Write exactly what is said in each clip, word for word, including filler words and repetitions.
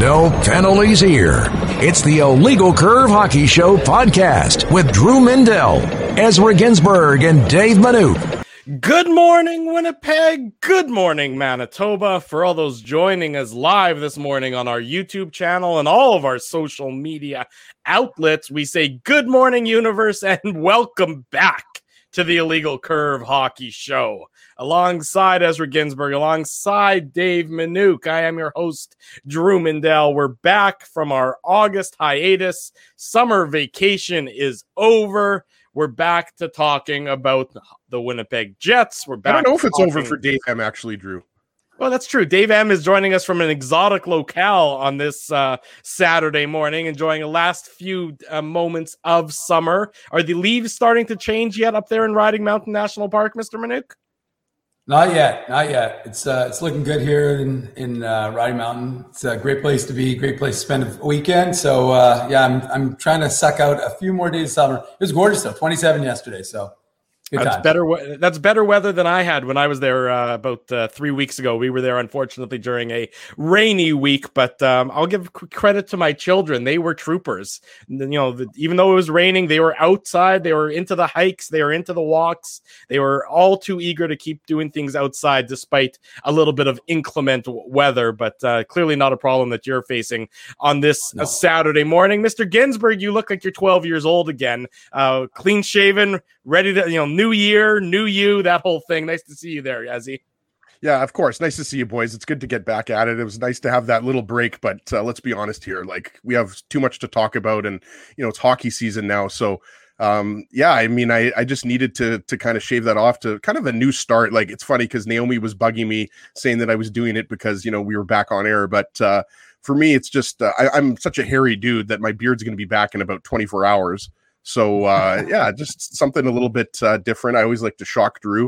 No penalties here. It's the Illegal Curve Hockey Show podcast with Drew Mindell, Ezra Ginsburg, and Dave Manouk. Good morning, Winnipeg. Good morning, Manitoba. For all those joining us live this morning on our YouTube channel and all of our social media outlets, we say good morning, universe, and welcome back to the Illegal Curve Hockey Show. Alongside Ezra Ginsburg, alongside Dave Manouk, I am your host, Drew Mindell. We're back from our August hiatus. Summer vacation is over. We're back to talking about the Winnipeg Jets. We're back. I don't know if it's talking... over for Dave M, actually, Drew. Well, that's true. Dave M is joining us from an exotic locale on this uh, Saturday morning, enjoying the last few uh, moments of summer. Are the leaves starting to change yet up there in Riding Mountain National Park, Mister Manouk? Not yet, not yet. It's uh, it's looking good here in in uh, Riding Mountain. It's a great place to be, great place to spend a weekend. So uh, yeah, I'm I'm trying to suck out a few more days of summer. It was gorgeous though, twenty-seven yesterday. So good that's time. better. That's better weather than I had when I was there uh, about uh, three weeks ago. We were there, unfortunately, during a rainy week. But um, I'll give credit to my children; they were troopers. You know, the, even though it was raining, they were outside. They were into the hikes. They were into the walks. They were all too eager to keep doing things outside, despite a little bit of inclement weather. But uh, clearly, not a problem that you're facing on this no. uh, Saturday morning, Mister Ginsburg. You look like you're twelve years old again, uh, clean shaven, ready to you know. New year, new you, that whole thing. Nice to see you there, Yazzie. Yeah, of course. Nice to see you, boys. It's good to get back at it. It was nice to have that little break, but uh, let's be honest here. Like, we have too much to talk about, and, you know, it's hockey season now. So, um, yeah, I mean, I, I just needed to to kind of shave that off to kind of a new start. Like, it's funny because Naomi was bugging me saying that I was doing it because, you know, we were back on air. But uh, for me, it's just, uh, I, I'm such a hairy dude that my beard's going to be back in about twenty-four hours. So, uh, yeah, just something a little bit uh, different. I always like to shock Drew.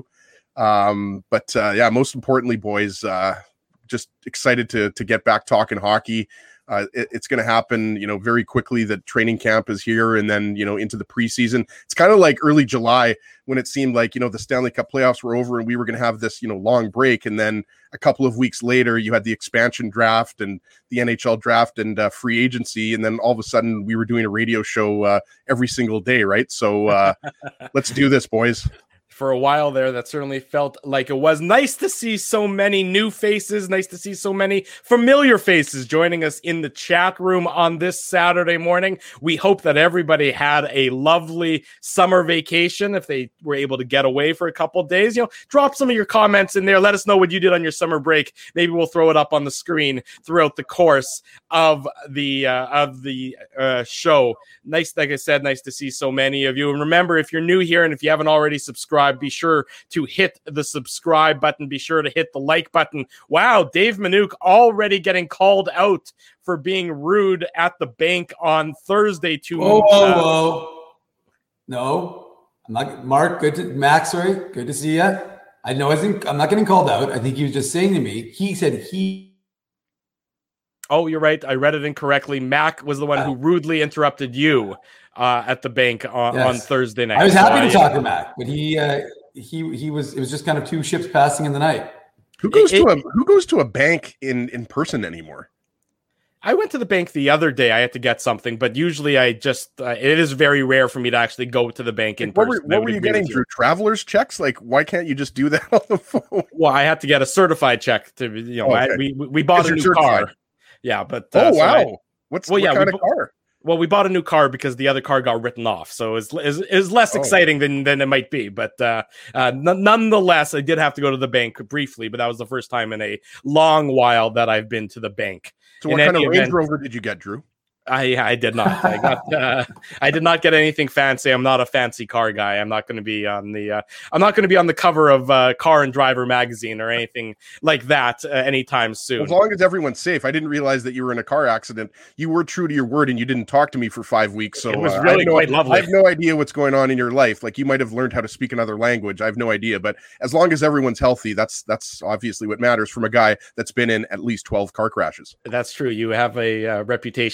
Um, but, uh, yeah, most importantly, boys, uh, just excited to to get back talking hockey. Uh, it, it's going to happen, you know, very quickly. The training camp is here, and then, you know, into the preseason. It's kind of like early July when it seemed like, you know, the Stanley Cup playoffs were over and we were going to have this, you know, long break. And then a couple of weeks later, you had the expansion draft and the N H L draft and uh, free agency. And then all of a sudden we were doing a radio show uh, every single day. Right. So uh, let's do this, boys. For a while there, that certainly felt like it was. Nice to see so many new faces. Nice to see so many familiar faces joining us in the chat room on this Saturday morning. We hope that everybody had a lovely summer vacation. If they were able to get away for a couple of days, you know, drop some of your comments in there. Let us know what you did on your summer break. Maybe we'll throw it up on the screen throughout the course of the uh, of the uh, show. Nice, like I said, nice to see so many of you. And remember, if you're new here and if you haven't already subscribed, be sure to hit the subscribe button. Be sure to hit the like button. Wow, Dave Manouk already getting called out for being rude at the bank on Thursday. To whoa, whoa, whoa. No, I'm not. Mark, good to Max. Sorry, good to see you. I know. I think I'm not getting called out. I think he was just saying to me. He said he. Oh, you're right. I read it incorrectly. Mac was the one who rudely interrupted you uh, at the bank on, yes. on Thursday night. I was happy so, to uh, talk yeah. to Mac, but he uh, he he was. It was just kind of two ships passing in the night. Who goes it, to it, a Who goes to a bank in in person anymore? I went to the bank the other day. I had to get something, but usually I just uh, it is very rare for me to actually go to the bank in what person. Were, what were you getting through traveler's checks? Like, why can't you just do that on the phone? Well, I had to get a certified check to you know. Okay. I, we we bought a new certified. car. Yeah, but uh, oh so wow, I, what's well, what yeah, kind we, of car? Well, we bought a new car because the other car got written off, so it's is is less oh. exciting than than it might be. But uh, uh, n- nonetheless, I did have to go to the bank briefly, but that was the first time in a long while that I've been to the bank. So, what in kind of Range event, Rover did you get, Drew? I I did not. I got. Uh, I did not get anything fancy. I'm not a fancy car guy. I'm not going to be on the. Uh, I'm not going to be on the cover of uh, Car and Driver magazine or anything like that uh, anytime soon. As long as everyone's safe. I didn't realize that you were in a car accident. You were true to your word, and you didn't talk to me for five weeks. So it was uh, really I quite no, lovely. I have no idea what's going on in your life. Like, you might have learned how to speak another language. I have no idea. But as long as everyone's healthy, that's that's obviously what matters from a guy that's been in at least twelve car crashes. That's true. You have a uh, reputation for getting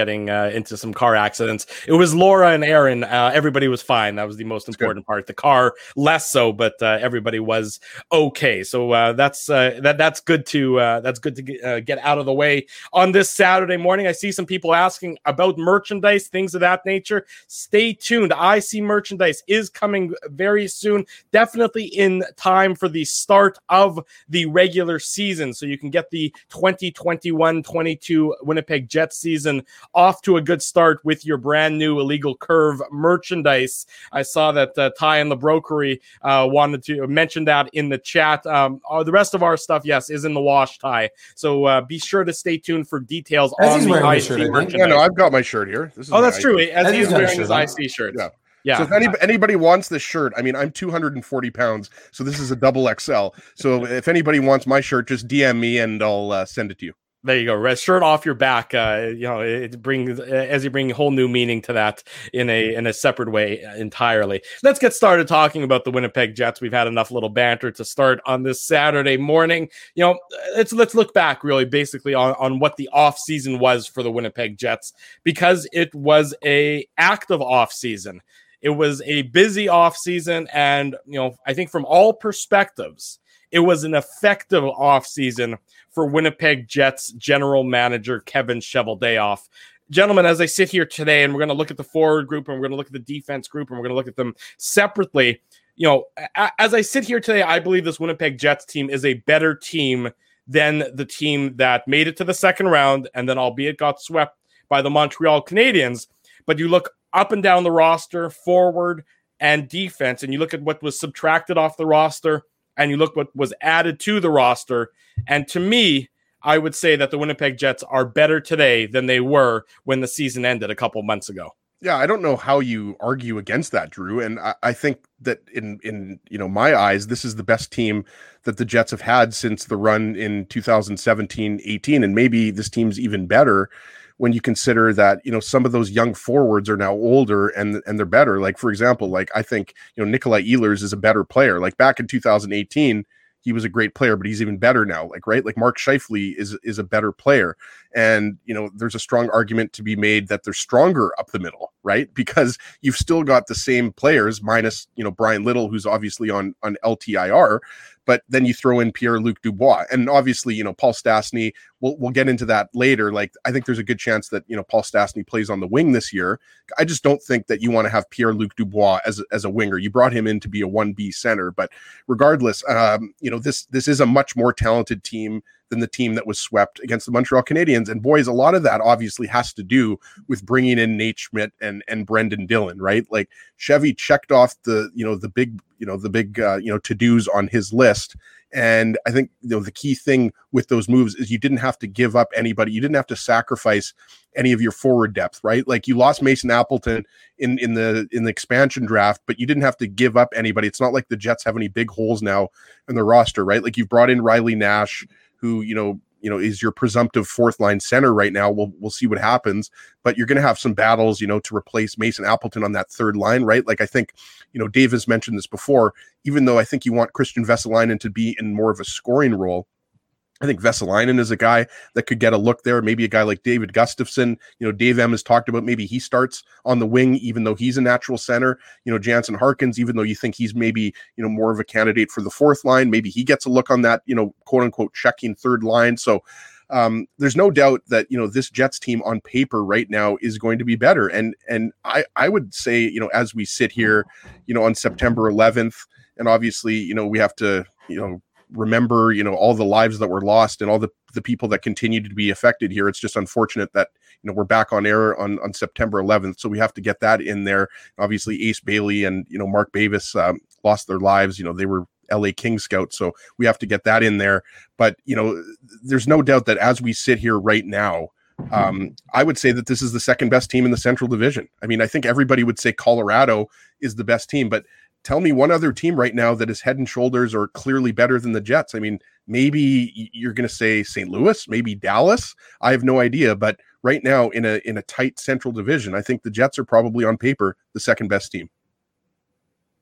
getting uh, into some car accidents. It was Laura and Aaron. Uh, everybody was fine. That was the most important part. The car less so, but uh, everybody was okay. So uh, that's uh, that that's good to uh, that's good to get, uh, get out of the way on this Saturday morning. I see some people asking about merchandise, things of that nature. Stay tuned. I See merchandise is coming very soon, definitely in time for the start of the regular season. So you can get the twenty twenty-one twenty-two Winnipeg Jets season off to a good start with your brand new Illegal Curve merchandise. I saw that uh, Ty and the Brokery uh, wanted to mention that in the chat. Um, uh, the rest of our stuff, yes, is in the wash, Ty. So uh, be sure to stay tuned for details As on the I C shirt, merchandise. Yeah, no, I've got my shirt here. This is oh, that's I C. true. As, As he's wearing shirt, his huh? I C shirt. Yeah. Yeah. So if any, anybody wants this shirt, I mean, I'm two hundred forty pounds, so this is a double X L. So if anybody wants my shirt, just D M me and I'll uh, send it to you. There you go. Red shirt off your back. Uh, you know, it brings as you bring a whole new meaning to that in a in a separate way entirely. Let's get started talking about the Winnipeg Jets. We've had enough little banter to start on this Saturday morning. You know, let's let's look back really basically on, on what the offseason was for the Winnipeg Jets, because it was a active offseason. It was a busy offseason, and you know, I think from all perspectives, it was an effective offseason for Winnipeg Jets general manager Kevin Cheveldayoff. Gentlemen, as I sit here today, and we're going to look at the forward group, and we're going to look at the defense group, and we're going to look at them separately. You know, as I sit here today, I believe this Winnipeg Jets team is a better team than the team that made it to the second round, and then albeit got swept by the Montreal Canadiens. But you look up and down the roster, forward and defense, and you look at what was subtracted off the roster, and you look what was added to the roster. And to me, I would say that the Winnipeg Jets are better today than they were when the season ended a couple months ago. Yeah, I don't know how you argue against that, Drew. And I, I think that in, in, you know, my eyes, this is the best team that the Jets have had since the run in two thousand seventeen eighteen. And maybe this team's even better when you consider that, you know, some of those young forwards are now older and and they're better. Like, for example, like I think, you know, Nikolai Ehlers is a better player. Like back in two thousand eighteen, he was a great player, but he's even better now. Like, right. Like Mark Scheifele is, is a better player. And, you know, there's a strong argument to be made that they're stronger up the middle, right? Because you've still got the same players minus, you know, Brian Little, who's obviously on, on L T I R, but then you throw in Pierre-Luc Dubois and obviously, you know, Paul Stastny, we'll, we'll get into that later. Like, I think there's a good chance that, you know, Paul Stastny plays on the wing this year. I just don't think that you want to have Pierre-Luc Dubois as, as a winger. You brought him in to be a one B center, but regardless, um, you know, this, this is a much more talented team than the team that was swept against the Montreal Canadiens. And boys, a lot of that obviously has to do with bringing in Nate Schmidt and, and Brendan Dillon, right? Like Chevy checked off the, you know, the big, you know, the big, uh, you know, to-dos on his list. And I think, you know, the key thing with those moves is you didn't have to give up anybody. You didn't have to sacrifice any of your forward depth, right? Like you lost Mason Appleton in, in the, in the expansion draft, but you didn't have to give up anybody. It's not like the Jets have any big holes now in the roster, right? Like you've brought in Riley Nash, who, you know, you know, is your presumptive fourth line center right now. We'll, we'll see what happens, but you're going to have some battles, you know, to replace Mason Appleton on that third line, right? Like, I think, you know, Dave has mentioned this before, even though I think you want Christian Vesalainen to be in more of a scoring role, I think Vesalainen is a guy that could get a look there. Maybe a guy like David Gustafsson, you know, Dave M has talked about maybe he starts on the wing, even though he's a natural center. You know, Jansen Harkins, even though you think he's maybe, you know, more of a candidate for the fourth line, maybe he gets a look on that, you know, quote unquote checking third line. So um, there's no doubt that, you know, this Jets team on paper right now is going to be better. And, and I, I would say, you know, as we sit here, you know, on September eleventh, and obviously, you know, we have to, you know, remember, you know, all the lives that were lost and all the, the people that continue to be affected here. It's just unfortunate that, you know, we're back on air on, on September eleventh. So we have to get that in there. Obviously Ace Bailey and, you know, Mark Bavis um, lost their lives. You know, they were L A King scouts. So we have to get that in there. But, you know, there's no doubt that as we sit here right now, um, I would say that this is the second best team in the Central Division. I mean, I think everybody would say Colorado is the best team, but tell me one other team right now that is head and shoulders or clearly better than the Jets. I mean, maybe you're going to say Saint Louis, maybe Dallas. I have no idea. But right now in a in a tight Central Division, I think the Jets are probably on paper the second best team.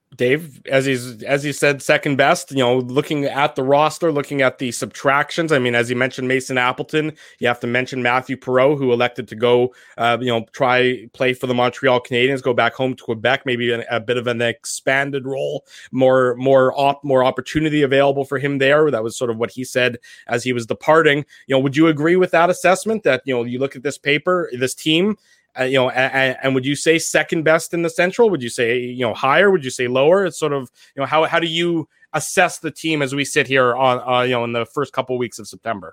Dave, as he's as he said, second best. You know, looking at the roster, looking at the subtractions. I mean, as you mentioned, Mason Appleton. You have to mention Matthew Perreault, who elected to go, uh, you know, try play for the Montreal Canadiens, go back home to Quebec. Maybe a, a bit of an expanded role, more more op, more opportunity available for him there. That was sort of what he said as he was departing. You know, would you agree with that assessment? That, you know, you look at this paper, this team. Uh, you know, and, and would you say second best in the Central? Would you say, you know, higher? Would you say lower? It's sort of, you know, how how do you assess the team as we sit here on, uh, you know, in the first couple of weeks of September?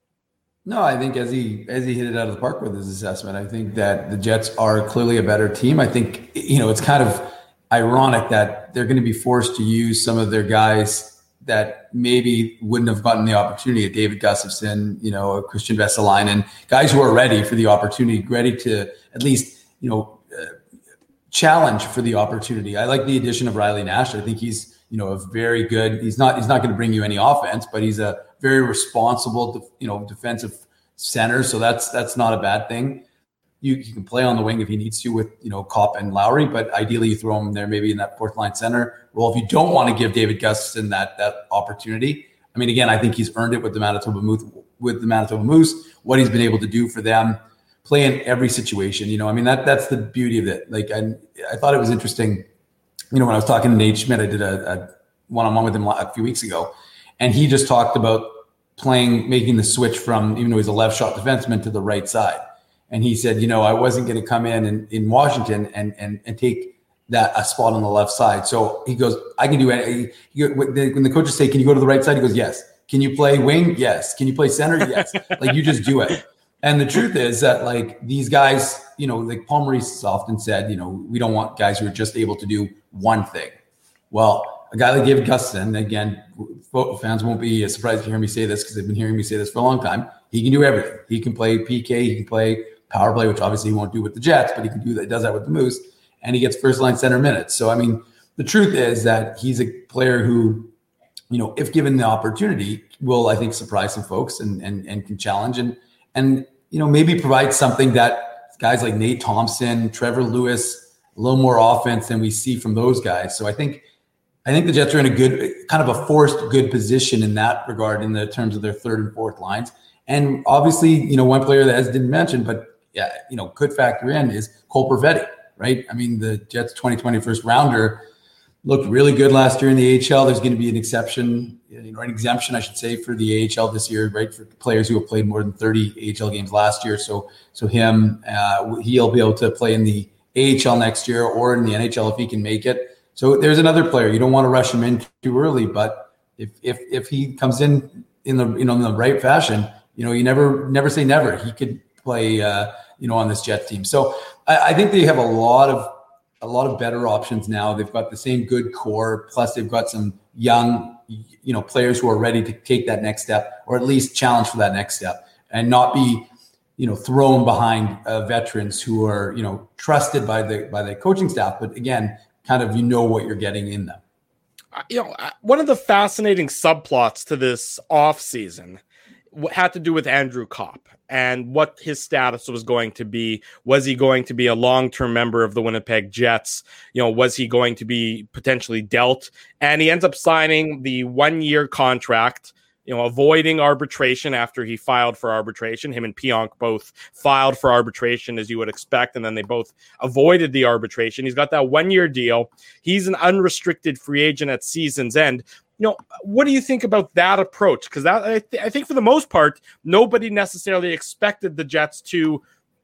No, I think as he as he hit it out of the park with his assessment, I think that the Jets are clearly a better team. I think, you know, it's kind of ironic that they're going to be forced to use some of their guys that maybe wouldn't have gotten the opportunity, a David Gustafson, you know, a Christian Vesalainen, guys who are ready for the opportunity, ready to at least, you know, uh, challenge for the opportunity. I like the addition of Riley Nash. I think he's, you know, a very good, he's not, he's not going to bring you any offense, but he's a very responsible, you know, defensive center. So that's, that's not a bad thing. You, you can play on the wing if he needs to with, you know, Kopp and Lowry, but ideally you throw him there maybe in that fourth line center. Well, if you don't want to give David Gustafson that that opportunity, I mean, again, I think he's earned it with the Manitoba Moose, with the Manitoba Moose, what he's been able to do for them, play in every situation. You know, I mean, that that's the beauty of it. Like, I, I thought it was interesting, you know, when I was talking to Nate Schmidt, I did a, a one-on-one with him a few weeks ago, and he just talked about playing, making the switch from, even though he's a left shot defenseman, to the right side. And he said, you know, I wasn't going to come in, in in Washington and and and take that a spot on the left side. So he goes, I can do it. When the coaches say, can you go to the right side? He goes, yes. Can you play wing? Yes. Can you play center? Yes. Like, you just do it. And the truth is that, like, these guys, you know, like Paul Maurice often said, you know, we don't want guys who are just able to do one thing. Well, a guy like David Gustafson, again, fans won't be surprised to hear me say this because they've been hearing me say this for a long time. He can do everything. He can play P K. He can play power play, which obviously he won't do with the Jets, but he can do that. He does that with the Moose, and he gets first line center minutes. So, I mean, the truth is that he's a player who, you know, if given the opportunity, will, I think, surprise some folks and and and can challenge and and you know, maybe provide something that guys like Nate Thompson, Trevor Lewis, a little more offense than we see from those guys. So I think I think the Jets are in a good, kind of a forced good position in that regard in the terms of their third and fourth lines. And obviously, you know, one player that has didn't mention, but yeah, you know, could factor in is Cole Perfetti, right? I mean, the Jets twenty twenty first rounder looked really good last year in the A H L. There's going to be an exception, you know, an exemption, I should say, for the A H L this year, right? For players who have played more than thirty A H L games last year. So, so him, uh, he'll be able to play in the A H L next year or in the N H L if he can make it. So there's another player. You don't want to rush him in too early, but if if if he comes in in the, you know, in the right fashion, you know, you never never say never. He could play, uh, you know, on this Jets team. So I, I think they have a lot of a lot of better options now. They've got the same good core, plus they've got some young, you know, players who are ready to take that next step, or at least challenge for that next step, and not be, you know, thrown behind uh, veterans who are, you know, trusted by the by the coaching staff. But again, kind of, you know what you're getting in them. You know, one of the fascinating subplots to this offseason had to do with Andrew Kopp and what his status was going to be. Was he going to be a long-term member of the Winnipeg Jets? You know, was he going to be potentially dealt? And he ends up signing the one-year contract, you know, avoiding arbitration after he filed for arbitration. Him and Pionk both filed for arbitration, as you would expect, and then they both avoided the arbitration. He's got that one-year deal. He's an unrestricted free agent at season's end. You know, what do you think about that approach? Because that I, th- I think for the most part, nobody necessarily expected the Jets to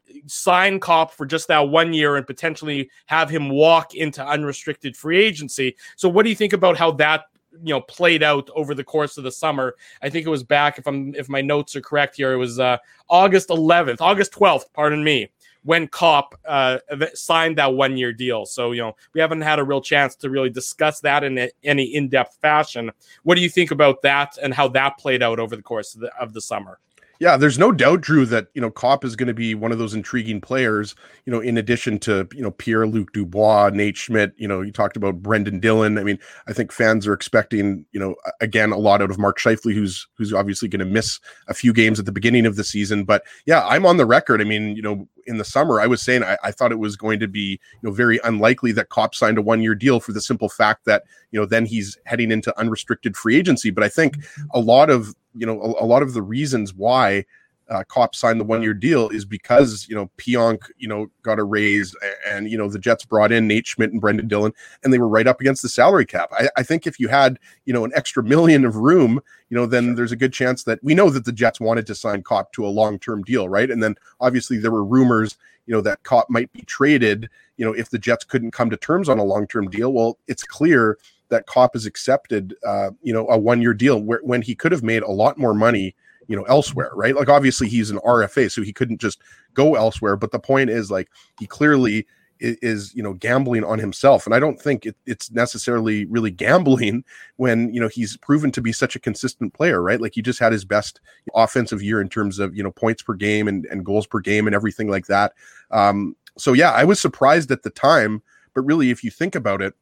sign Kopp for just that one year and potentially have him walk into unrestricted free agency. So what do you think about how that, you know, played out over the course of the summer? I think it was back, if I'm if my notes are correct here, it was uh, August eleventh, August twelfth, pardon me, when Kopp uh, signed that one-year deal. So, you know, we haven't had a real chance to really discuss that in a, any in-depth fashion. What do you think about that and how that played out over the course of the, of the summer? Yeah, there's no doubt, Drew, that, you know, Kopp is going to be one of those intriguing players, you know, in addition to, you know, Pierre-Luc Dubois, Nate Schmidt, you know, you talked about Brendan Dillon. I mean, I think fans are expecting, you know, again, a lot out of Mark Scheifele, who's, who's obviously going to miss a few games at the beginning of the season. But yeah, I'm on the record. I mean, you know, in the summer, I was saying I, I thought it was going to be, you know, very unlikely that Copp signed a one-year deal for the simple fact that, you know, then he's heading into unrestricted free agency. But I think a lot of, you know, a, a lot of the reasons why Uh, Copp signed the one-year deal is because, you know, Pionk, you know, got a raise, and, you know, the Jets brought in Nate Schmidt and Brendan Dillon, and they were right up against the salary cap. I, I think if you had, you know, an extra million of room, you know, then there's a good chance that we know that the Jets wanted to sign Copp to a long-term deal, right? And then obviously there were rumors, you know, that Copp might be traded, you know, if the Jets couldn't come to terms on a long-term deal. Well, it's clear that Copp has accepted, uh, you know, a one-year deal where, when he could have made a lot more money, you know, elsewhere, right? Like, obviously he's an R F A, so he couldn't just go elsewhere. But the point is, like, he clearly is, is you know, gambling on himself. And I don't think it, it's necessarily really gambling when, you know, he's proven to be such a consistent player, right? Like, he just had his best offensive year in terms of, you know, points per game and, and goals per game and everything like that. Um, so yeah, I was surprised at the time, but really, if you think about it,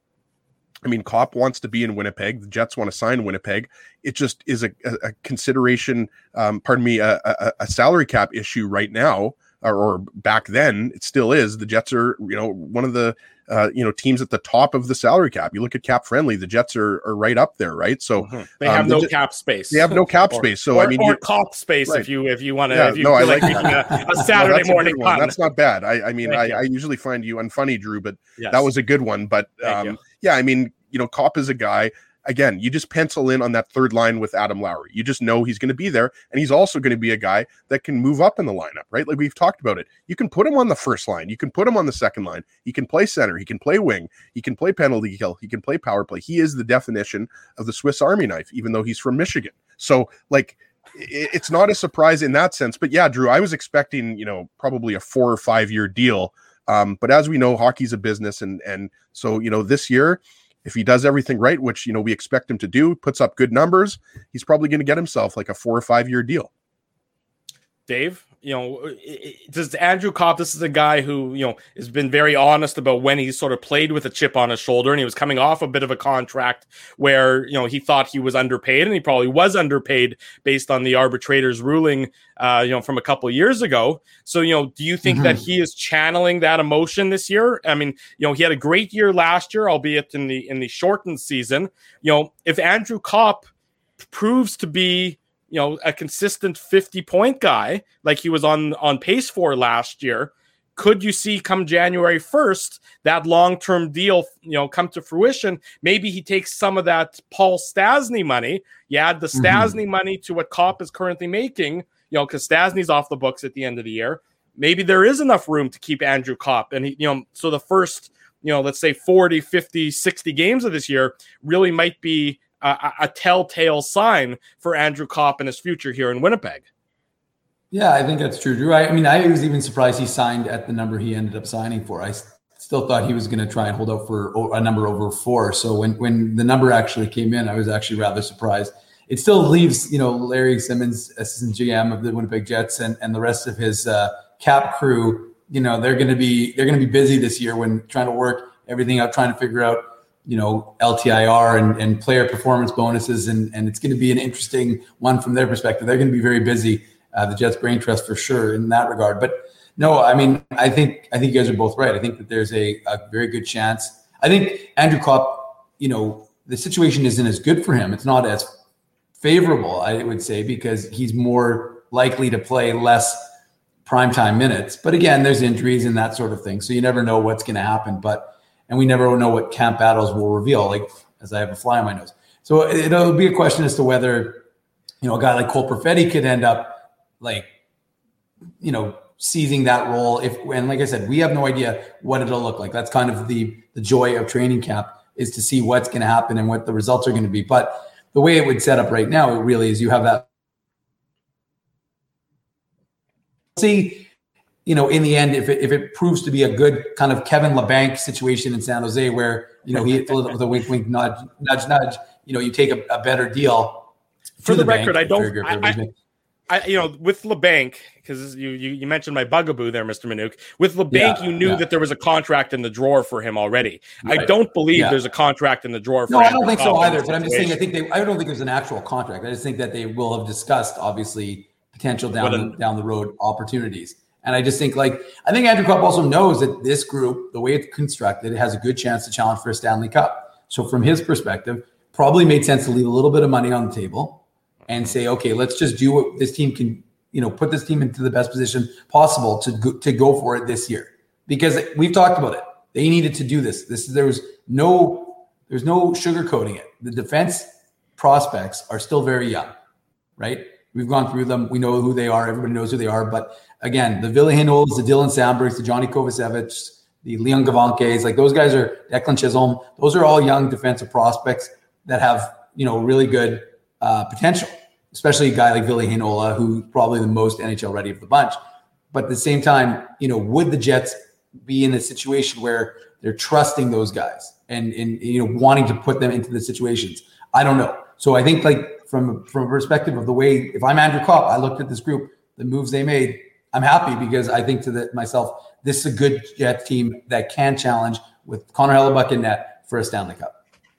I mean, Copp wants to be in Winnipeg. The Jets want to sign Winnipeg. It just is a, a, a consideration, um, pardon me, a, a, a salary cap issue right now, or, or back then. It still is. The Jets are, you know, one of the, uh, you know, teams at the top of the salary cap. You look at cap friendly, the Jets are, are right up there, right? So mm-hmm. they have um, no the, cap space. They have no cap or, space. So or, I mean, or Copp space right. if you if you want to. Yeah, if you no, I like, like making a, a Saturday no, morning a pun. That's not bad. I, I mean, I, you. I usually find you unfunny, Drew, but yes. that was a good one. But um, yeah, I mean, you know, Copp is a guy. Again, you just pencil in on that third line with Adam Lowry. You just know he's going to be there, and he's also going to be a guy that can move up in the lineup, right? Like we've talked about it. You can put him on the first line. You can put him on the second line. He can play center. He can play wing. He can play penalty kill. He can play power play. He is the definition of the Swiss Army knife, even though he's from Michigan. So, like, it's not a surprise in that sense. But yeah, Drew, I was expecting, you know, probably a four or five year deal. Um, but as we know, hockey's a business, and and so, you know, this year, if he does everything right, which, you know, we expect him to do, puts up good numbers, he's probably going to get himself like a four or five year deal. Dave, you know, does Andrew Copp, this is a guy who, you know, has been very honest about when he sort of played with a chip on his shoulder, and he was coming off a bit of a contract where, you know, he thought he was underpaid, and he probably was underpaid based on the arbitrator's ruling, uh, you know, from a couple of years ago. So, you know, do you think mm-hmm. that he is channeling that emotion this year? I mean, you know, he had a great year last year, albeit in the, in the shortened season. You know, if Andrew Copp proves to be, you know, a consistent fifty point guy like he was on, on pace for last year, could you see come January first, that long-term deal, you know, come to fruition? Maybe he takes some of that Paul Stastny money. You add the Stastny mm-hmm. money to what Copp is currently making, you know, because Stastny's off the books at the end of the year. Maybe there is enough room to keep Andrew Copp. And, he, you know, so the first, you know, let's say forty, fifty, sixty games of this year really might be A, a telltale sign for Andrew Copp and his future here in Winnipeg. Yeah, I think that's true, Drew. I, I mean, I was even surprised he signed at the number he ended up signing for. I still thought he was going to try and hold out for a number over four. So when, when the number actually came in, I was actually rather surprised. It still leaves, you know, Larry Simmons, assistant G M of the Winnipeg Jets, and, and the rest of his uh, cap crew. You know, they're going to be they're going to be busy this year when trying to work everything out, trying to figure out, you know, L T I R and, and player performance bonuses. And, and it's going to be an interesting one from their perspective. They're going to be very busy, uh, the Jets Brain Trust for sure in that regard. But no, I mean, I think, I think you guys are both right. I think that there's a, a very good chance. I think Andrew Copp, you know, the situation isn't as good for him. It's not as favorable, I would say, because he's more likely to play less primetime minutes. But again, there's injuries and that sort of thing. So you never know what's going to happen. But And we never know what camp battles will reveal, like as I have a fly on my nose. So it'll be a question as to whether, you know, a guy like Cole Perfetti could end up like, you know, seizing that role. If, and like I said, we have no idea what it'll look like. That's kind of the, the joy of training camp, is to see what's going to happen and what the results are going to be. But the way it would set up right now, it really is you have that. See, you know, in the end, if it, if it proves to be a good kind of Kevin LeBanc situation in San Jose, where, you know, he hit with a wink, wink, nudge, nudge, nudge, you know, you take a, a better deal. For the record, I don't, I, I, I, you know, with LeBanc, because you, you you mentioned my bugaboo there, Mister Manuk. With LeBanc, yeah, you knew yeah. that there was a contract in the drawer for him already. Right. I don't believe yeah. there's a contract in the drawer for no, him. No, I don't think so either. But I'm just saying, I think they, I don't think there's an actual contract. I just think that they will have discussed, obviously, potential down the, down the road opportunities. And I just think like, I think Andrew Copp also knows that this group, the way it's constructed, has a good chance to challenge for a Stanley Cup. So from his perspective, probably made sense to leave a little bit of money on the table and say, okay, let's just do what this team can, you know, put this team into the best position possible to go, to go for it this year. Because we've talked about it. They needed to do this. This there was no there's no sugarcoating it. The defense prospects are still very young, right? We've gone through them. We know who they are. Everybody knows who they are. But again, the Ville Heinols, the Dylan Sandbergs, the Johnny Kovacevic, the Leon Gavankes, like those guys are Declan Chisholm. Those are all young defensive prospects that have, you know, really good uh, potential, especially a guy like Ville Heinola, who's probably the most N H L ready of the bunch. But at the same time, you know, would the Jets be in a situation where they're trusting those guys and, and, you know, wanting to put them into the situations? I don't know. So I think like from, from a perspective of the way, if I'm Andrew Copp, I looked at this group, the moves they made, I'm happy because I think to the, myself, this is a good Jets team that can challenge with Connor Hellebuyck in net for a Stanley Cup.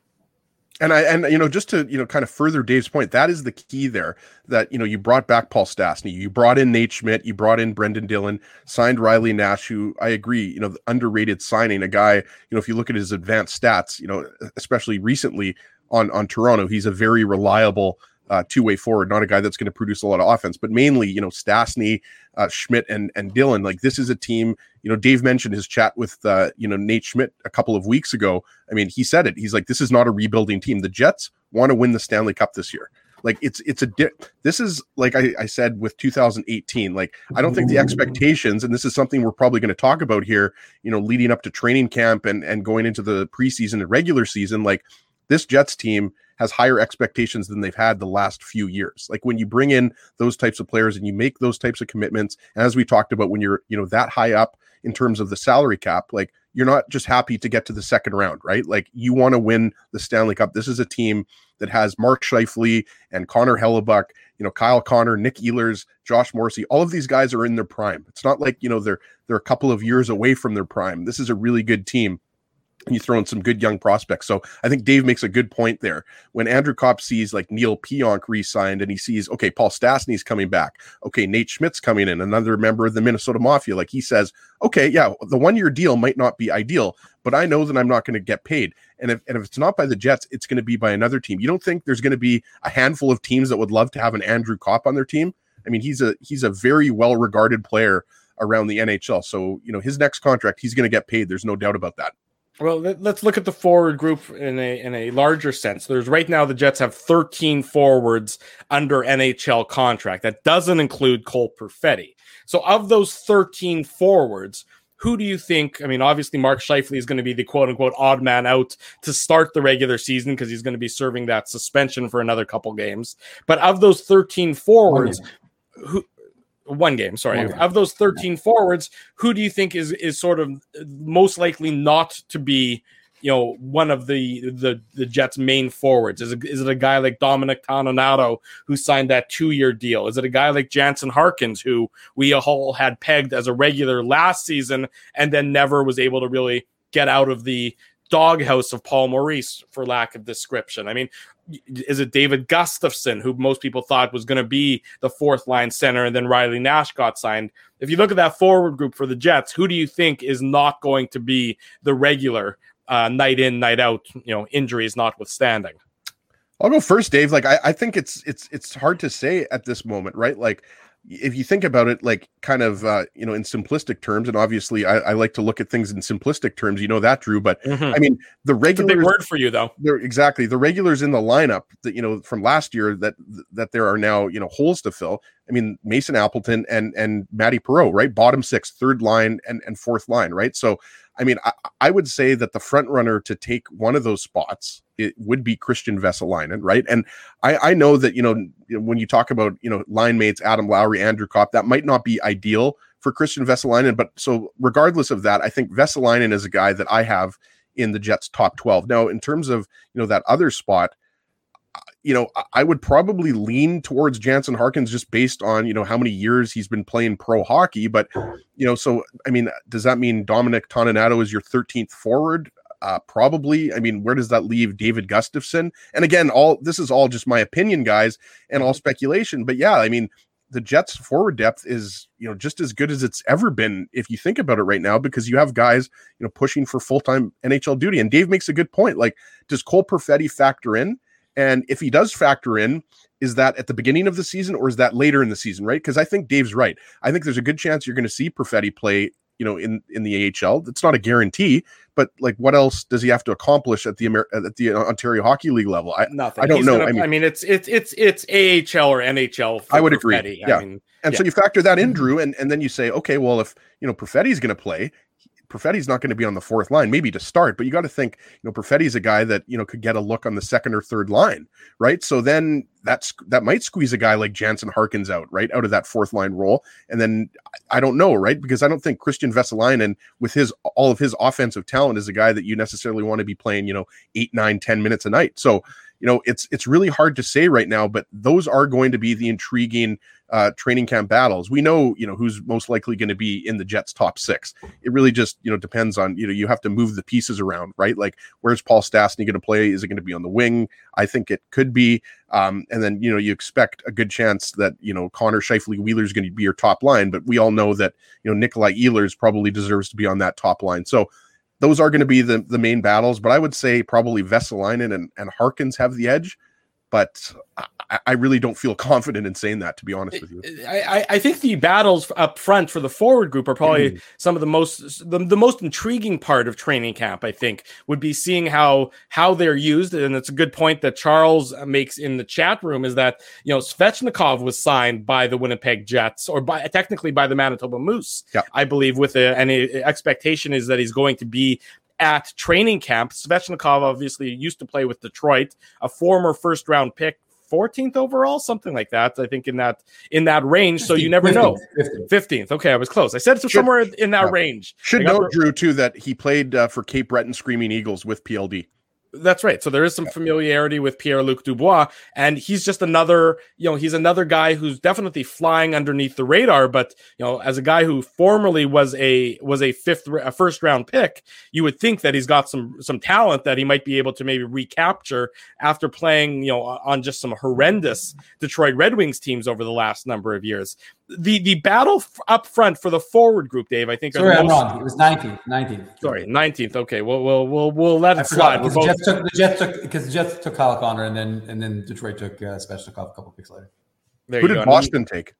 And I, and, you know, just to, you know, kind of further Dave's point, that is the key there, that, you know, you brought back Paul Stastny, you brought in Nate Schmidt, you brought in Brendan Dillon, signed Riley Nash, who I agree, you know, the underrated signing, a guy, you know, if you look at his advanced stats, you know, especially recently on, on Toronto, he's a very reliable uh, two-way forward, not a guy that's going to produce a lot of offense, but mainly, you know, Stastny, uh, Schmidt and, and Dillon, like this is a team, you know, Dave mentioned his chat with, uh, you know, Nate Schmidt a couple of weeks ago. I mean, he said it, he's like, this is not a rebuilding team. The Jets want to win the Stanley Cup this year. Like it's, it's a, di- this is like I, I said with two thousand eighteen, like, I don't think the expectations, and this is something we're probably going to talk about here, you know, leading up to training camp and, and going into the preseason and regular season, like this Jets team has higher expectations than they've had the last few years. Like when you bring in those types of players and you make those types of commitments, and as we talked about, when you're, you know, that high up in terms of the salary cap, like you're not just happy to get to the second round, right? Like you want to win the Stanley Cup. This is a team that has Mark Scheifele and Connor Hellebuyck, you know, Kyle Connor, Nick Ehlers, Josh Morrissey. All of these guys are in their prime. It's not like, you know, they're, they're a couple of years away from their prime. This is a really good team. And you throw in some good young prospects. So I think Dave makes a good point there. When Andrew Copp sees like Neil Pionk re-signed and he sees, okay, Paul Stastny's coming back. Okay, Nate Schmidt's coming in, another member of the Minnesota Mafia. Like he says, okay, yeah, the one-year deal might not be ideal, but I know that I'm not going to get paid. And if, and if it's not by the Jets, it's going to be by another team. You don't think there's going to be a handful of teams that would love to have an Andrew Copp on their team? I mean, he's a he's a very well-regarded player around the N H L. So, you know, his next contract, he's going to get paid. There's no doubt about that. Well, let's look at the forward group in a in a larger sense. There's right now the Jets have thirteen forwards under N H L contract. That doesn't include Cole Perfetti. So of those thirteen forwards, who do you think? I mean, obviously Mark Scheifele is going to be the quote unquote odd man out to start the regular season because he's going to be serving that suspension for another couple games. But of those thirteen forwards, who One game, sorry. One game. Of those thirteen forwards, who do you think is is sort of most likely not to be, you know, one of the the, the Jets' main forwards? Is it, is it a guy like Dominic Toninato who signed that two-year deal? Is it a guy like Jansen Harkins who we all had pegged as a regular last season and then never was able to really get out of the doghouse of Paul Maurice, for lack of description? I mean, is it David Gustafson, who most people thought was going to be the fourth line center, and then Riley Nash got signed? If you look at that forward group for the Jets, who do you think is not going to be the regular uh, night in, night out, you know, injuries notwithstanding? I'll go first, Dave. Like, I, I think it's it's it's hard to say at this moment, right? Like, if you think about it, like kind of, uh, you know, in simplistic terms, and obviously I, I like to look at things in simplistic terms, you know that, Drew, but mm-hmm. I mean, the regulars, it's a big word for you though. They're exactly the regulars in the lineup that, you know, from last year that, that there are now, you know, holes to fill. I mean, Mason Appleton and, and Matty Perreault, right? Bottom six, third line and, and fourth line, right? So, I mean, I, I would say that the front runner to take one of those spots, it would be Christian Vesalainen, right? And I, I know that, you know, when you talk about, you know, line mates, Adam Lowry, Andrew Copp, that might not be ideal for Christian Vesalainen. But so regardless of that, I think Vesalainen is a guy that I have in the Jets top twelve. Now, in terms of, you know, that other spot, you know, I would probably lean towards Jansen Harkins just based on, you know, how many years he's been playing pro hockey. But, you know, so, I mean, does that mean Dominic Toninato is your thirteenth forward? Uh, probably. I mean, where does that leave David Gustafson? And again, all this is all just my opinion, guys, and all speculation. But yeah, I mean, the Jets forward depth is, you know, just as good as it's ever been, if you think about it right now, because you have guys, you know, pushing for full-time N H L duty. And Dave makes a good point. Like, does Cole Perfetti factor in? And if he does factor in, is that at the beginning of the season or is that later in the season, right? Because I think Dave's right. I think there's a good chance you're going to see Perfetti play, you know, in, in the A H L. It's not a guarantee, but like, what else does he have to accomplish at the Amer- at the Ontario Hockey League level? I, Nothing. I don't He's know. Gonna, I mean, I mean, it's it's it's it's A H L or N H L. For I would Perfetti. agree. Yeah, I mean, and yeah. so you factor that in, Drew, and, and then you say, okay, well, if you know Perfetti's going to play, Perfetti's not going to be on the fourth line, maybe to start, but you got to think, you know, Perfetti's a guy that, you know, could get a look on the second or third line, right? So then that's that might squeeze a guy like Jansen Harkins out, right, out of that fourth line role. And then I don't know, right, because I don't think Christian Vesalainen, with his all of his offensive talent, is a guy that you necessarily want to be playing, you know, eight, nine, ten minutes a night. So, you know, it's it's really hard to say right now, but those are going to be the intriguing uh, training camp battles. We know, you know, who's most likely going to be in the Jets' top six. It really just, you know, depends on, you know, you have to move the pieces around, right? Like, where's Paul Stastny going to play? Is it going to be on the wing? I think it could be. Um, and then, you know, you expect a good chance that, you know, Connor Scheifele Wheeler is going to be your top line, but we all know that, you know, Nikolai Ehlers probably deserves to be on that top line. So those are going to be the, the main battles, but I would say probably Vesalainen and, and Harkins have the edge. But I, I really don't feel confident in saying that, to be honest with you. I, I think the battles up front for the forward group are probably mm. some of the most the, the most intriguing part of training camp. I think would be seeing how how they're used, and it's a good point that Charles makes in the chat room. Is that, you know, Svechnikov was signed by the Winnipeg Jets, or by technically by the Manitoba Moose, yeah. I believe, with a, and a, expectation is that he's going to be at training camp. Svechnikov obviously used to play with Detroit, a former first round pick, fourteenth overall, something like that. I think in that in that range. fifteenth, so you never fifteenth, know. fifteenth. Okay, I was close. I said it's somewhere in that yeah. range. Should note, the- Drew, too, that he played uh, for Cape Breton Screaming Eagles with P L D. That's right. So there is some familiarity with Pierre-Luc Dubois, and he's just another, you know, he's another guy who's definitely flying underneath the radar. But, you know, as a guy who formerly was a was a fifth, a first round pick, you would think that he's got some some talent that he might be able to maybe recapture after playing, you know, on just some horrendous Detroit Red Wings teams over the last number of years. The the battle f- up front for the forward group, Dave, I think. Sorry, are I'm most... wrong. It was nineteenth. nineteenth. Sorry, nineteenth. Okay, we'll we'll we'll we'll let it slide. The Jets took the Jets took because the Jets took Kyle Connor, and then and then Detroit took uh, Svechnikov a couple picks later. There Who did go. Boston take?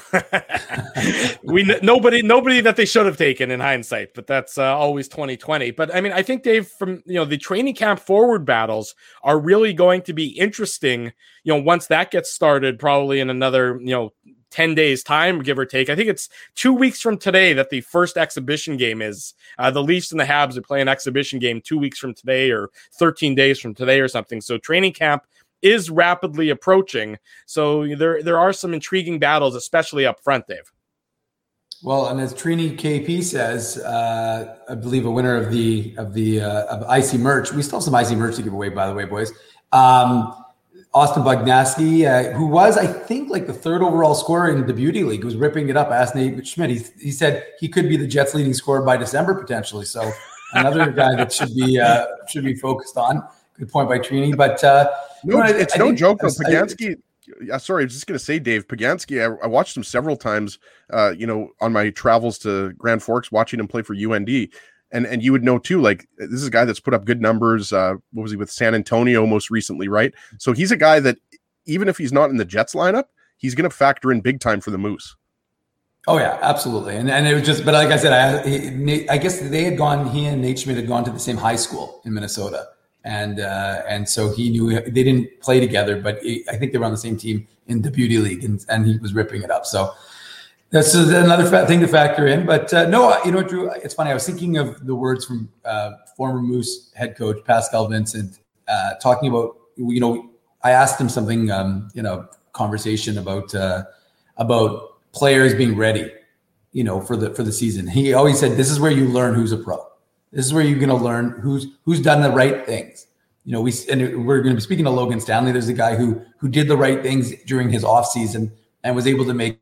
we nobody nobody that they should have taken in hindsight, but that's uh, always twenty twenty. But I mean, I think, Dave, from you know the training camp forward battles are really going to be interesting. You know, once that gets started, probably in another you know. ten days time, give or take. I think it's two weeks from today that the first exhibition game is. Uh, the Leafs and the Habs are playing an exhibition game two weeks from today, or thirteen days from today or something. So training camp is rapidly approaching. So there, there are some intriguing battles, especially up front, Dave. Well, and as Trini K P says, uh, I believe a winner of the of the uh, of Icy merch. We still have some Icy merch to give away, by the way, boys. Um, Austin Bugnaski, uh, who was, I think, like the third overall scorer in the Beauty League, was ripping it up. I asked Nate Schmidt. He, he said he could be the Jets' leading scorer by December potentially. So another guy that should be uh, should be focused on. Good point by Trini. But uh, no, you know, it's I, no I think, joke though. Pagansky. Yeah, sorry, I was just going to say, Dave Pagansky. I, I watched him several times. Uh, you know, on my travels to Grand Forks, watching him play for U N D. And and you would know too, like this is a guy that's put up good numbers. Uh, what was he with San Antonio most recently, right? So he's a guy that even if he's not in the Jets lineup, he's going to factor in big time for the Moose. Oh yeah, absolutely. And and it was just, but like I said, I he, I guess they had gone. He and Nate Schmidt had gone to the same high school in Minnesota, and uh, and so he knew they didn't play together, but he, I think they were on the same team in the Beauty League, and and he was ripping it up. So. That's another thing to factor in. But uh, no, you know, Drew, it's funny. I was thinking of the words from uh, former Moose head coach Pascal Vincent uh, talking about, you know, I asked him something, um, you know, conversation about uh, about players being ready, you know, for the for the season. He always said, this is where you learn who's a pro. This is where you're going to learn who's who's done the right things. You know, we and we're going to be speaking to Logan Stanley. There's a guy who who did the right things during his off season and was able to make.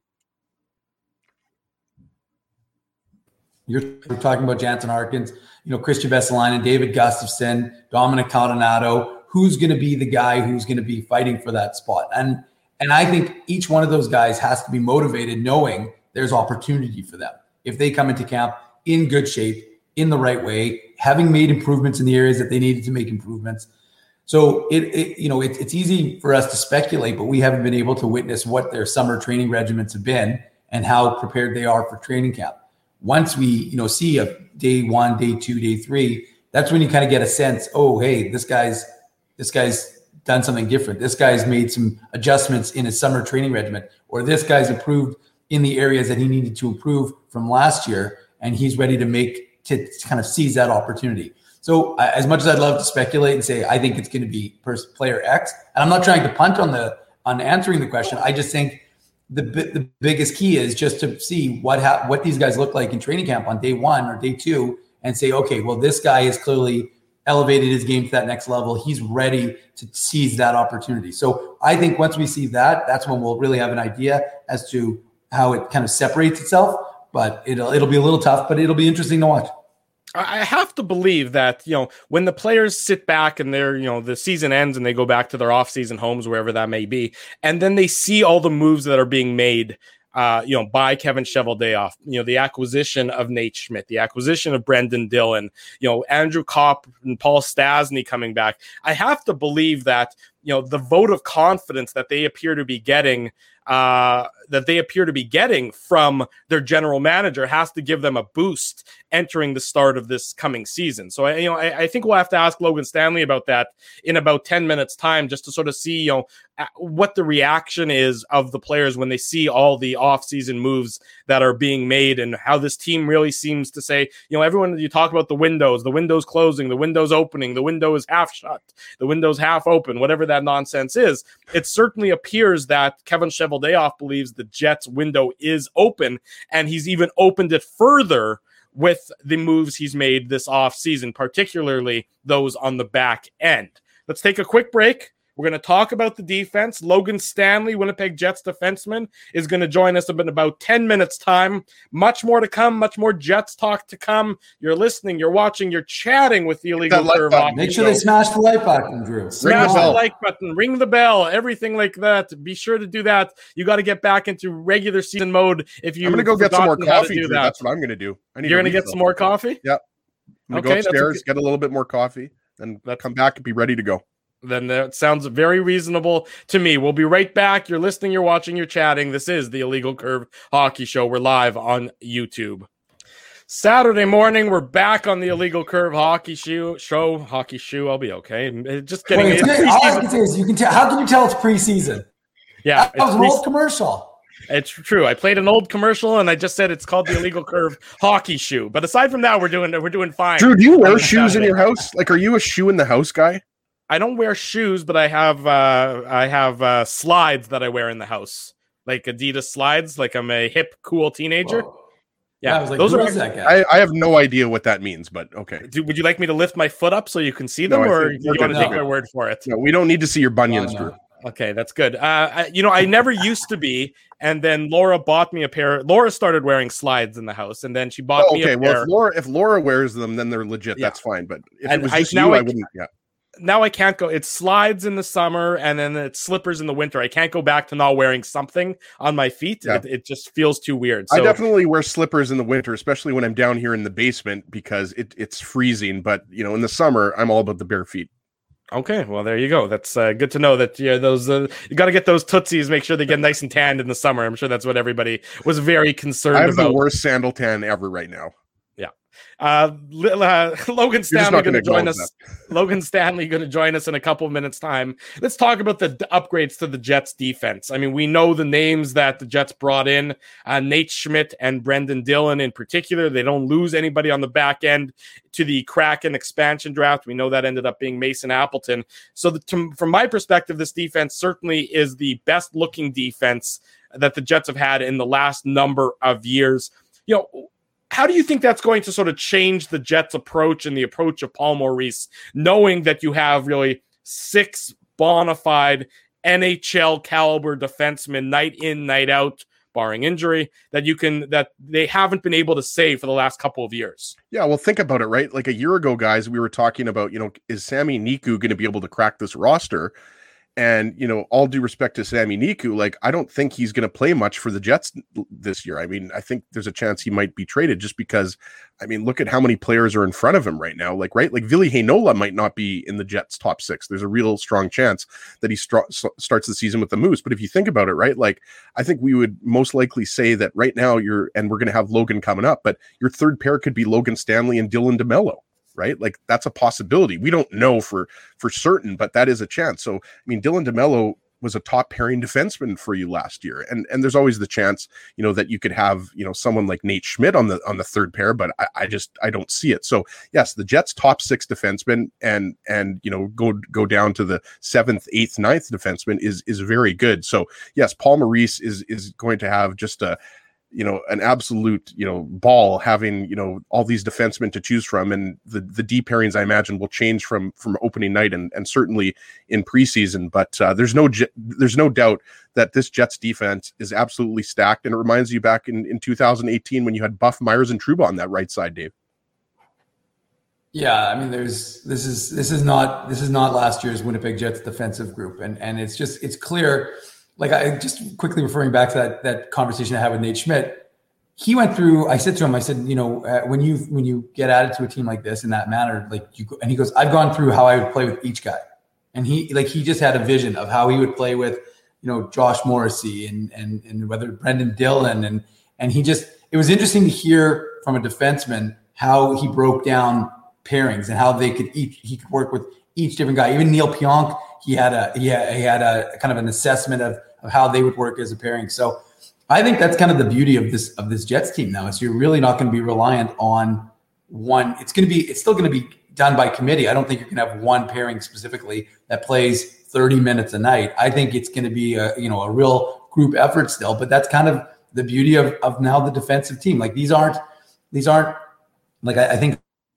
You're talking about Jansen Harkins, you know, Christian Vesalainen, David Gustafsson, Dominic Caldonado. Who's going to be the guy who's going to be fighting for that spot? And And I think each one of those guys has to be motivated knowing there's opportunity for them. If they come into camp in good shape, in the right way, having made improvements in the areas that they needed to make improvements. So it, it you know, it, it's easy for us to speculate, but we haven't been able to witness what their summer training regimens have been and how prepared they are for training camp. Once we, you know, see a day one, day two, day three, that's when you kind of get a sense, oh, hey, this guy's, this guy's done something different. This guy's made some adjustments in his summer training regimen, or this guy's improved in the areas that he needed to improve from last year, and he's ready to make, to, to kind of seize that opportunity. So uh, as much as I'd love to speculate and say, I think it's going to be pers- player X, and I'm not trying to punt on the, on answering the question. I just think the the biggest key is just to see what ha- what these guys look like in training camp on day one or day two, and say, okay, well, this guy has clearly elevated his game to that next level. He's ready to seize that opportunity. So I think once we see that, that's when we'll really have an idea as to how it kind of separates itself. But it'll it'll be a little tough, but it'll be interesting to watch. I have to believe that, you know, when the players sit back and they're, you know, the season ends and they go back to their off-season homes, wherever that may be, and then they see all the moves that are being made, uh, you know, by Kevin Cheveldayoff, you know, the acquisition of Nate Schmidt, the acquisition of Brendan Dillon, you know, Andrew Kopp and Paul Stastny coming back. I have to believe that, you know, the vote of confidence that they appear to be getting uh, that they appear to be getting from their general manager has to give them a boost entering the start of this coming season. So, I, you know, I, I think we'll have to ask Logan Stanley about that in about ten minutes time, just to sort of see, you know, what the reaction is of the players when they see all the off-season moves that are being made, and how this team really seems to say, you know, everyone, you talk about the windows, the windows closing, the windows opening, the window is half shut, the window's half open, whatever that nonsense is. It certainly appears that Kevin Cheveldayoff believes the Jets window is open, and he's even opened it further with the moves he's made this offseason, particularly those on the back end. Let's take a quick break. We're going to talk about the defense. Logan Stanley, Winnipeg Jets defenseman, is going to join us in about ten minutes time. Much more to come, much more Jets talk to come. You're listening, you're watching, you're chatting with the Illegal Curve. Make sure they smash the like button, Drew. Smash the, the like button, ring the bell, everything like that. Be sure to do that. You got to get back into regular season mode. If you I'm going to go get some more coffee, Drew. That. That's what I'm going to do. I need You're going to get some more coffee? Yep. I'm going to okay, go upstairs, a, get a little bit more coffee, and come back and be ready to go. Then that sounds very reasonable to me. We'll be right back. You're listening, you're watching, you're chatting. This is the Illegal Curve Hockey Show. We're live on YouTube. Saturday morning, we're back on the Illegal Curve Hockey Show. Show Hockey Show. I'll be okay. Just kidding. Wait, all I can say is you can tell. How can you tell it's preseason? Yeah, that was an old commercial. It's true. I played an old commercial, and I just said it's called the Illegal Curve Hockey Shoe. But aside from that, we're doing we're doing fine. Drew, do you wear shoes Saturday. in your house? Like, are you a shoe in the house guy? I don't wear shoes, but I have uh, I have uh, slides that I wear in the house, like Adidas slides. Like I'm a hip, cool teenager. Whoa. Yeah, I was like, those are. That guy? I, I have no idea what that means, but okay. Do, would you like me to lift my foot up so you can see them, no, or do you want to no. take my word for it? No, we don't need to see your bunions, oh, no. Drew. Okay, that's good. Uh, I, you know, I never used to be, and then Laura bought me a pair. Laura started wearing slides in the house, and then she bought oh, me okay. a well, pair. If Laura, if Laura wears them, then they're legit. Yeah. That's fine. But if and it was I, just now you, I, I wouldn't. Yeah. Now I can't go. It's slides in the summer, and then it's slippers in the winter. I can't go back to not wearing something on my feet. Yeah. It, it just feels too weird. So, I definitely wear slippers in the winter, especially when I'm down here in the basement because it, it's freezing. But you know, in the summer, I'm all about the bare feet. Okay, well there you go. That's uh, good to know that yeah, those uh, you got to get those tootsies. Make sure they get nice and tanned in the summer. I'm sure that's what everybody was very concerned about. I have about. the worst sandal tan ever right now. Uh, uh, Logan Stanley going to join us. That. Logan Stanley going to join us in a couple of minutes' time. Let's talk about the d- upgrades to the Jets defense. I mean, we know the names that the Jets brought in, uh, Nate Schmidt and Brendan Dillon in particular. They don't lose anybody on the back end to the Kraken expansion draft. We know that ended up being Mason Appleton. So the, to, from my perspective, this defense certainly is the best looking defense that the Jets have had in the last number of years. You know, how do you think that's going to sort of change the Jets' approach and the approach of Paul Maurice, knowing that you have really six bona fide N H L caliber defensemen night in, night out, barring injury, that you can that they haven't been able to say for the last couple of years? Yeah, well, think about it, right? Like a year ago, guys, we were talking about, you know, is Sami Niku going to be able to crack this roster? And, you know, all due respect to Sami Niku, like, I don't think he's going to play much for the Jets this year. I mean, I think there's a chance he might be traded just because, I mean, look at how many players are in front of him right now. Like, right? Like, Ville Heinola might not be in the Jets top six. There's a real strong chance that he st- starts the season with the Moose. But if you think about it, right, like, I think we would most likely say that right now you're, and we're going to have Logan coming up, but your third pair could be Logan Stanley and Dylan DeMello. Right? Like, that's a possibility. We don't know for, for certain, but that is a chance. So, I mean, Dylan DeMello was a top pairing defenseman for you last year. And, and there's always the chance, you know, that you could have, you know, someone like Nate Schmidt on the, on the third pair, but I, I just, I don't see it. So yes, the Jets top six defenseman and, and, you know, go, go down to the seventh, eighth, ninth defenseman is, is very good. So yes, Paul Maurice is, is going to have just a, you know, an absolute, you know, ball having, you know, all these defensemen to choose from. And the, the D pairings, I imagine, will change from, from opening night and, and certainly in preseason. But uh, there's no, there's no doubt that this Jets defense is absolutely stacked. And it reminds you back in, in two thousand eighteen when you had Buff, Myers, and Trouba on that right side, Dave. Yeah. I mean, there's, this is, this is not, this is not last year's Winnipeg Jets defensive group. And, and it's just, it's clear. Like, I just quickly referring back to that, that conversation I had with Nate Schmidt, he went through, I said to him, I said, you know, uh, when you, when you get added to a team like this in that manner, like you go, and he goes, I've gone through how I would play with each guy. And he, like, he just had a vision of how he would play with, you know, Josh Morrissey and, and, and whether Brendan Dillon. And, and he just, it was interesting to hear from a defenseman how he broke down pairings and how they could each, he could work with each different guy. Even Neil Pionk, he had a he had, he had a kind of an assessment of, of how they would work as a pairing. So I think that's kind of the beauty of this of this Jets team now is you're really not going to be reliant on one. It's going to be it's still going to be done by committee. I don't think you're going to have one pairing specifically that plays thirty minutes a night. I think it's going to be a you know a real group effort still. But that's kind of the beauty of of now the defensive team. Like these aren't these aren't like I, I think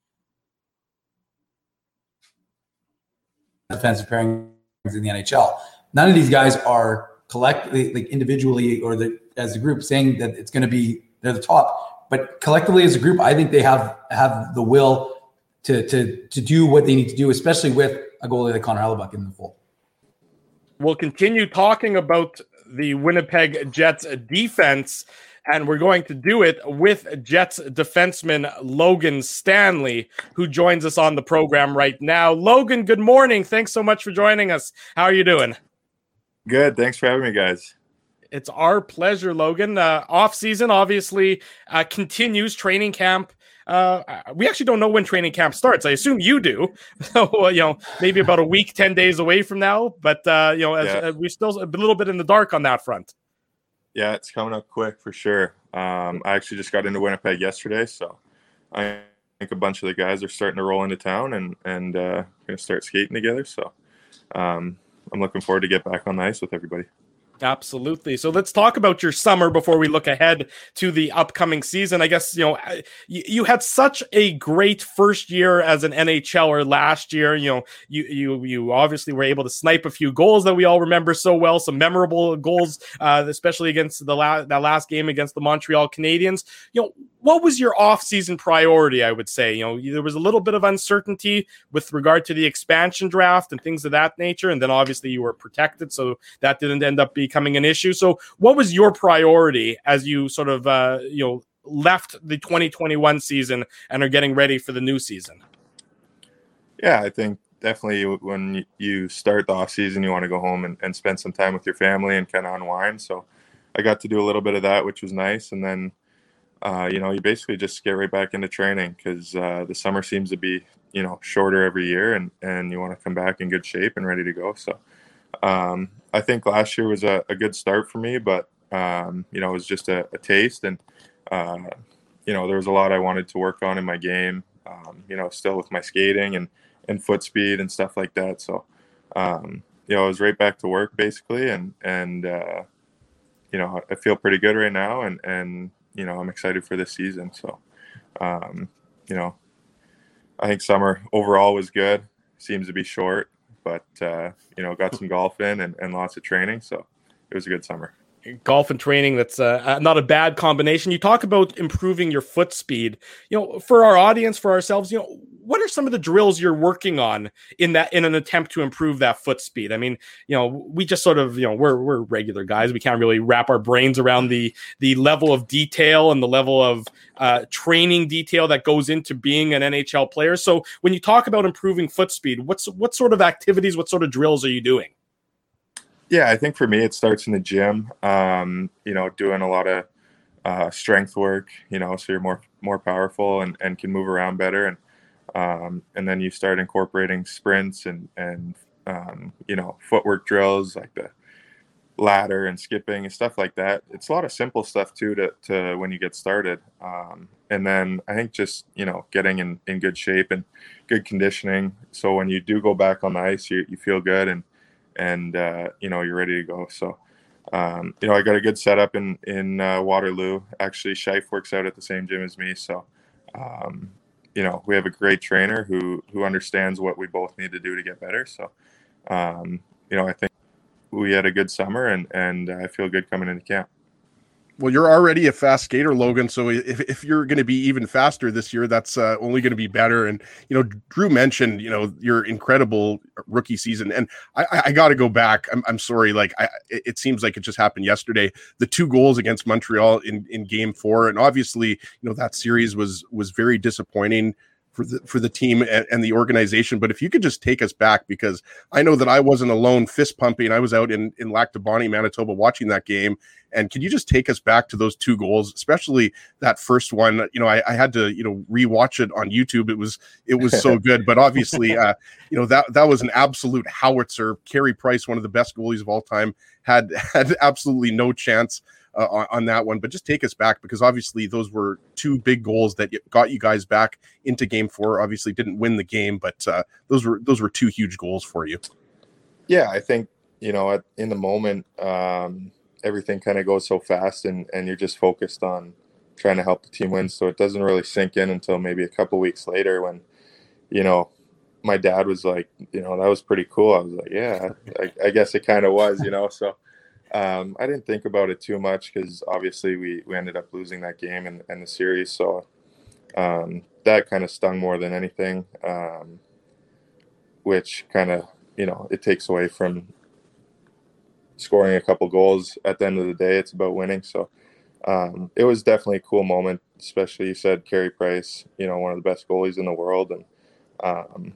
defensive pairings in the N H L. None of these guys are collectively, like individually or the, as a group saying that it's going to be, they're the top, but collectively as a group, I think they have, have the will to, to, to do what they need to do, especially with a goalie like Connor Hellebuyck in the fold. We'll continue talking about the Winnipeg Jets defense, and we're going to do it with Jets defenseman Logan Stanley, who joins us on the program right now. Logan, good morning. Thanks so much for joining us. How are you doing? Good. Thanks for having me, guys. It's our pleasure, Logan. Uh, off season obviously uh, continues. Training camp. Uh, we actually don't know when training camp starts. I assume you do. So, you know, maybe about a week, ten days away from now. But uh, you know, as, yeah. uh, we're still a little bit in the dark on that front. Yeah, it's coming up quick for sure. Um, I actually just got into Winnipeg yesterday, so I think a bunch of the guys are starting to roll into town and and uh, going to start skating together. So um, I'm looking forward to get back on the ice with everybody. Absolutely. So let's talk about your summer before we look ahead to the upcoming season. I guess, you know, you, you had such a great first year as an NHLer last year. You know, you, you, you obviously were able to snipe a few goals that we all remember so well, some memorable goals, uh, especially against the la- that last game against the Montreal Canadiens. You know, what was your off-season priority, I would say? You know, there was a little bit of uncertainty with regard to the expansion draft and things of that nature. And then obviously you were protected, so that didn't end up becoming an issue. So what was your priority as you sort of, uh, you know, left the twenty twenty-one season and are getting ready for the new season? Yeah, I think definitely when you start the off-season, you want to go home and, and spend some time with your family and kind of unwind. So I got to do a little bit of that, which was nice. And then Uh, you know, you basically just get right back into training because uh, the summer seems to be, you know, shorter every year, and, and you want to come back in good shape and ready to go. So um, I think last year was a, a good start for me, but, um, you know, it was just a, a taste. And, uh, you know, there was a lot I wanted to work on in my game, um, you know, still with my skating and, and foot speed and stuff like that. So, um, you know, I was right back to work basically. And, and uh, you know, I feel pretty good right now. And, and you know, I'm excited for this season. So, um, you know, I think summer overall was good. Seems to be short, but, uh, you know, got some golf in and, and lots of training. So it was a good summer. Golf and training, that's uh, not a bad combination. You talk about improving your foot speed. You know, for our audience, for ourselves, you know, what are some of the drills you're working on in that in an attempt to improve that foot speed? I mean, you know, we just sort of, you know, we're we're regular guys. We can't really wrap our brains around the the level of detail and the level of uh, training detail that goes into being an N H L player. So when you talk about improving foot speed, what's what sort of activities, what sort of drills are you doing? Yeah, I think for me, it starts in the gym, um, you know, doing a lot of uh, strength work, you know, so you're more more powerful and, and can move around better. And um, and then you start incorporating sprints and, and um, you know, footwork drills like the ladder and skipping and stuff like that. It's a lot of simple stuff, too, to, to when you get started. Um, and then I think just, you know, getting in, in good shape and good conditioning. So when you do go back on the ice, you, you feel good and and, uh, you know, you're ready to go. So, um, you know, I got a good setup in, in uh, Waterloo. Actually, Scheif works out at the same gym as me. So, um, you know, we have a great trainer who, who understands what we both need to do to get better. So, um, you know, I think we had a good summer and, and I feel good coming into camp. Well, you're already a fast skater, Logan. So if, if you're going to be even faster this year, that's uh, only going to be better. And, you know, Drew mentioned, you know, your incredible rookie season. And I, I got to go back. I'm, I'm sorry. Like, I, it seems like it just happened yesterday. The two goals against Montreal in, in game four. And obviously, you know, that series was, was very disappointing for the for the team and, and the organization. But if you could just take us back, because I know that I wasn't alone fist pumping. I was out in, in Lac du Bonnet, Manitoba, watching that game. And can you just take us back to those two goals, especially that first one? You know, I, I had to, you know, rewatch it on YouTube. It was it was so good. But obviously, uh, you know, that that was an absolute howitzer. Carey Price, one of the best goalies of all time, had had absolutely no chance Uh, on, on that one. But just take us back, because obviously those were two big goals that got you guys back into game four. Obviously didn't win the game, but uh, those were those were two huge goals for you. Yeah, I think, you know, at, in the moment, um, everything kind of goes so fast and, and you're just focused on trying to help the team win. So it doesn't really sink in until maybe a couple weeks later when, you know, my dad was like, you know, that was pretty cool. I was like, yeah, I, I guess it kind of was, you know, so Um, I didn't think about it too much because obviously we, we ended up losing that game and, and the series. So um, that kind of stung more than anything, um, which kind of, you know, it takes away from scoring a couple goals. At the end of the day, it's about winning. So um, it was definitely a cool moment, especially you said Carey Price, you know, one of the best goalies in the world. And um,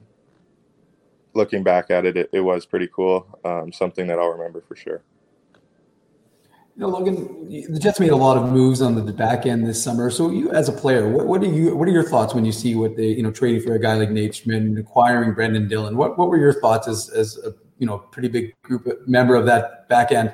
looking back at it, it, it was pretty cool. Um, something that I'll remember for sure. You know, Logan, the Jets made a lot of moves on the back end this summer. So, you as a player, what, what are you? What are your thoughts when you see what they, you know, trading for a guy like Nate Schmidt, acquiring Brendan Dillon? What What were your thoughts as as a, you know, pretty big group member of that back end?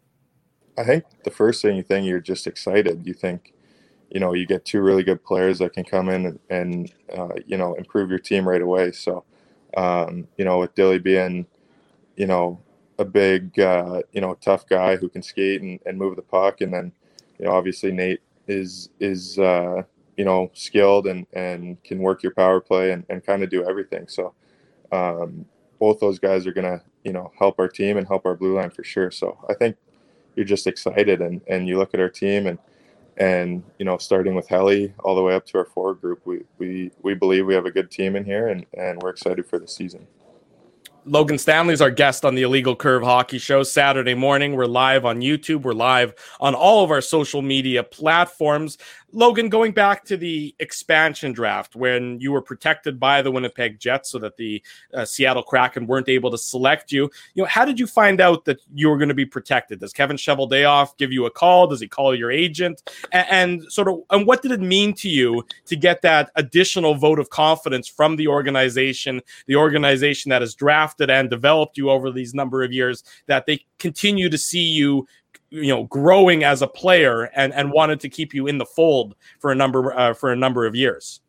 I think the first thing you think, you're just excited. You think, you know, you get two really good players that can come in and, and uh, you know, improve your team right away. So, um, you know, with Dilly being, you know, a big, uh, you know, tough guy who can skate and, and move the puck. And then, you know, obviously Nate is, is uh, you know, skilled and, and can work your power play and, and kind of do everything. So um, both those guys are going to, you know, help our team and help our blue line for sure. So I think you're just excited and, and you look at our team and, and, you know, starting with Helly all the way up to our forward group, we, we, we believe we have a good team in here and, and we're excited for the season. Logan Stanley's our guest on the Illegal Curve Hockey Show Saturday morning. We're live on YouTube. We're live on all of our social media platforms. Logan, going back to the expansion draft when you were protected by the Winnipeg Jets so that the uh, Seattle Kraken weren't able to select you, you know, how did you find out that you were going to be protected? Does Kevin Cheveldayoff give you a call? Does he call your agent? And, and sort of, and what did it mean to you to get that additional vote of confidence from the organization, the organization that has drafted and developed you over these number of years, that they continue to see you, you know, growing as a player and, and wanted to keep you in the fold for a number uh, for a number of years?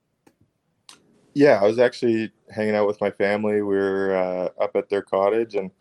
Yeah, I was actually hanging out with my family. We were uh, up at their cottage, and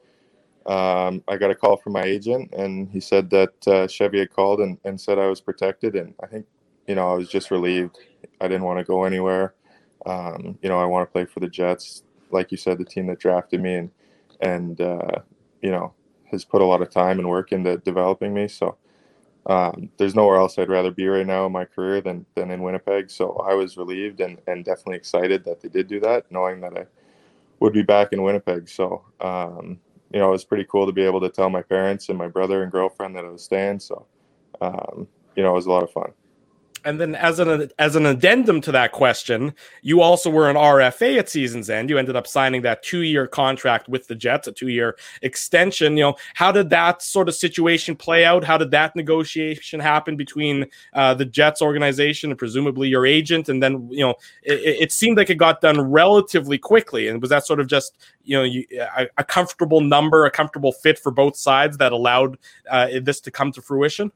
um, I got a call from my agent, and he said that uh, Chevy had called and, and said I was protected. And I think, you know, I was just relieved. I didn't want to go anywhere. Um, you know, I want to play for the Jets. Like you said, the team that drafted me and, and uh, you know, has put a lot of time and work into developing me. So um, there's nowhere else I'd rather be right now in my career than than in Winnipeg. So I was relieved and, and definitely excited that they did do that, knowing that I would be back in Winnipeg. So, um, you know, it was pretty cool to be able to tell my parents and my brother and girlfriend that I was staying. So, um, you know, it was a lot of fun. And then as an as an addendum to that question, you also were an R F A at season's end. You ended up signing that two-year contract with the Jets, a two-year extension. You know, how did that sort of situation play out? How did that negotiation happen between uh, the Jets organization and presumably your agent? And then, you know, it, it seemed like it got done relatively quickly. And was that sort of just, you know, you, a, a comfortable number, a comfortable fit for both sides that allowed uh, this to come to fruition?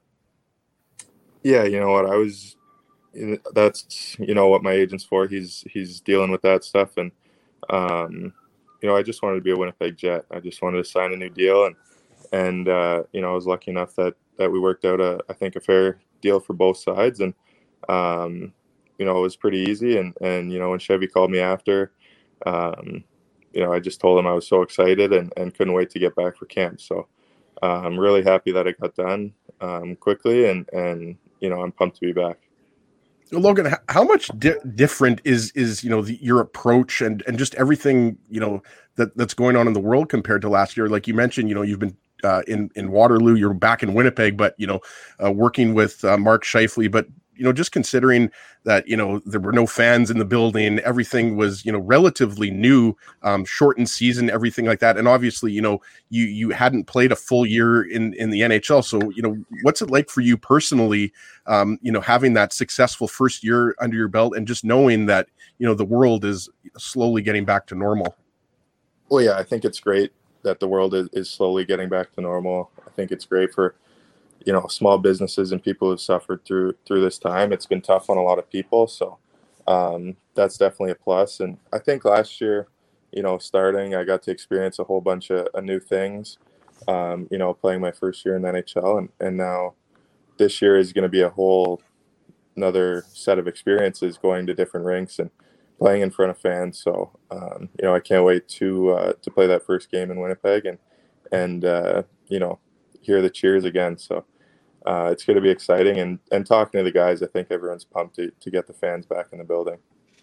Yeah, you know what, I was, that's, you know, what my agent's for. He's, he's dealing with that stuff. And, um, you know, I just wanted to be a Winnipeg Jet. I just wanted to sign a new deal. And, and, uh, you know, I was lucky enough that, that we worked out a, I think a fair deal for both sides. And, um, you know, it was pretty easy. And, and, you know, when Chevy called me after, um, you know, I just told him I was so excited and, and couldn't wait to get back for camp. So uh, I'm really happy that it got done um, quickly. And, and, you know, I'm pumped to be back. Logan, how much di- different is is you know the, your approach and and just everything you know that that's going on in the world compared to last year? Like you mentioned, you know, you've been uh, in in Waterloo, you're back in Winnipeg, but you know, uh, working with uh, Mark Scheifele, but you know, just considering that, you know, there were no fans in the building, everything was, you know, relatively new, um, shortened season, everything like that. And obviously, you know, you, you hadn't played a full year in, in the N H L. So, you know, what's it like for you personally, um, you know, having that successful first year under your belt and just knowing that, you know, the world is slowly getting back to normal? Well, yeah, I think it's great that the world is, is slowly getting back to normal. I think it's great for, you know, small businesses and people who've suffered through through this time. It's been tough on a lot of people, so um, that's definitely a plus. And I think last year, you know, starting, I got to experience a whole bunch of, of new things. Um, you know, playing my first year in the N H L, and and now this year is going to be a whole another set of experiences, going to different rinks and playing in front of fans. So um, you know, I can't wait to uh, to play that first game in Winnipeg and and uh, you know, hear the cheers again. So. Uh, it's going to be exciting, and, and talking to the guys, I think everyone's pumped to, to get the fans back in the building.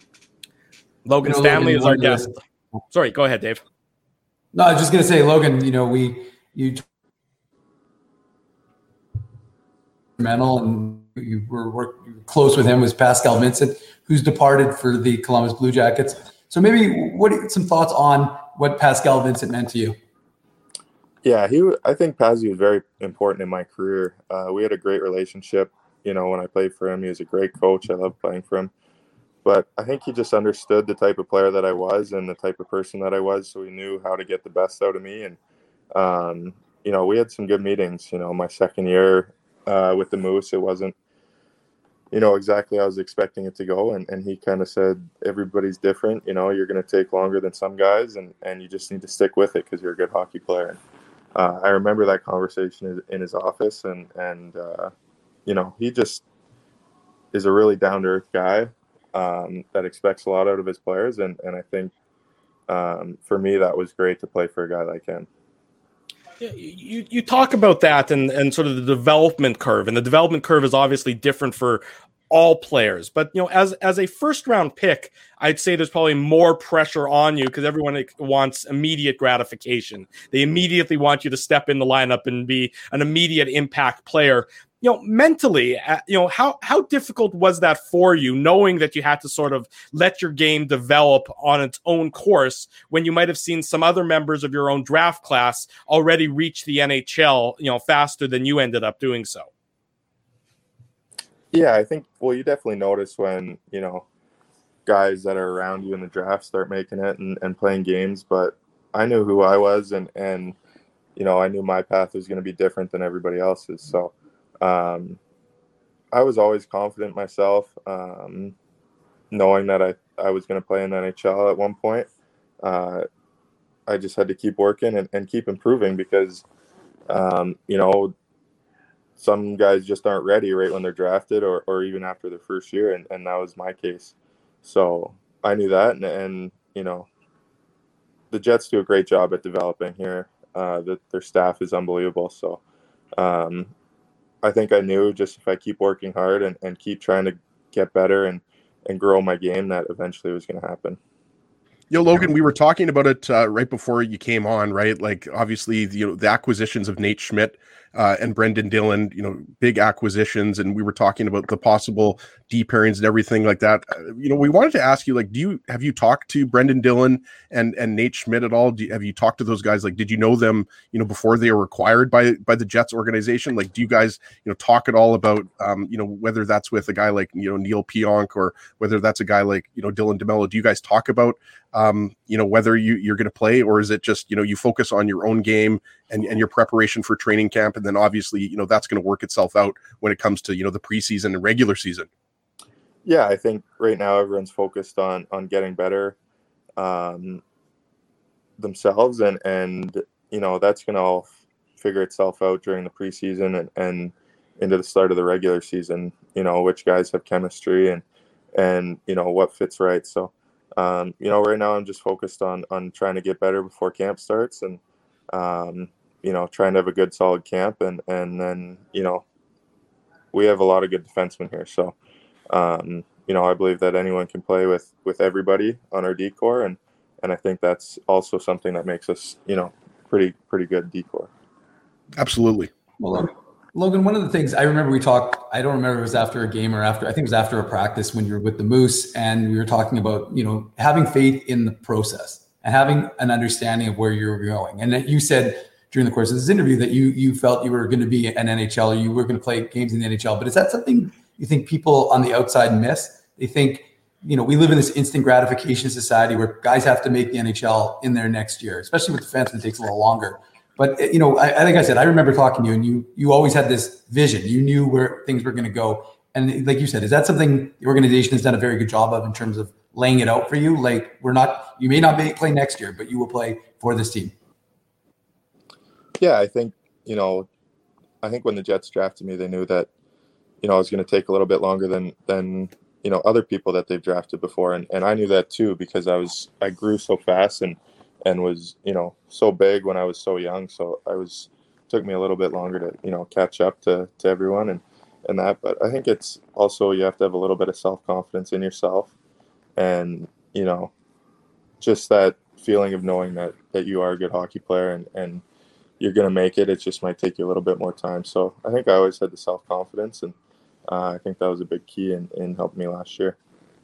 Logan you know, Stanley Logan, is our guest. To... Sorry, go ahead, Dave. No, I was just going to say, Logan, you know, we, you mental and you were work, close with him was Pascal Vincent, who's departed for the Columbus Blue Jackets. So maybe what some thoughts on what Pascal Vincent meant to you? Yeah, he. I think Pazzi was very important in my career. Uh, we had a great relationship. You know, when I played for him, he was a great coach. I loved playing for him. But I think he just understood the type of player that I was and the type of person that I was, so he knew how to get the best out of me. And, um, you know, we had some good meetings. You know, my second year uh, with the Moose, it wasn't, you know, exactly how I was expecting it to go. And, and he kind of said, everybody's different. You know, you're going to take longer than some guys, and, and you just need to stick with it because you're a good hockey player. And, Uh, I remember that conversation in his office, and, and uh, you know, he just is a really down-to-earth guy um, that expects a lot out of his players, and, and I think um, for me that was great to play for a guy like him. Yeah, you, you talk about that and, and sort of the development curve, and the development curve is obviously different for all players, but you know, as as a first round pick, I'd say there's probably more pressure on you because everyone wants immediate gratification. They immediately want you to step in the lineup and be an immediate impact player. You know, mentally, you know, how how difficult was that for you, knowing that you had to sort of let your game develop on its own course when you might have seen some other members of your own draft class already reach the N H L, you know, faster than you ended up doing so? Yeah, I think, well, you definitely notice when, you know, guys that are around you in the draft start making it and, and playing games, but I knew who I was, and, and, you know, I knew my path was going to be different than everybody else's. So um, I was always confident myself, um, knowing that I, I was going to play in the N H L at one point. Uh, I just had to keep working and, and keep improving because, um, you know, some guys just aren't ready right when they're drafted or, or even after their first year. And, and that was my case. So I knew that. And, and, you know, the Jets do a great job at developing here. Uh, that their staff is unbelievable. So, um, I think I knew just if I keep working hard and, and keep trying to get better and, and grow my game, that eventually it was going to happen. Yo, Logan, we were talking about it uh, right before you came on, right? Like, obviously, you know, the acquisitions of Nate Schmidt uh, and Brendan Dillon, you know, big acquisitions, and we were talking about the possible D pairings and everything like that. Uh, you know, we wanted to ask you, like, do you have you talked to Brendan Dillon and and Nate Schmidt at all? Do you, have you talked to those guys? Like, did you know them, you know, before they were acquired by by the Jets organization? Like, do you guys, you know, talk at all about, um, you know, whether that's with a guy like, you know, Neil Pionk or whether that's a guy like, you know, Dylan DeMello? Do you guys talk about um, you know, whether you, you're going to play, or is it just, you know, you focus on your own game and, and your preparation for training camp? And then obviously, you know, that's going to work itself out when it comes to, you know, the preseason and regular season. Yeah, I think right now everyone's focused on, on getting better um, themselves. And, and, you know, that's going to all figure itself out during the preseason and, and into the start of the regular season, you know, which guys have chemistry and, and, you know, what fits right. So, Um, you know, right now I'm just focused on on trying to get better before camp starts, and um, you know, trying to have a good, solid camp, and and then you know, we have a lot of good defensemen here, so um, you know, I believe that anyone can play with with everybody on our D-core, and and I think that's also something that makes us, you know, pretty pretty good D-core. Absolutely. Well, Logan, one of the things I remember we talked, I don't remember if it was after a game or after, I think it was after a practice when you were with the Moose, and we were talking about, you know, having faith in the process and having an understanding of where you're going. And that you said during the course of this interview that you you felt you were going to be an N H L, or you were going to play games in the N H L. But is that something you think people on the outside miss? They think, you know, we live in this instant gratification society where guys have to make the N H L in their next year, especially with defensemen, it takes a little longer. But, you know, I, I think I said, I remember talking to you, and you you always had this vision. You knew where things were going to go. And like you said, is that something the organization has done a very good job of in terms of laying it out for you? Like, we're not, you may not be, play next year, but you will play for this team. Yeah, I think, you know, I think when the Jets drafted me, they knew that, you know, I was going to take a little bit longer than, than, you know, other people that they've drafted before. And, and I knew that too, because I was, I grew so fast and, and was, you know, so big when I was so young. So I was, took me a little bit longer to, you know, catch up to, to everyone and, and that. But I think it's also, you have to have a little bit of self-confidence in yourself, and, you know, just that feeling of knowing that, that you are a good hockey player and, and you're going to make it. It just might take you a little bit more time. So I think I always had the self-confidence, and uh, I think that was a big key in, in helping me last year.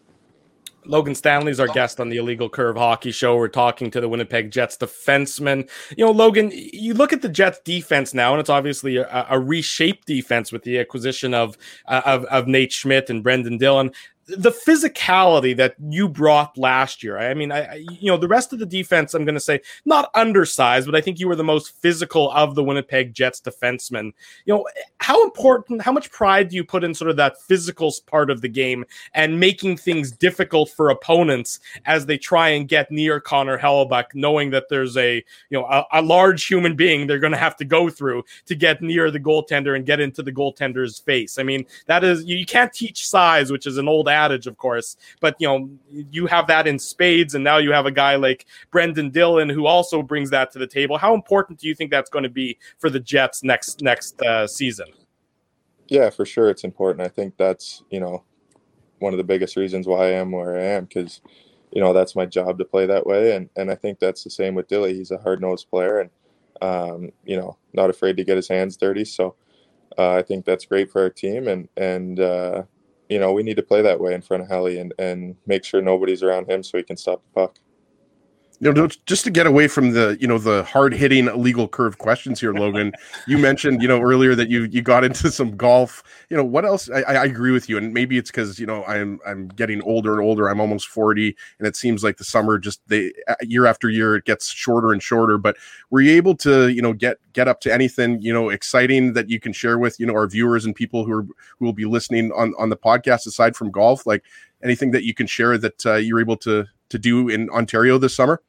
Logan Stanley's our guest on the Illegal Curve Hockey Show. We're talking to the Winnipeg Jets defenseman. You know, Logan, you look at the Jets defense now, and it's obviously a, a reshaped defense with the acquisition of, uh, of of Nate Schmidt and Brendan Dillon. The physicality that you brought last year, I mean, I, I you know, the rest of the defense, I'm going to say not undersized, but I think you were the most physical of the Winnipeg Jets defensemen. You know, how important, how much pride do you put in sort of that physical part of the game and making things difficult for opponents as they try and get near Connor Hellebuyck, knowing that there's a, you know, a, a large human being they're going to have to go through to get near the goaltender and get into the goaltender's face? I mean, that is, you can't teach size, which is an old adage, of course, but you know, you have that in spades, and now you have a guy like Brendan Dillon who also brings that to the table. How important do you think that's going to be for the Jets next next uh, season? Yeah, for sure, it's important. I think that's, you know, one of the biggest reasons why I am where I am, because, you know, that's my job to play that way, and and I think that's the same with Dilly. He's a hard-nosed player, and um, you know, not afraid to get his hands dirty. So uh, I think that's great for our team, and and uh, you know, we need to play that way in front of Helly and, and make sure nobody's around him so he can stop the puck. You know, just to get away from the, you know, the hard hitting illegal curve questions here, Logan, you mentioned, you know, earlier that you, you got into some golf. You know, what else? I, I agree with you. And maybe it's because, you know, I'm, I'm getting older and older. I'm almost forty, and it seems like the summer just they year after year, it gets shorter and shorter. But were you able to, you know, get, get up to anything, you know, exciting that you can share with, you know, our viewers and people who are, who will be listening on, on the podcast, aside from golf? Like anything that you can share that uh, you're able to, to do in Ontario this summer?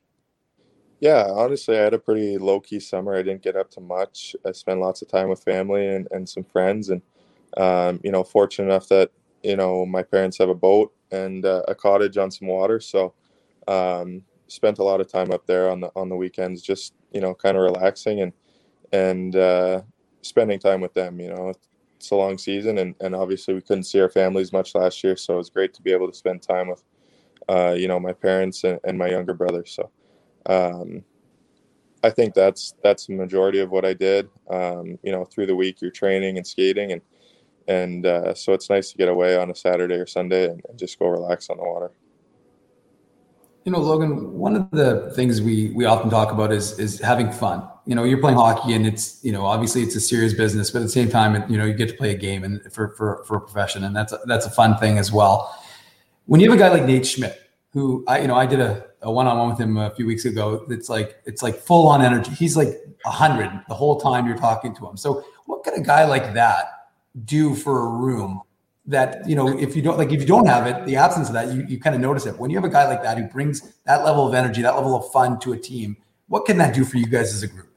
Yeah, honestly, I had a pretty low-key summer. I didn't get up to much. I spent lots of time with family and, and some friends, and, um, you know, fortunate enough that, you know, my parents have a boat and uh, a cottage on some water. So um, spent a lot of time up there on the on the weekends, just, you know, kind of relaxing and, and uh, spending time with them, you know. it's a long season, and, and obviously we couldn't see our families much last year, so it was great to be able to spend time with, uh, you know, my parents and, and my younger brother. So um, I think that's that's the majority of what I did. Um, you know, through the week you're training and skating, and and uh, so it's nice to get away on a Saturday or Sunday and, and just go relax on the water. You know, Logan, one of the things we we often talk about is is having fun. You know, you're playing hockey, and it's, you know, obviously it's a serious business, but at the same time, it, you know, you get to play a game and for for for a profession, and that's a, that's a fun thing as well. When you have a guy like Nate Schmidt, who I you know I did a, a one-on-one with him a few weeks ago. It's like it's like full on energy. He's like a hundred the whole time you're talking to him. So what can a guy like that do for a room? That, you know, if you don't like, if you don't have it, the absence of that, you, you kind of notice it. When you have a guy like that who brings that level of energy, that level of fun to a team, what can that do for you guys as a group?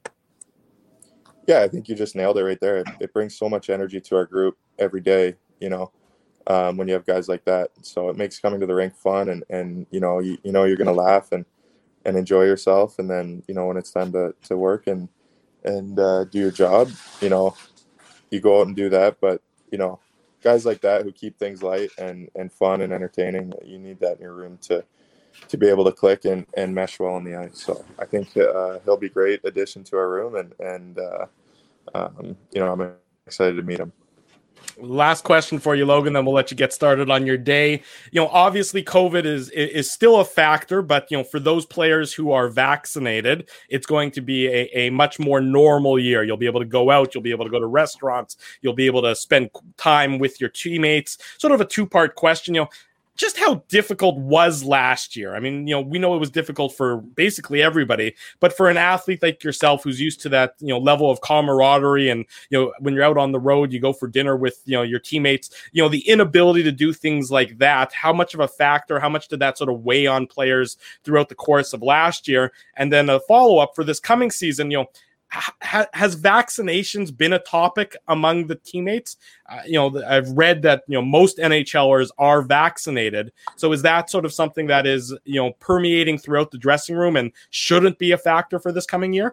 Yeah, I think you just nailed it right there. It, it brings so much energy to our group every day, you know, um, when you have guys like that. So it makes coming to the rink fun, and, and you know, you, you know, you're going to laugh and, and enjoy yourself. And then, you know, when it's time to, to work and, and uh, do your job, you know, you go out and do that. But, you know, guys like that who keep things light and, and fun and entertaining, you need that in your room to to be able to click and, and mesh well on the ice. So I think uh, he'll be a great addition to our room, and, and uh, um, you know, I'm excited to meet him. Last question for you, Logan, then we'll let you get started on your day. You know, obviously COVID is is still a factor, but, you know, for those players who are vaccinated, it's going to be a, a much more normal year. You'll be able to go out, you'll be able to go to restaurants, you'll be able to spend time with your teammates. Sort of a two-part question, you know, just how difficult was last year? I mean, you know, we know it was difficult for basically everybody, but for an athlete like yourself who's used to that, you know, level of camaraderie, and, you know, when you're out on the road, you go for dinner with, you know, your teammates, you know, the inability to do things like that, how much of a factor, how much did that sort of weigh on players throughout the course of last year? And then a follow-up for this coming season, you know, Ha, has vaccinations been a topic among the teammates? Uh, you know, I've read that, you know, most NHLers are vaccinated. So is that sort of something that is, you know, permeating throughout the dressing room and shouldn't be a factor for this coming year?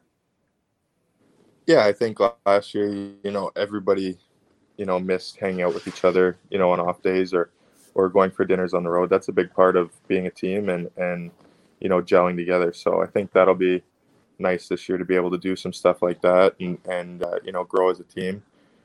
Yeah, I think last year, you know, everybody, you know, missed hanging out with each other, you know, on off days or, or going for dinners on the road. That's a big part of being a team and, and, you know, gelling together. So I think that'll be nice this year to be able to do some stuff like that and, and uh, you know, grow as a team.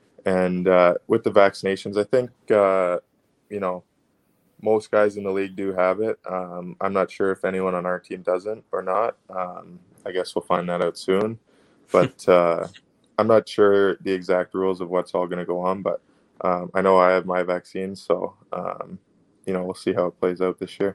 And uh, with the vaccinations, I think, uh, you know, most guys in the league do have it. Um, I'm not sure if anyone on our team doesn't or not. Um, I guess we'll find that out soon. But uh, I'm not sure the exact rules of what's all going to go on. But um, I know I have my vaccine, so, um, you know, we'll see how it plays out this year.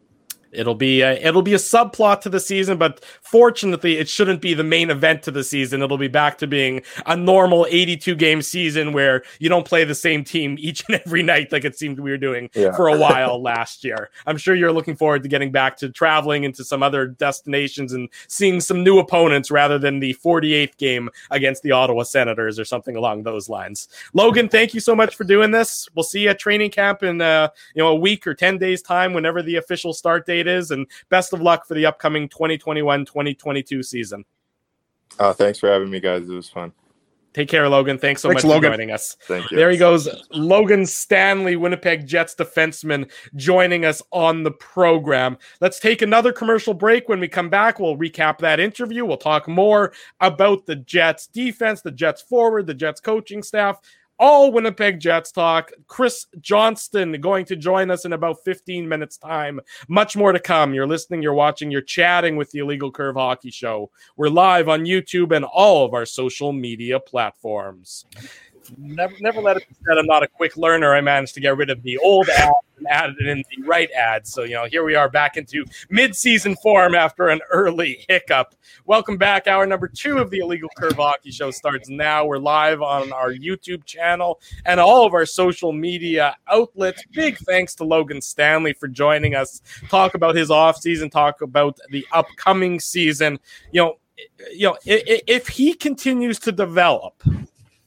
It'll be a, it'll be a subplot to the season, but fortunately, it shouldn't be the main event to the season. It'll be back to being a normal eighty-two game season where you don't play the same team each and every night like it seemed we were doing yeah. for a while last year. I'm sure you're looking forward to getting back to traveling into some other destinations and seeing some new opponents rather than the forty-eighth game against the Ottawa Senators or something along those lines. Logan, thank you so much for doing this. We'll see you at training camp in uh, you know a week or ten days time, whenever the official start date is, and best of luck for the upcoming twenty twenty-one twenty twenty-two season. Uh, thanks for having me, guys. It was fun. Take care, Logan. Thanks so Thanks, much Logan. for joining us. Thank you. There he goes, Logan Stanley, Winnipeg Jets defenseman, joining us on the program. Let's take another commercial break. When we come back, we'll recap that interview. We'll talk more about the Jets defense, the Jets forward, the Jets coaching staff, all Winnipeg Jets talk. Chris Johnston going to join us in about fifteen minutes time. Much more to come. You're listening, you're watching, you're chatting with the Illegal Curve Hockey Show. We're live on YouTube and all of our social media platforms. Never, never let it be said I'm not a quick learner. I managed to get rid of the old ad and added in the right ad. So, you know, here we are back into mid-season form after an early hiccup. Welcome back. Hour number two of the Illegal Curve Hockey Show starts now. We're live on our YouTube channel and all of our social media outlets. Big thanks to Logan Stanley for joining us. Talk about his offseason, talk about the upcoming season. You know, you know, if he continues to develop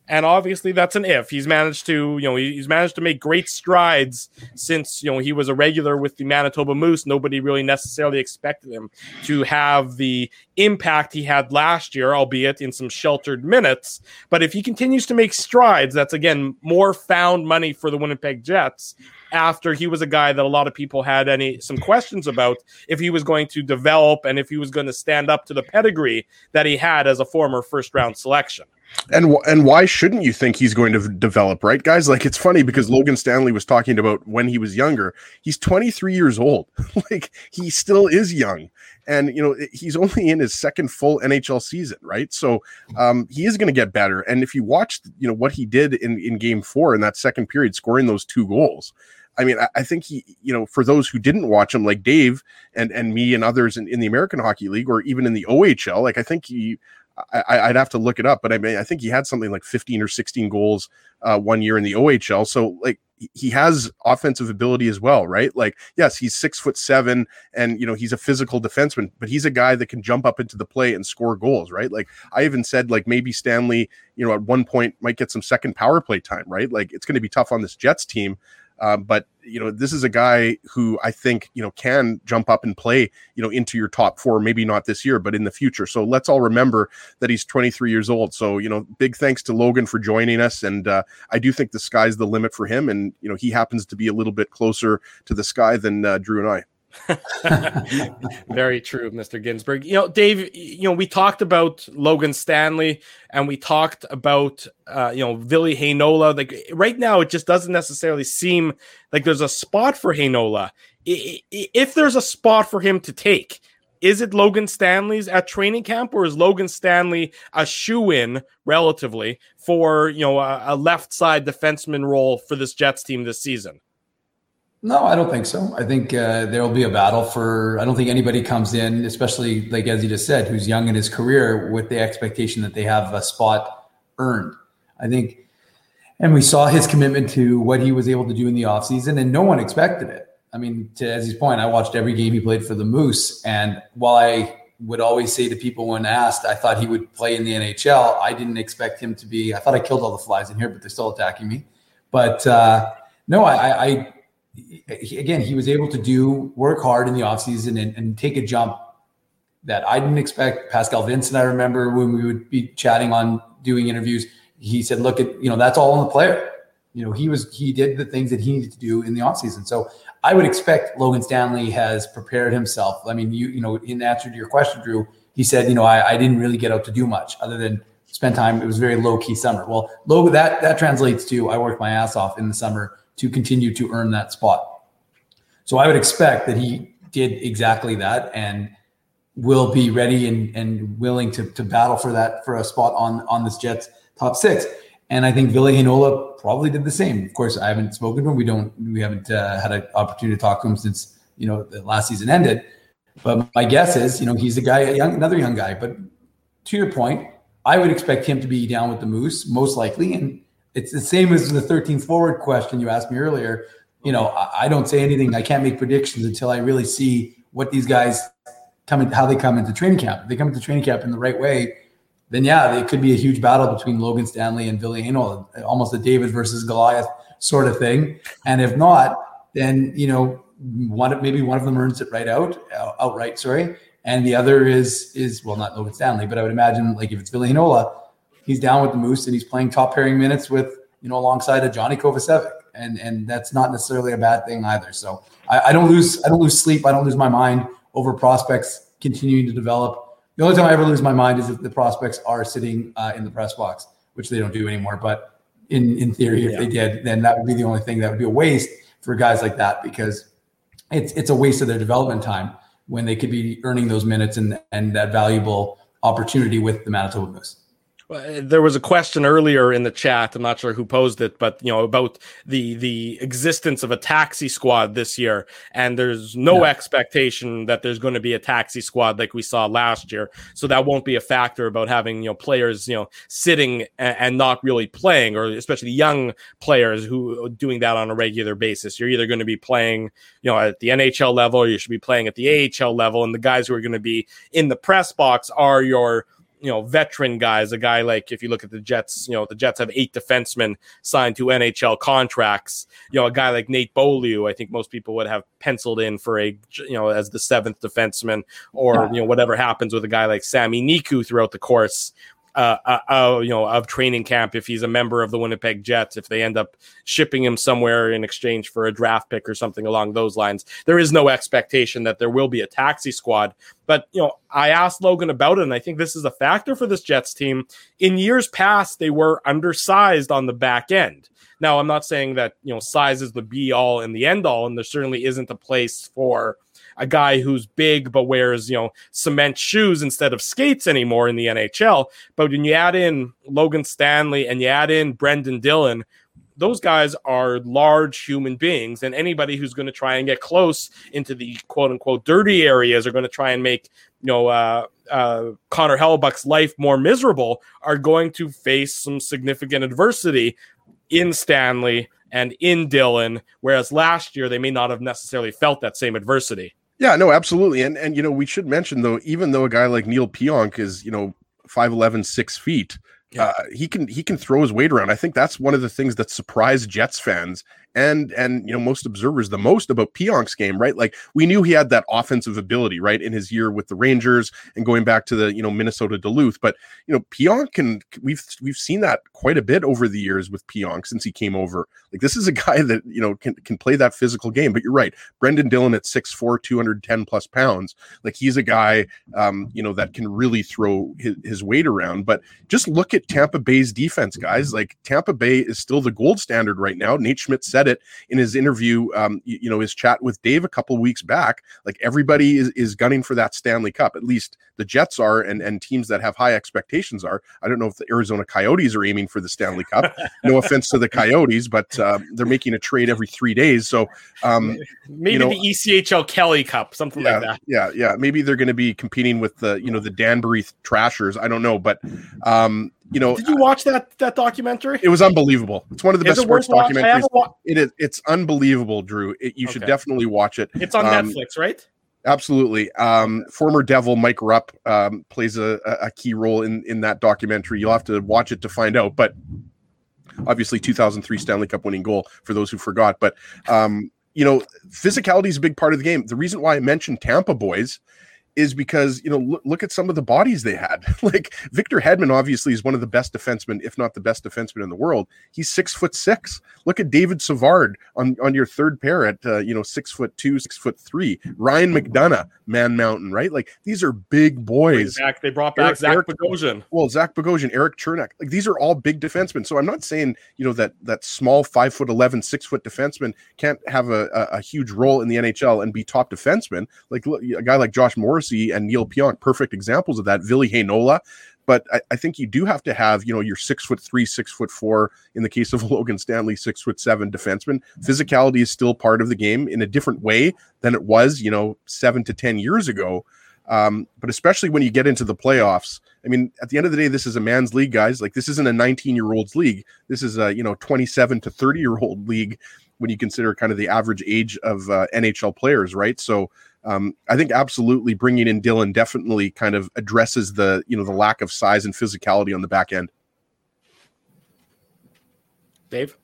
And obviously that's an if. He's managed to, you know, he's managed to make great strides since, you know, he was a regular with the Manitoba Moose. Nobody really necessarily expected him to have the impact he had last year, albeit in some sheltered minutes. But if he continues to make strides, that's, again, more found money for the Winnipeg Jets, after he was a guy that a lot of people had any some questions about if he was going to develop and if he was going to stand up to the pedigree that he had as a former first round selection. And and why shouldn't you think he's going to develop, right, guys? Like, it's funny because Logan Stanley was talking about when he was younger. He's twenty-three years old. Like, he still is young. And, you know, he's only in his second full N H L season, right? So um, he is going to get better. And if you watched, you know, what he did in, in game four in that second period, scoring those two goals, I mean, I, I think he, you know, for those who didn't watch him, like Dave and, and me and others in, in the American Hockey League or even in the O H L, like, I think he, I, I'd have to look it up, but I mean, I think he had something like fifteen or sixteen goals uh, one year in the O H L. So, like, he has offensive ability as well, right? Like, yes, he's six foot seven and, you know, he's a physical defenseman, but he's a guy that can jump up into the play and score goals, right? Like, I even said, like, maybe Stanley, you know, at one point might get some second power play time, right? Like, it's going to be tough on this Jets team. Uh, but, you know, this is a guy who I think, you know, can jump up and play, you know, into your top four, maybe not this year, but in the future. So let's all remember that he's twenty-three years old. So, you know, big thanks to Logan for joining us. And uh, I do think the sky's the limit for him. And, you know, he happens to be a little bit closer to the sky than uh, Drew and I. Very true, Mister Ginsberg. You know, Dave, you know, we talked about Logan Stanley and we talked about, uh, you know, Ville Heinola. Like, right now, it just doesn't necessarily seem like there's a spot for Heinola. If there's a spot for him to take, is it Logan Stanley's at training camp, or is Logan Stanley a shoe-in relatively for, you know, a, a left side defenseman role for this Jets team this season? No, I don't think so. I think uh, there will be a battle for, I don't think anybody comes in, especially like, as you just said, who's young in his career with the expectation that they have a spot earned. I think, and we saw his commitment to what he was able to do in the offseason, and no one expected it. I mean, to Ezzy's point, I watched every game he played for the Moose. And while I would always say to people when asked, I thought he would play in the N H L, I didn't expect him to be, I thought I killed all the flies in here, but they're still attacking me. But uh, no, I, I, again, he was able to do work hard in the offseason and, and take a jump that I didn't expect. Pascal Vincent, I remember when we would be chatting on doing interviews, he said, look at, you know, that's all on the player. You know, he was, he did the things that he needed to do in the offseason. So I would expect Logan Stanley has prepared himself. I mean, you, you know, in answer to your question, Drew, he said, you know, I, I didn't really get out to do much other than spend time. It was a very low key summer. Well, low, that, that translates to, I worked my ass off in the summer to continue to earn that spot. So I would expect that he did exactly that and will be ready and, and willing to, to battle for that, for a spot on, on this Jets top six. And I think Ville Heinola probably did the same. Of course, I haven't spoken to him. We don't, we haven't uh, had an opportunity to talk to him since, you know, the last season ended. But my guess is, you know, he's a guy, a young, another young guy. But to your point, I would expect him to be down with the Moose, most likely. And it's the same as the thirteenth forward question you asked me earlier. You know, I, I don't say anything. I can't make predictions until I really see what these guys come in, how they come into training camp. If they come into training camp in the right way, then yeah, it could be a huge battle between Logan Stanley and Ville Heinola, almost a David versus Goliath sort of thing. And if not, then, you know, one maybe one of them earns it right out, outright, sorry. And the other is, is well, not Logan Stanley, but I would imagine, like, if it's Ville Heinola, he's down with the Moose and he's playing top pairing minutes with, you know, alongside a Johnny Kovacevic. And and that's not necessarily a bad thing either. So I, I don't lose I don't lose sleep. I don't lose my mind over prospects continuing to develop. The only time I ever lose my mind is if the prospects are sitting uh, in the press box, which they don't do anymore. But in, in theory, if yeah. they did, then that would be the only thing that would be a waste for guys like that, because it's it's a waste of their development time when they could be earning those minutes and, and that valuable opportunity with the Manitoba Moose. There was a question earlier in the chat. I'm not sure who posed it, but, you know, about the the existence of a taxi squad this year. And there's no yeah. expectation that there's going to be a taxi squad like we saw last year. So that won't be a factor about having, you know, players, you know, sitting and, and not really playing, or especially young players who are doing that on a regular basis. You're either going to be playing, you know, at the N H L level, or you should be playing at the A H L level. And the guys who are going to be in the press box are your you know, veteran guys, a guy like, if you look at the Jets, you know, the Jets have eight defensemen signed to N H L contracts. You know, a guy like Nate Beaulieu, I think most people would have penciled in for a, you know, as the seventh defenseman, or, you know, whatever happens with a guy like Sami Niku throughout the course Uh, uh, uh, you know, of training camp, if he's a member of the Winnipeg Jets, if they end up shipping him somewhere in exchange for a draft pick or something along those lines, there is no expectation that there will be a taxi squad. But, you know, I asked Logan about it, and I think this is a factor for this Jets team. In years past, they were undersized on the back end. Now, I'm not saying that, you know, size is the be all and the end all, and there certainly isn't a place for a guy who's big but wears, you know, cement shoes instead of skates anymore in the N H L. But when you add in Logan Stanley and you add in Brendan Dillon, those guys are large human beings, and anybody who's going to try and get close into the quote unquote dirty areas are going to try and make, you know, uh, uh, Connor Hellebuyck's life more miserable are going to face some significant adversity in Stanley and in Dillon, whereas last year they may not have necessarily felt that same adversity. Yeah, no, absolutely. And, and, you know, we should mention, though, even though a guy like Neil Pionk is, you know, five eleven, six feet, yeah. uh, he can he can throw his weight around. I think that's one of the things that surprised Jets fans and, and you know, most observers the most about Pionk's game, right? Like, we knew he had that offensive ability, right, in his year with the Rangers and going back to the, you know, Minnesota Duluth. But, you know, Pionk can, we've, we've seen that quite a bit over the years with Pionk since he came over. Like, this is a guy that, you know, can, can play that physical game. But you're right. Brendan Dillon at six foot four, two hundred ten plus pounds. Like, he's a guy, um, you know, that can really throw his, his weight around. But just look at Tampa Bay's defense, guys. Like, Tampa Bay is still the gold standard right now. Nate Schmidt said it in his interview, um, you, you know, his chat with Dave a couple of weeks back. Like, everybody is, is gunning for that Stanley Cup. At least the Jets are, and, and teams that have high expectations are. I don't know if the Arizona Coyotes are aiming for the Stanley Cup. No offense to the Coyotes, but uh, they're making a trade every three days. So um, maybe you know, the E C H L Kelly Cup, something yeah, like that. Yeah, yeah. Maybe they're going to be competing with the, you know, the Danbury Trashers. I don't know, but um, you know, did you watch that that documentary? It was unbelievable. It's one of the is best sports documentaries. Wa- it is. It's unbelievable, Drew. It, you okay. should definitely watch it. It's on um, Netflix, right? Absolutely. Um, former Devil Mike Rupp um, plays a, a key role in, in that documentary. You'll have to watch it to find out. But obviously, two thousand three Stanley Cup winning goal for those who forgot. But um, you know, physicality is a big part of the game. The reason why I mentioned Tampa boys is because, you know, look, look at some of the bodies they had. Like, Victor Hedman obviously is one of the best defensemen, if not the best defenseman in the world. He's six foot six. Look at David Savard on, on your third pair at, uh, you know, six foot two, six foot three. Ryan McDonough, Man Mountain, right? Like, these are big boys. Back, they brought back Eric, Zach Eric, Bogosian. Well, Zach Bogosian, Eric Chernak. Like, these are all big defensemen. So I'm not saying, you know, that that small five foot eleven, six foot defenseman can't have a, a, a huge role in the N H L and be top defenseman. Like, a guy like Josh Morrissey and Neil Pionk, perfect examples of that. Ville Heinola. But I, I think you do have to have, you know, your six foot three, six foot four, in the case of Logan Stanley, six foot seven defenseman. Physicality is still part of the game in a different way than it was, you know, seven to ten years ago. Um, but especially when you get into the playoffs, I mean, at the end of the day, this is a man's league, guys. Like, this isn't a nineteen year old's league. This is a, you know, twenty-seven to thirty year old league when you consider kind of the average age of uh, N H L players, right? So um, I think absolutely bringing in Dillon definitely kind of addresses the, you know, the lack of size and physicality on the back end. Dave?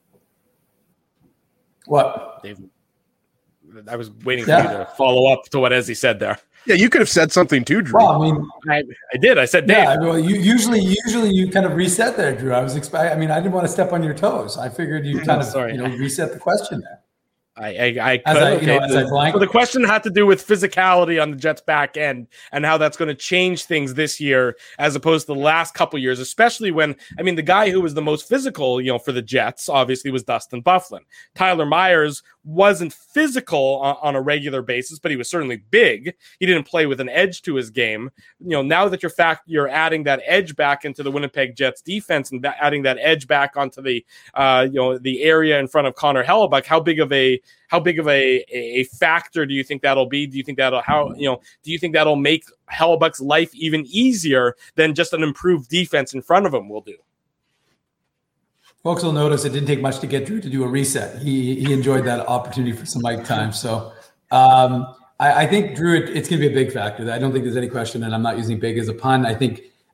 What? Dave? I was waiting yeah. for you to follow up to what Ezzy said there. Yeah, you could have said something too, Drew. Well, I mean, I, I did. I said Dave. Yeah, well, you usually usually you kind of reset there, Drew. I was expect. I mean, I didn't want to step on your toes. I figured you kind of Sorry. you know reset the question there. I, I, I could. As I, okay. you know, as I so the question had to do with physicality on the Jets' back end and how that's going to change things this year as opposed to the last couple years, especially when, I mean, the guy who was the most physical, you know, for the Jets obviously was Dustin Byfuglien. Tyler Myers wasn't physical on, on a regular basis, but he was certainly big. He didn't play with an edge to his game. You know, now that you're fact you're adding that edge back into the Winnipeg Jets defense and that, adding that edge back onto the uh, you know, the area in front of Connor Hellebuyck, how big of a how big of a, a factor do you think that'll be? Do you think that'll how you know do you think that'll make Hellebuyck's life even easier than just an improved defense in front of him will do? Folks will notice it didn't take much to get Drew to do a reset. He he enjoyed that opportunity for some mic time. So um, I, I think, Drew, it, it's going to be a big factor. I don't think there's any question, and I'm not using big as a pun. I think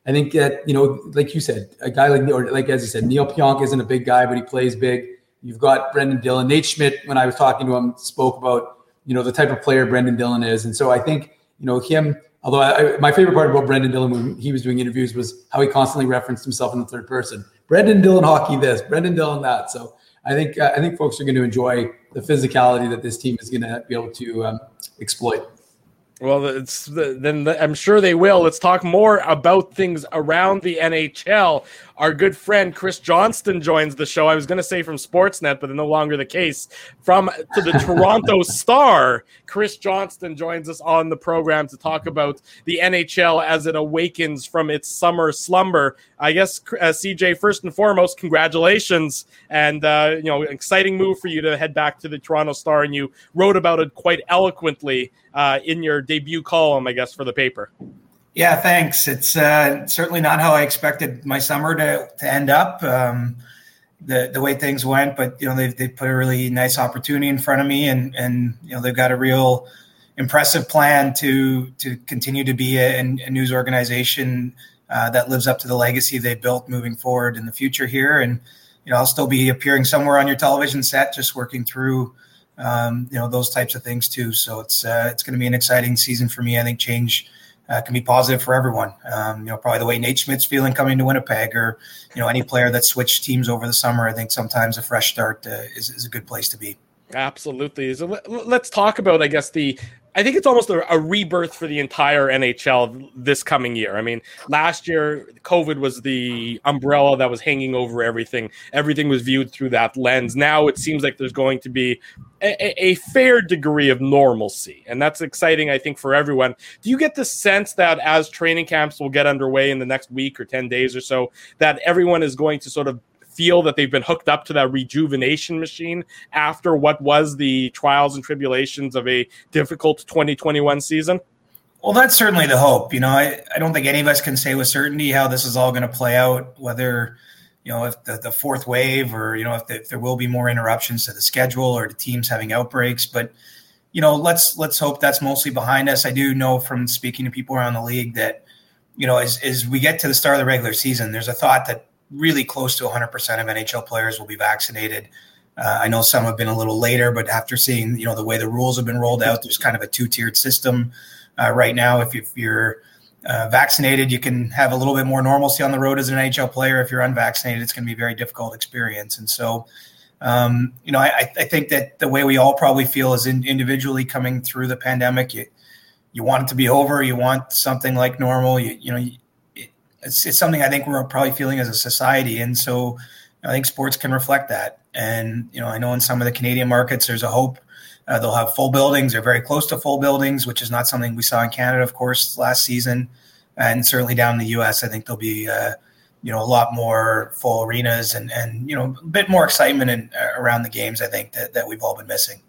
I think that, you know, like you said, a guy like, or like as you said, Neil Pionk isn't a big guy, but he plays big. You've got Brendan Dillon. Nate Schmidt, when I was talking to him, spoke about, you know, the type of player Brendan Dillon is. And so I think, you know, him, although I, my favorite part about Brendan Dillon when he was doing interviews was how he constantly referenced himself in the third person. Brendan Dillon hockey this, Brendan Dillon that. So I think uh, I think folks are going to enjoy the physicality that this team is going to be able to um, exploit. Well, it's the, then the, I'm sure they will. Let's talk more about things around the N H L. Our good friend Chris Johnston joins the show. I was going to say from Sportsnet, but no longer the case. From to the Toronto Star, Chris Johnston joins us on the program to talk about the N H L as it awakens from its summer slumber. I guess, uh, C J, first and foremost, congratulations. And, uh, you know, exciting move for you to head back to the Toronto Star. And you wrote about it quite eloquently uh, in your debut column, I guess, for the paper. Yeah, thanks. It's uh, certainly not how I expected my summer to, to end up, um, the the way things went. But, you know, they've, they've put a really nice opportunity in front of me. And, and you know, they've got a real impressive plan to to continue to be a, a news organization uh, that lives up to the legacy they built moving forward in the future here. And, you know, I'll still be appearing somewhere on your television set, just working through, um, you know, those types of things too. So it's uh, it's going to be an exciting season for me. I think change Uh, can be positive for everyone. Um, you know, probably the way Nate Schmidt's feeling coming to Winnipeg, or, you know, any player that switched teams over the summer. I think sometimes a fresh start uh, is, is a good place to be. Absolutely. So let, let's talk about, I guess, the, I think it's almost a, a rebirth for the entire N H L this coming year. I mean, last year, COVID was the umbrella that was hanging over everything. Everything was viewed through that lens. Now it seems like there's going to be a, a fair degree of normalcy, and that's exciting, I think, for everyone. Do you get the sense that as training camps will get underway in the next week or ten days or so, that everyone is going to sort of feel that they've been hooked up to that rejuvenation machine after what was the trials and tribulations of a difficult twenty twenty-one season? Well, that's certainly the hope. You know, I, I don't think any of us can say with certainty how this is all going to play out, whether, you know, if the, the fourth wave or, you know, if, the, if there will be more interruptions to the schedule or the teams having outbreaks. But, you know, let's let's hope that's mostly behind us. I do know from speaking to people around the league that, you know, as, as we get to the start of the regular season, there's a thought that really close to one hundred percent of N H L players will be vaccinated. Uh, I know some have been a little later, but after seeing, you know, the way the rules have been rolled out, there's kind of a two-tiered system uh, right now. If, if you're uh, vaccinated, you can have a little bit more normalcy on the road as an N H L player. If you're unvaccinated, it's going to be a very difficult experience. And so, um, you know, I, I think that the way we all probably feel is in, individually coming through the pandemic, you, you want it to be over. You want something like normal. You, you know, you, It's, it's something I think we're probably feeling as a society. And so I think sports can reflect that. And, you know, I know in some of the Canadian markets, there's a hope uh, they'll have full buildings. They're very close to full buildings, which is not something we saw in Canada, of course, last season. And certainly down in the U S, I think there'll be, uh, you know, a lot more full arenas and, and you know, a bit more excitement in, uh, around the games, I think, that, that we've all been missing.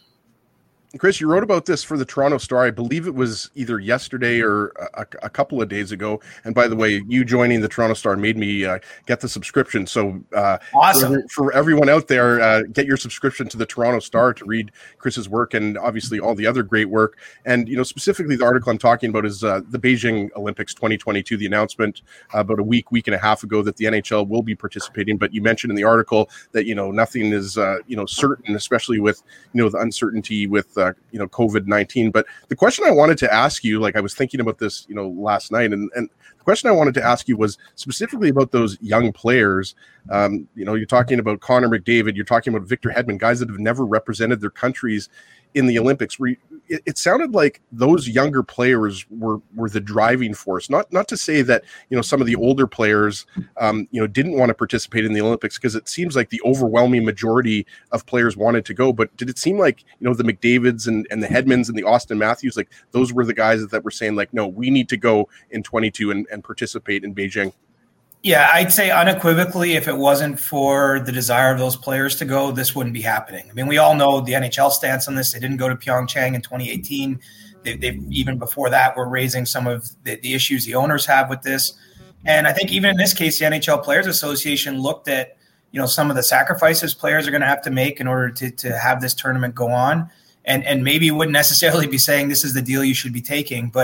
Chris, you wrote about this for the Toronto Star. I believe it was either yesterday or a, a couple of days ago. And by the way, you joining the Toronto Star made me uh, get the subscription. So uh, awesome. for, for everyone out there, uh, get your subscription to the Toronto Star to read Chris's work and obviously all the other great work. And, you know, specifically the article I'm talking about is uh, the Beijing Olympics twenty twenty-two, the announcement uh, about a week, week and a half ago that the N H L will be participating. But you mentioned in the article that, you know, nothing is, uh, you know, certain, especially with, you know, the uncertainty with, Uh, you know, COVID nineteen. But the question I wanted to ask you, like I was thinking about this, you know, last night, and, and the question I wanted to ask you was specifically about those young players. Um, you know, you're talking about Connor McDavid, you're talking about Victor Hedman, guys that have never represented their countries in the Olympics. Where it, it sounded like those younger players were were the driving force. Not not to say that, you know, some of the older players, um, you know, didn't want to participate in the Olympics, because it seems like the overwhelming majority of players wanted to go. But did it seem like, you know, the McDavids and, and the Hedmans and the Austin Matthews, like those were the guys that were saying like, no, we need to go in twenty-two and, and participate in Beijing? Yeah, I'd say unequivocally, if it wasn't for the desire of those players to go, this wouldn't be happening. I mean, we all know the N H L stance on this. They didn't go to Pyeongchang in twenty eighteen. They, they've even before that were raising some of the, the issues the owners have with this. And I think even in this case, the N H L Players Association looked at, you know, some of the sacrifices players are going to have to make in order to, to have this tournament go on. And, and maybe wouldn't necessarily be saying this is the deal you should be taking, but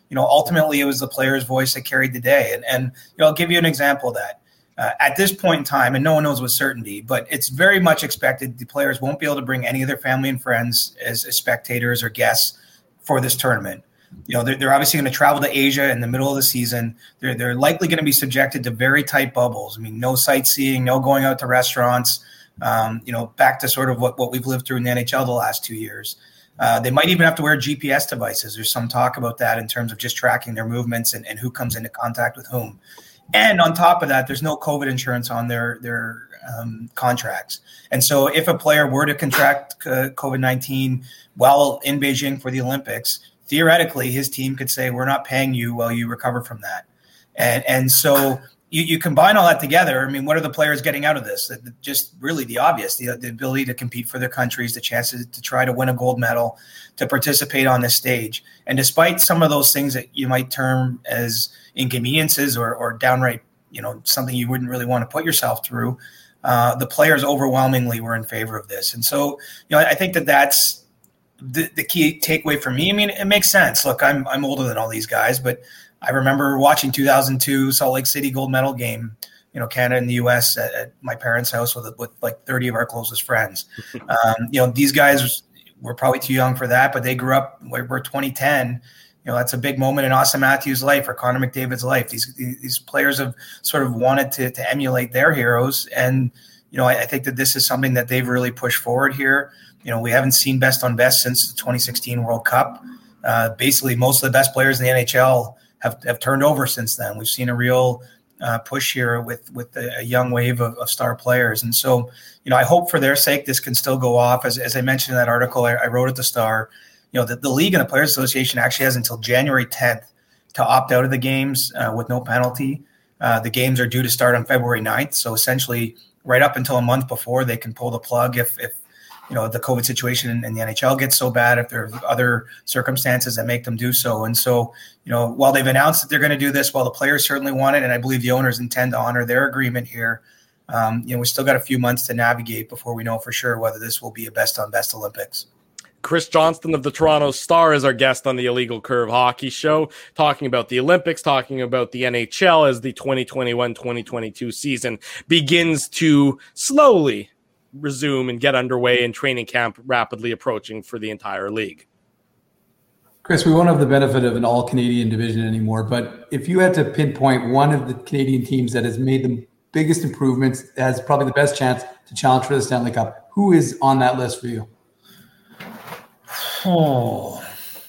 you know, ultimately it was the player's voice that carried the day. And, and you know, I'll give you an example of that. Uh, at this point in time, and no one knows with certainty, but it's very much expected the players won't be able to bring any of their family and friends as, as spectators or guests for this tournament. You know, they're, they're obviously going to travel to Asia in the middle of the season. They're, they're likely going to be subjected to very tight bubbles. I mean, no sightseeing, no going out to restaurants, um, you know, back to sort of what, what we've lived through in the N H L the last two years. Uh, they might even have to wear G P S devices. There's some talk about that in terms of just tracking their movements and, and who comes into contact with whom. And on top of that, there's no COVID insurance on their their um, contracts. And so if a player were to contract uh, COVID nineteen while in Beijing for the Olympics, theoretically, his team could say, we're not paying you while you recover from that. And and so you, you combine all that together. I mean, what are the players getting out of this? Just really the obvious, the, the ability to compete for their countries, the chances to try to win a gold medal, to participate on this stage. And despite some of those things that you might term as inconveniences or, or downright, you know, something you wouldn't really want to put yourself through, uh, the players overwhelmingly were in favor of this. And so, you know, I think that that's the, the key takeaway for me. I mean, it makes sense. Look, I'm I'm older than all these guys, but I remember watching two thousand two Salt Lake City gold medal game, you know, Canada and the U S at, at my parents' house with with like thirty of our closest friends. Um, you know, these guys were probably too young for that, but they grew up. We're twenty ten. You know, that's a big moment in Austin Matthews' life or Connor McDavid's life. These these players have sort of wanted to to emulate their heroes, and you know, I, I think that this is something that they've really pushed forward here. You know, we haven't seen best on best since the twenty sixteen World Cup. Uh, basically, most of the best players in the N H L have have turned over since then. We've seen a real uh, push here with with a, a young wave of, of star players, and so you know, I hope for their sake this can still go off. As as I mentioned in that article I, I wrote at the Star. You know, the, the league and the Players Association actually has until January tenth to opt out of the games uh, with no penalty. Uh, the games are due to start on February ninth. So essentially right up until a month before they can pull the plug if, if you know, the COVID situation in, in the N H L gets so bad, if there are other circumstances that make them do so. And so, you know, while they've announced that they're going to do this, while the players certainly want it, and I believe the owners intend to honor their agreement here, um, you know, we still got a few months to navigate before we know for sure whether this will be a best on best Olympics. Chris Johnston of the Toronto Star is our guest on the Illegal Curve Hockey Show, talking about the Olympics, talking about the N H L as the twenty twenty-one twenty twenty-two season begins to slowly resume and get underway, and training camp rapidly approaching for the entire league. Chris, we won't have the benefit of an all-Canadian division anymore, but if you had to pinpoint one of the Canadian teams that has made the biggest improvements, has probably the best chance to challenge for the Stanley Cup, who is on that list for you? Oh,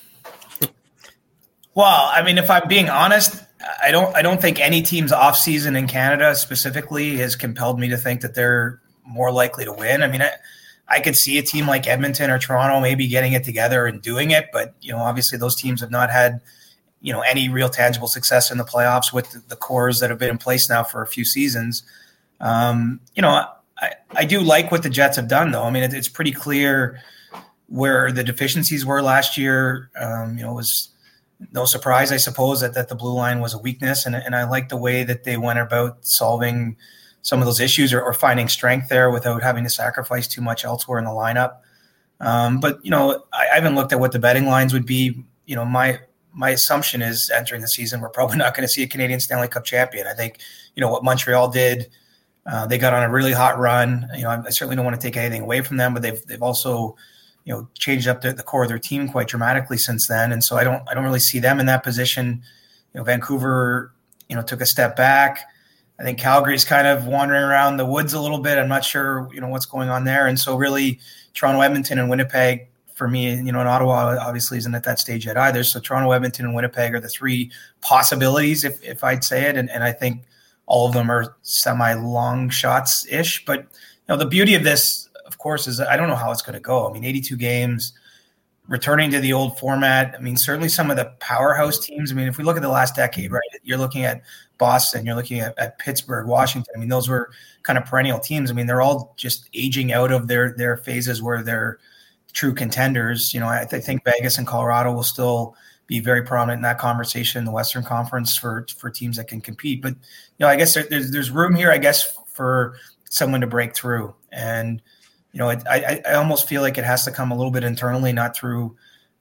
well, I mean, if I'm being honest, I don't, I don't think any team's off season in Canada specifically has compelled me to think that they're more likely to win. I mean, I, I could see a team like Edmonton or Toronto maybe getting it together and doing it, but you know, obviously those teams have not had, you know, any real tangible success in the playoffs with the, the cores that have been in place now for a few seasons. Um, you know, I, I do like what the Jets have done, though. I mean, it, it's pretty clear where the deficiencies were last year. Um, you know, it was no surprise, I suppose, that, that the blue line was a weakness. And, and I like the way that they went about solving some of those issues or, or finding strength there without having to sacrifice too much elsewhere in the lineup. Um, but, you know, I, I haven't looked at what the betting lines would be. You know, my my assumption is entering the season, we're probably not going to see a Canadian Stanley Cup champion. I think, you know, what Montreal did, uh, they got on a really hot run. You know, I, I certainly don't want to take anything away from them, but they've they've also – you know, changed up the, the core of their team quite dramatically since then. And so I don't, I don't really see them in that position. You know, Vancouver, you know, took a step back. I think Calgary's kind of wandering around the woods a little bit. I'm not sure, you know, what's going on there. And so really Toronto, Edmonton, and Winnipeg for me, you know, and Ottawa obviously isn't at that stage yet either. So Toronto, Edmonton, and Winnipeg are the three possibilities, if, if I'd say it. And, and I think all of them are semi long shots ish, but you know, the beauty of this, of course, is I don't know how it's going to go. I mean, eighty-two games, returning to the old format. I mean, certainly some of the powerhouse teams. I mean, if we look at the last decade, right, you're looking at Boston, you're looking at, at Pittsburgh, Washington. I mean, those were kind of perennial teams. I mean, they're all just aging out of their their phases where they're true contenders. You know, I, I think Vegas and Colorado will still be very prominent in that conversation in the Western Conference for for teams that can compete. But, you know, I guess there, there's there's room here, I guess, for someone to break through. And you know, it, I, I almost feel like it has to come a little bit internally, not through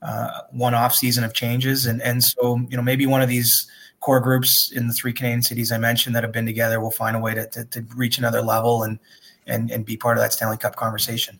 uh, one off season of changes. And, and so, you know, maybe one of these core groups in the three Canadian cities I mentioned that have been together will find a way to, to, to reach another level and, and, and be part of that Stanley Cup conversation.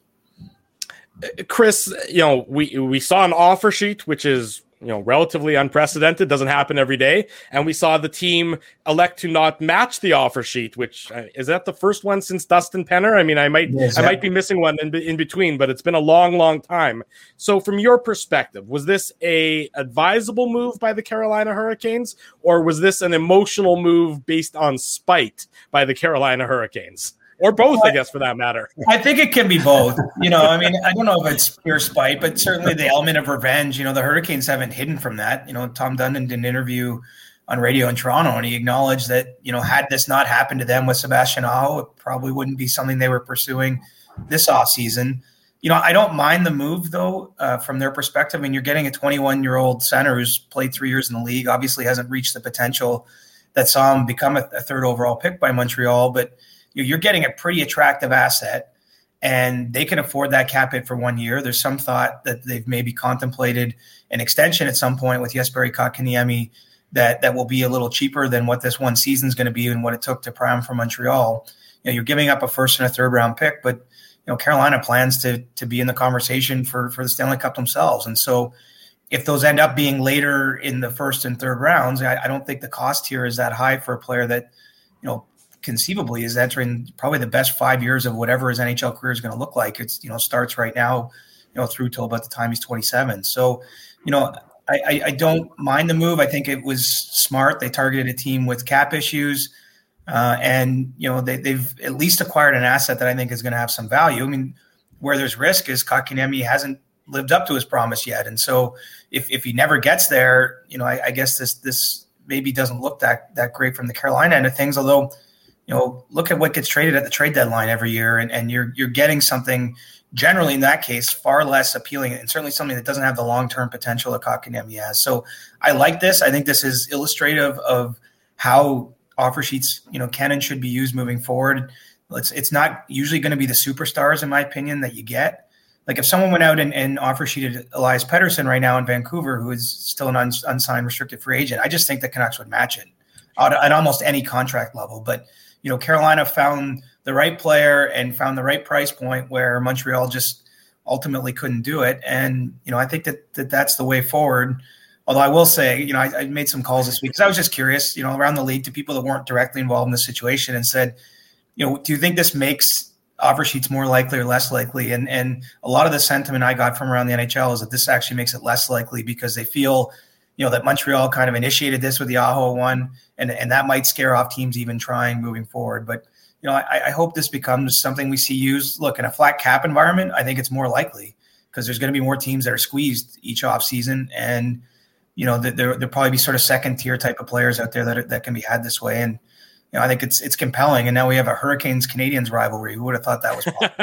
Chris, you know, we, we saw an offer sheet, which is, you know, relatively unprecedented, doesn't happen every day. And we saw the team elect to not match the offer sheet, which uh, is that the first one since Dustin Penner? I mean, I might, yes, I yeah. might be missing one in, in between, but it's been a long, long time. So from your perspective, was this a advisable move by the Carolina Hurricanes, or was this an emotional move based on spite by the Carolina Hurricanes? Or both, I guess, for that matter. I think it can be both. You know, I mean, I don't know if it's pure spite, but certainly the element of revenge. You know, the Hurricanes haven't hidden from that. You know, Tom Dundon did an interview on radio in Toronto, and he acknowledged that, you know, had this not happened to them with Sebastian Aho, it probably wouldn't be something they were pursuing this offseason. You know, I don't mind the move, though, uh, from their perspective. I mean, you're getting a twenty-one-year-old center who's played three years in the league, obviously hasn't reached the potential that saw him become a, a third overall pick by Montreal, but you're getting a pretty attractive asset, and they can afford that cap hit for one year. There's some thought that they've maybe contemplated an extension at some point with Jesperi Kotkaniemi that, that will be a little cheaper than what this one season is going to be and what it took to prime for Montreal. You know, you're giving up a first and a third round pick, but you know, Carolina plans to to be in the conversation for, for the Stanley Cup themselves. And so if those end up being later in the first and third rounds, I, I don't think the cost here is that high for a player that, you know, conceivably is entering probably the best five years of whatever his N H L career is going to look like. It's, you know, starts right now, you know, through till about the time he's twenty-seven. So, you know, I, I, I don't mind the move. I think it was smart. They targeted a team with cap issues, uh, and, you know, they, they've at least acquired an asset that I think is going to have some value. I mean, where there's risk is Kotkaniemi hasn't lived up to his promise yet. And so if, if he never gets there, you know, I, I guess this, this maybe doesn't look that, that great from the Carolina end of things, although, you know, look at what gets traded at the trade deadline every year, and, and you're you're getting something generally in that case far less appealing, and certainly something that doesn't have the long-term potential that Kotkaniemi has. So I like this. I think this is illustrative of how offer sheets, you know, can and should be used moving forward. It's it's not usually going to be the superstars, in my opinion, that you get. Like if someone went out and, and offer sheeted Elias Pettersson right now in Vancouver, who is still an uns, unsigned restricted free agent, I just think the Canucks would match it at, at almost any contract level. But you know, Carolina found the right player and found the right price point where Montreal just ultimately couldn't do it. And, you know, I think that, that that's the way forward. Although I will say, you know, I, I made some calls this week because I was just curious, you know, around the league to people that weren't directly involved in the situation and said, you know, do you think this makes offer sheets more likely or less likely? And, and a lot of the sentiment I got from around the N H L is that this actually makes it less likely because they feel, you know, that Montreal kind of initiated this with the Aho one, and, and that might scare off teams even trying moving forward. But, you know, I, I hope this becomes something we see used. Look, in a flat cap environment, I think it's more likely because there's going to be more teams that are squeezed each off season. And, you know, there, there'll probably be sort of second tier type of players out there that, are, that can be had this way. And, you know, I think it's it's compelling. And now we have a Hurricanes-Canadiens rivalry. Who would have thought that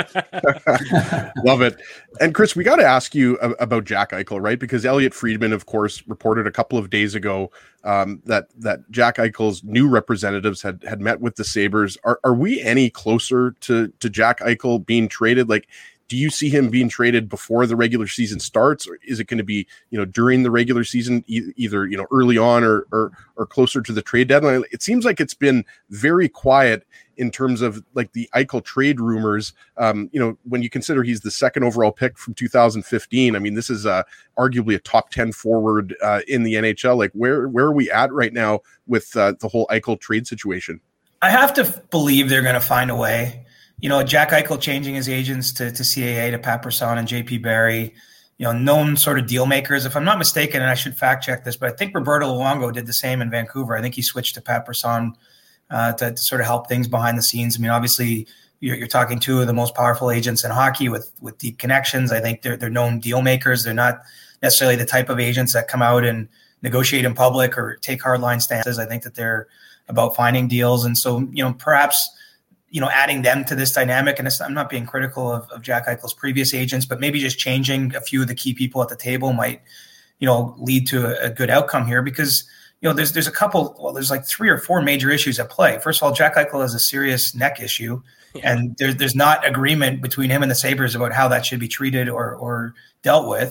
was possible? Love it. And Chris, we got to ask you about Jack Eichel, right? Because Elliot Friedman, of course, reported a couple of days ago um, that that Jack Eichel's new representatives had had met with the Sabres. Are are we any closer to to Jack Eichel being traded? Like, do you see him being traded before the regular season starts, or is it going to be, you know, during the regular season, e- either, you know, early on or, or, or closer to the trade deadline? It seems like it's been very quiet in terms of like the Eichel trade rumors. Um, you know, when you consider he's the second overall pick from two thousand fifteen, I mean, this is uh, arguably a top ten forward uh, in the N H L. Like where, where are we at right now with uh, the whole Eichel trade situation? I have to believe they're going to find a way. You know, Jack Eichel changing his agents to, to C A A, to Pat Brisson and J P Barry, you know, known sort of deal makers. If I'm not mistaken, and I should fact check this, but I think Roberto Luongo did the same in Vancouver. I think he switched to Pat Brisson uh, to, to sort of help things behind the scenes. I mean, obviously, you're, you're talking two of the most powerful agents in hockey with with deep connections. I think they're they're known deal makers. They're not necessarily the type of agents that come out and negotiate in public or take hardline stances. I think that they're about finding deals. And so, you know, perhaps – you know, adding them to this dynamic, and it's, I'm not being critical of, of Jack Eichel's previous agents, but maybe just changing a few of the key people at the table might, you know, lead to a, a good outcome here because, you know, there's there's a couple, well, there's like three or four major issues at play. First of all, Jack Eichel has a serious neck issue, yeah. and there's there's not agreement between him and the Sabres about how that should be treated or or dealt with.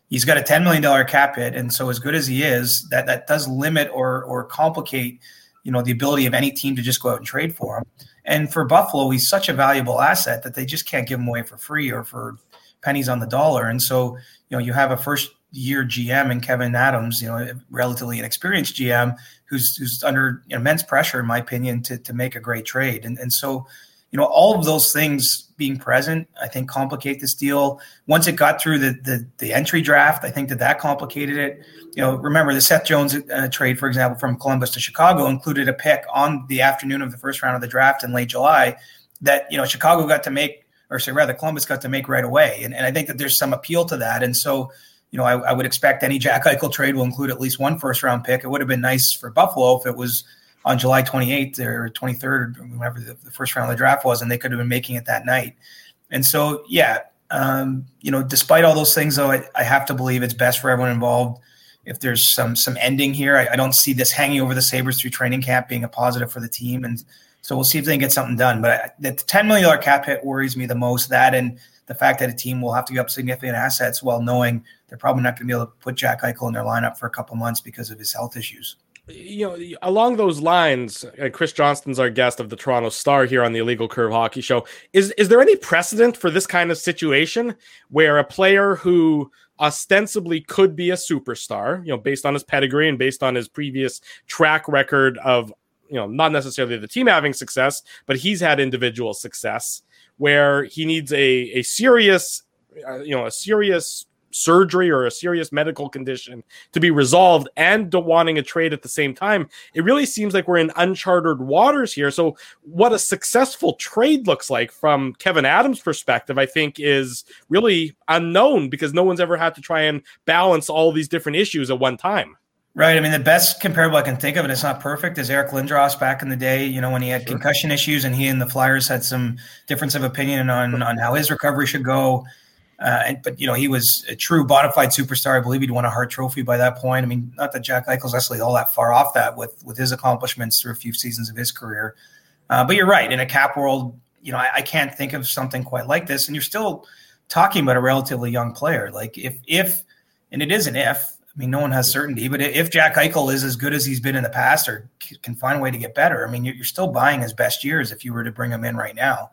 he's got a ten million dollars cap hit. And so as good as he is, that, that does limit or, or complicate, you know, the ability of any team to just go out and trade for him. And for Buffalo, he's such a valuable asset that they just can't give him away for free or for pennies on the dollar. And so, you know, you have a first year G M in Kevin Adams, you know, a relatively inexperienced G M who's who's under immense pressure, in my opinion, to to make a great trade. And and so, you know, all of those things being present, I think, complicate this deal. Once it got through the the, the entry draft, I think that that complicated it. You know, remember the Seth Jones uh, trade, for example, from Columbus to Chicago included a pick on the afternoon of the first round of the draft in late July that, you know, Chicago got to make, or say rather Columbus got to make right away. And, and I think that there's some appeal to that. And so, you know, I, I would expect any Jack Eichel trade will include at least one first round pick. It would have been nice for Buffalo if it was on July twenty-eighth or twenty-third or whenever the, the first round of the draft was, and they could have been making it that night. And so, yeah, um, you know, despite all those things, though, I, I have to believe it's best for everyone involved. If there's some some ending here, I, I don't see this hanging over the Sabres through training camp being a positive for the team. And so we'll see if they can get something done. But I, the ten million dollars cap hit worries me the most. That and the fact that a team will have to give up significant assets while knowing they're probably not going to be able to put Jack Eichel in their lineup for a couple months because of his health issues. You know, along those lines, uh, Chris Johnston's our guest of the Toronto Star here on the Illegal Curve Hockey Show. Is is there any precedent for this kind of situation where a player who ostensibly could be a superstar, you know, based on his pedigree and based on his previous track record of, you know, not necessarily the team having success, but he's had individual success, where he needs a a serious, uh, you know, a serious surgery or a serious medical condition to be resolved and wanting a trade at the same time? It really seems like we're in uncharted waters here. So what a successful trade looks like from Kevin Adams' perspective, I think, is really unknown because no one's ever had to try and balance all these different issues at one time. Right. I mean, the best comparable I can think of, and it's not perfect, is Eric Lindros back in the day, you know, when he had sure. concussion issues and he and the Flyers had some difference of opinion on, on how his recovery should go. Uh, and, but, you know, he was a true bona fide superstar. I believe he'd won a Hart Trophy by that point. I mean, not that Jack Eichel's necessarily all that far off that with, with his accomplishments through a few seasons of his career. Uh, but you're right. In a cap world, you know, I, I can't think of something quite like this. And you're still talking about a relatively young player. Like if, if, and it is an if, I mean, no one has certainty, but if Jack Eichel is as good as he's been in the past or can find a way to get better, I mean, you're, you're still buying his best years if you were to bring him in right now.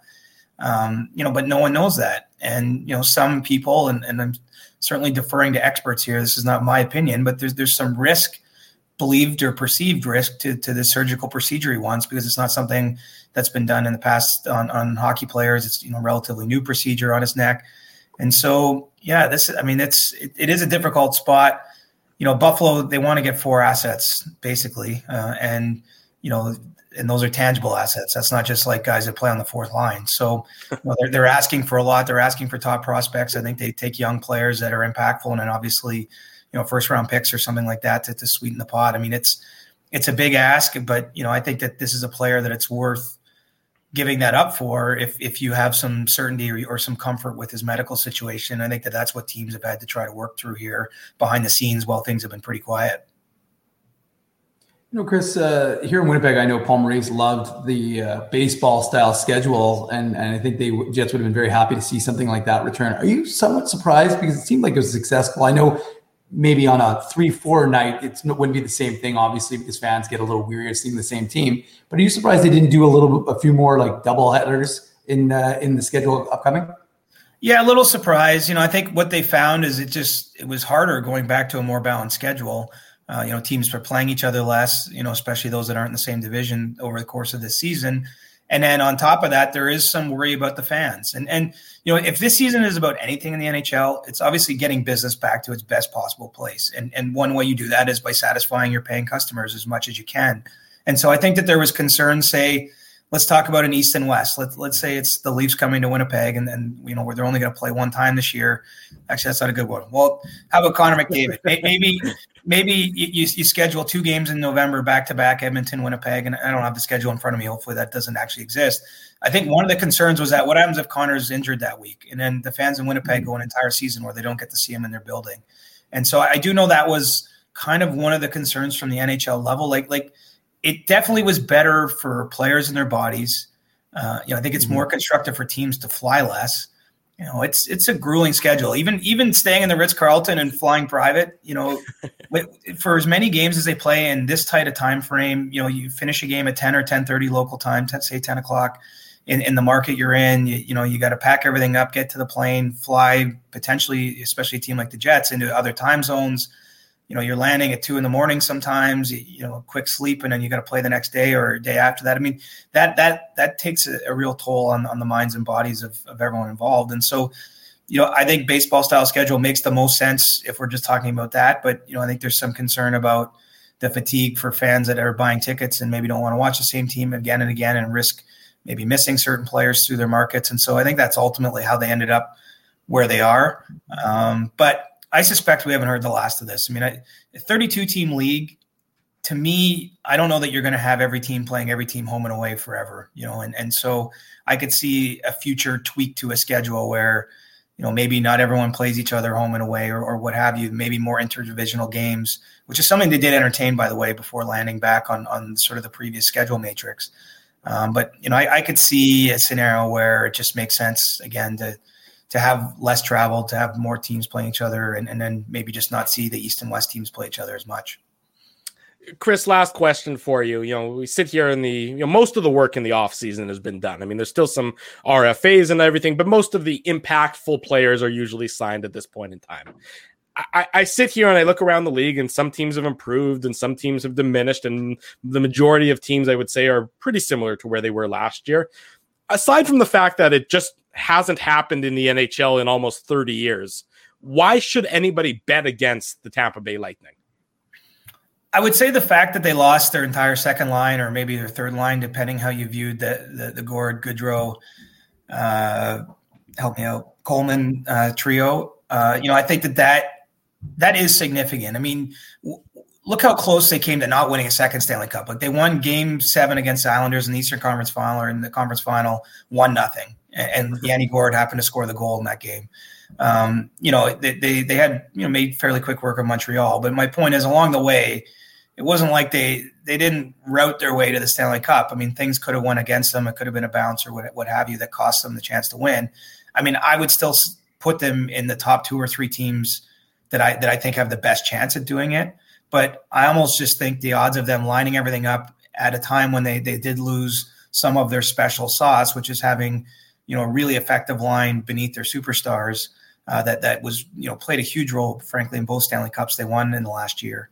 Um, you know, but no one knows that. And, you know, some people, and, and I'm certainly deferring to experts here, this is not my opinion, but there's there's some risk, believed or perceived risk to, to the surgical procedure he wants, because it's not something that's been done in the past on, on hockey players. It's, you know, relatively new procedure on his neck. And so, yeah, this, I mean, it's, it, it is a difficult spot. You know, Buffalo, they want to get four assets basically. Uh, and, you know, and those are tangible assets. That's not just like guys that play on the fourth line. So you know, they're, they're asking for a lot. They're asking for top prospects. I think they take young players that are impactful and then obviously, you know, first round picks or something like that to, to sweeten the pot. I mean, it's, it's a big ask, but, you know, I think that this is a player that it's worth giving that up for if, if you have some certainty or, or some comfort with his medical situation. I think that that's what teams have had to try to work through here behind the scenes while things have been pretty quiet. You know, Chris, uh, here in Winnipeg, I know Paul Maurice loved the uh, baseball-style schedule, and, and I think the Jets would have been very happy to see something like that return. Are you somewhat surprised? Because it seemed like it was successful. I know maybe on a three four night, it wouldn't be the same thing, obviously, because fans get a little weary of seeing the same team. But are you surprised they didn't do a little, a few more like double headers in uh, in the schedule upcoming? Yeah, a little surprised. You know, I think what they found is it just it was harder going back to a more balanced schedule. Uh, you know, teams were playing each other less, you know, especially those that aren't in the same division over the course of this season. And then on top of that, there is some worry about the fans. And, and you know, if this season is about anything in the N H L, it's obviously getting business back to its best possible place. And, and one way you do that is by satisfying your paying customers as much as you can. And so I think that there was concern, say, let's talk about an East and West. Let's let's say it's the Leafs coming to Winnipeg, and then you know where they're only going to play one time this year. Actually, that's not a good one. Well, how about Connor McDavid? maybe maybe you, you schedule two games in November back to back, Edmonton, Winnipeg, and I don't have the schedule in front of me. Hopefully, that doesn't actually exist. I think one of the concerns was that what happens if Connor's injured that week, and then the fans in Winnipeg go an entire season where they don't get to see him in their building. And so I do know that was kind of one of the concerns from the N H L level, like like. It definitely was better for players and their bodies. Uh, you know, I think it's more constructive for teams to fly less. you know, it's it's a grueling schedule. Even even staying in the Ritz-Carlton and flying private, you know, for as many games as they play in this tight a time frame, you know, you finish a game at ten or ten thirty local time, say ten o'clock in, in the market you're in, you, you know, you got to pack everything up, get to the plane, fly potentially, especially a team like the Jets, into other time zones. You know, you're landing at two in the morning sometimes, you know, quick sleep, and then you got to play the next day or a day after that. I mean, that that that takes a, a real toll on, on the minds and bodies of, of everyone involved. And so, you know, I think baseball style schedule makes the most sense if we're just talking about that. But, you know, I think there's some concern about the fatigue for fans that are buying tickets and maybe don't want to watch the same team again and again and risk maybe missing certain players through their markets. And so I think that's ultimately how they ended up where they are. Um, but I suspect we haven't heard the last of this. I mean, I, a thirty-two team league, to me, I don't know that you're going to have every team playing every team home and away forever, you know, and, and so I could see a future tweak to a schedule where, you know, maybe not everyone plays each other home and away or, or what have you, maybe more interdivisional games, which is something they did entertain, by the way, before landing back on, on sort of the previous schedule matrix. Um, but, you know, I, I could see a scenario where it just makes sense, again, to to have less travel, to have more teams playing each other, and, and then maybe just not see the East and West teams play each other as much. Chris, last question for you. You know, we sit here in the, you know, most of the work in the off season has been done. I mean, there's still some R F As and everything, but most of the impactful players are usually signed at this point in time. I, I sit here and I look around the league, and some teams have improved and some teams have diminished. And the majority of teams, I would say, are pretty similar to where they were last year. Aside from the fact that it just hasn't happened in the N H L in almost thirty years, why should anybody bet against the Tampa Bay Lightning? I would say the fact that they lost their entire second line, or maybe their third line, depending how you viewed the the, the Gord, Goodrow, uh, help me out, Coleman uh, trio. Uh, you know, I think that, that that is significant. I mean, w- look how close they came to not winning a second Stanley Cup. Like, they won Game Seven against the Islanders in the Eastern Conference Final, or in the conference final, one nothing. And Yanni Gourde happened to score the goal in that game. Um, you know, they, they they had, you know, made fairly quick work of Montreal. But my point is, along the way, it wasn't like they they didn't route their way to the Stanley Cup. I mean, things could have went against them. It could have been a bounce or what, what have you that cost them the chance to win. I mean, I would still put them in the top two or three teams that I that I think have the best chance at doing it. But I almost just think the odds of them lining everything up at a time when they they did lose some of their special sauce, which is having, you know, a really effective line beneath their superstars, uh, that that was, you know, played a huge role, frankly, in both Stanley Cups they won in the last year.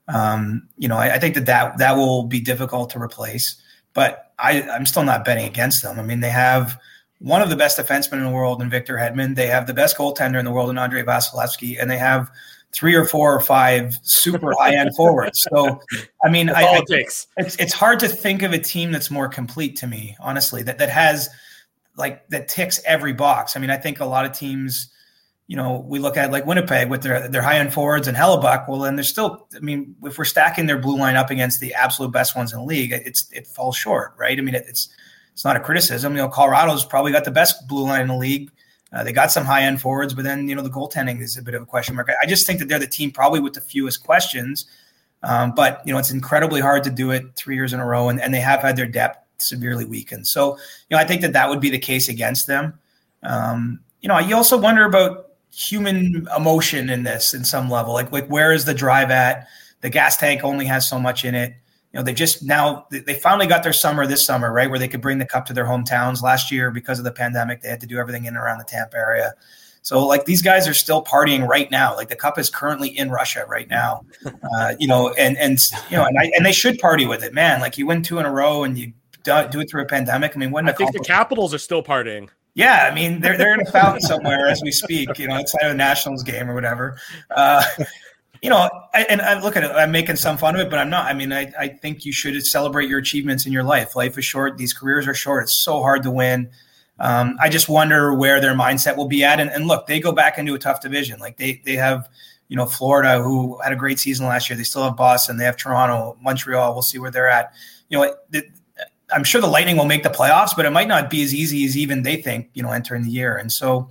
Um, you know, I, I think that, that that will be difficult to replace, but I, I'm still not betting against them. I mean, they have one of the best defensemen in the world in Victor Hedman. They have the best goaltender in the world in Andrei Vasilevsky, and they have three or four or five super high-end forwards. So, I mean, I, I, it's it's hard to think of a team that's more complete to me, honestly, that that has like that ticks every box. I mean, I think a lot of teams, you know, we look at like Winnipeg with their their high-end forwards and Hellebuck. Well, then they're still, I mean, if we're stacking their blue line up against the absolute best ones in the league, it's it falls short, right? I mean, it, it's it's not a criticism. You know, Colorado's probably got the best blue line in the league. Uh, they got some high-end forwards, but then, you know, the goaltending is a bit of a question mark. I just think that they're the team probably with the fewest questions. Um, but, you know, it's incredibly hard to do it three years in a row, and, and they have had their depth severely weakened. So, you know, I think that that would be the case against them. Um, you know, you also wonder about human emotion in this in some level. Like, like where is the drive at? The gas tank only has so much in it. You know, they just now they finally got their summer this summer, right, where they could bring the cup to their hometowns. Last year, because of the pandemic, they had to do everything in and around the Tampa area. So, like, these guys are still partying right now. Like, the cup is currently in Russia right now. Uh, you know, and and you know, and I, and they should party with it, man. Like, you win two in a row and you do, do it through a pandemic. I mean, what? I think the Capitals are still partying. Yeah, I mean, they're they're in a fountain somewhere as we speak. You know, outside of the Nationals game or whatever. Uh, You know, I, and I look at it, I'm making some fun of it, but I'm not. I mean, I, I think you should celebrate your achievements in your life. Life is short. These careers are short. It's so hard to win. Um, I just wonder where their mindset will be at. And, and look, they go back into a tough division. Like they they have, you know, Florida, who had a great season last year. They still have Boston. They have Toronto, Montreal. We'll see where they're at. You know, it, I'm sure the Lightning will make the playoffs, but it might not be as easy as even they think, you know, entering the year. And so,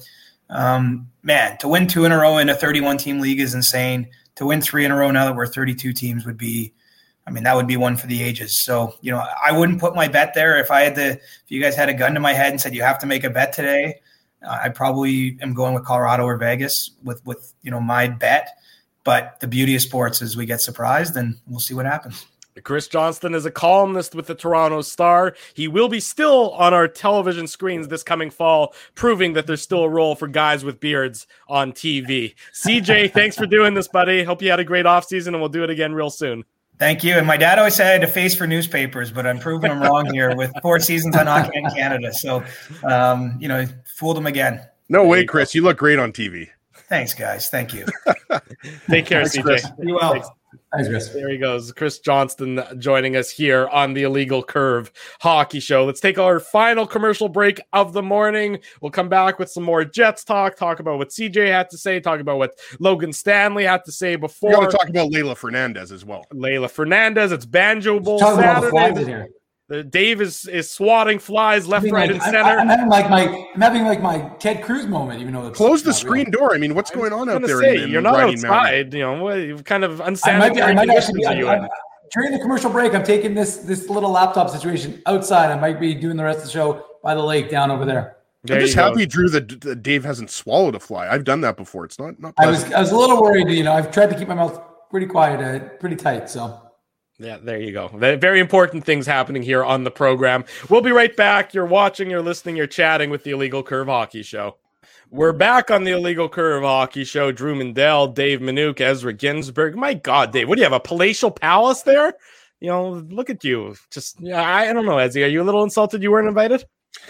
um, man, to win two in a row in a thirty-one team league is insane. To win three in a row now that we're thirty-two teams would be, I mean, that would be one for the ages. So, you know, I wouldn't put my bet there if I had to, if you guys had a gun to my head and said, you have to make a bet today. Uh, I probably am going with Colorado or Vegas with, with, you know, my bet. But the beauty of sports is we get surprised, and we'll see what happens. Chris Johnston is a columnist with the Toronto Star. He will be still on our television screens this coming fall, proving that there's still a role for guys with beards on T V. C J, thanks for doing this, buddy. Hope you had a great offseason, and we'll do it again real soon. Thank you. And my dad always said I had a face for newspapers, but I'm proving him wrong here with four seasons on Hockey in Canada. So, um, you know, fooled him again. No way, Chris. You look great on T V. Thanks, guys. Thank you. Take care, C J. You well. Thanks. Thanks, Chris. There he goes. Chris Johnston joining us here on the Illegal Curve Hockey Show. Let's take our final commercial break of the morning. We'll come back with some more Jets talk, talk about what C J had to say, talk about what Logan Stanley had to say before. We're going to talk about Leylah Fernandez as well. Leylah Fernandez. It's Banjo Bowl Saturday. The Dave is is swatting flies left, I mean, right, like, and center. I'm, I'm having like my I'm having like my Ted Cruz moment, even though it's close the screen real. door. I mean, what's going on out there? Say, in, in you're not outside. Mountain? You know, you've kind of unsanitary I might, I might conditions actually, are you I, in. I, during the commercial break, I'm taking this this little laptop situation outside. I might be doing the rest of the show by the lake down over there. There I'm just go. happy, Drew, that, that Dave hasn't swallowed a fly. I've done that before. It's not not. I was I was a little worried. You know, I've tried to keep my mouth pretty quiet, uh, pretty tight. So. Yeah, there you go. Very important things happening here on the program. We'll be right back. You're watching, you're listening, you're chatting with the Illegal Curve Hockey Show. We're back on the Illegal Curve Hockey Show. Drew Mindell, Dave Minuk, Ezra Ginsburg. My God, Dave, what do you have, a palatial palace there? You know, look at you. Just, yeah, I, I don't know, Ezzy. Are you a little insulted you weren't invited?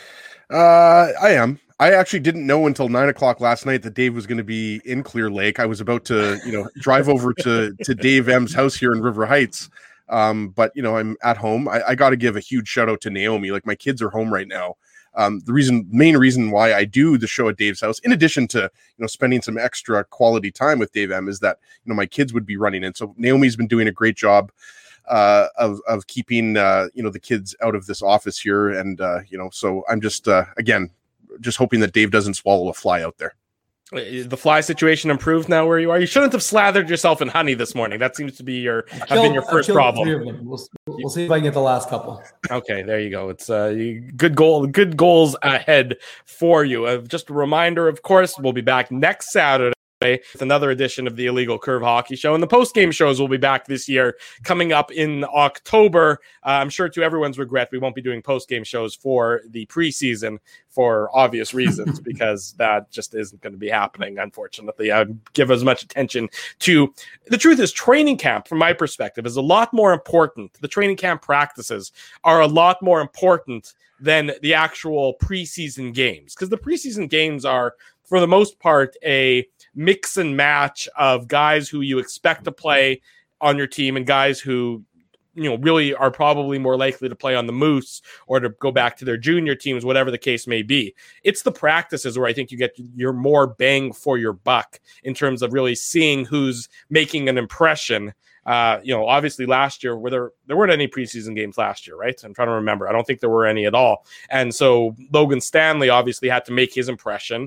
Uh, I am. I actually didn't know until nine o'clock last night that Dave was going to be in Clear Lake. I was about to, you know, drive over to, to Dave M's house here in River Heights. Um, but you know, I'm at home. I, I got to give a huge shout out to Naomi. Like, my kids are home right now. Um, the reason, main reason why I do the show at Dave's house, in addition to, you know, spending some extra quality time with Dave M, is that, you know, my kids would be running in. So Naomi's been doing a great job uh, of, of keeping, uh, you know, the kids out of this office here. And, uh, you know, so I'm just, uh, again, just hoping that Dave doesn't swallow a fly out there. Is the fly situation improved now where you are? You shouldn't have slathered yourself in honey this morning. That seems to be your have killed, been your first problem. We'll, we'll see if I can get the last couple. Okay, there you go. It's uh, good goal, good goals ahead for you. Uh, just a reminder, of course, we'll be back next Saturday with another edition of the Illegal Curve Hockey Show. And the post-game shows will be back this year, coming up in October. Uh, I'm sure to everyone's regret, we won't be doing post-game shows for the preseason for obvious reasons, because that just isn't going to be happening, unfortunately. I'd give as much attention to... The truth is, training camp, from my perspective, is a lot more important. The training camp practices are a lot more important than the actual preseason games, because the preseason games are, for the most part, a mix and match of guys who you expect to play on your team and guys who, you know, really are probably more likely to play on the Moose or to go back to their junior teams, whatever the case may be. It's the practices where I think you get your more bang for your buck in terms of really seeing who's making an impression. Uh, you know, obviously last year, were there, there weren't any preseason games last year, right? I'm trying to remember. I don't think there were any at all. And so Logan Stanley obviously had to make his impression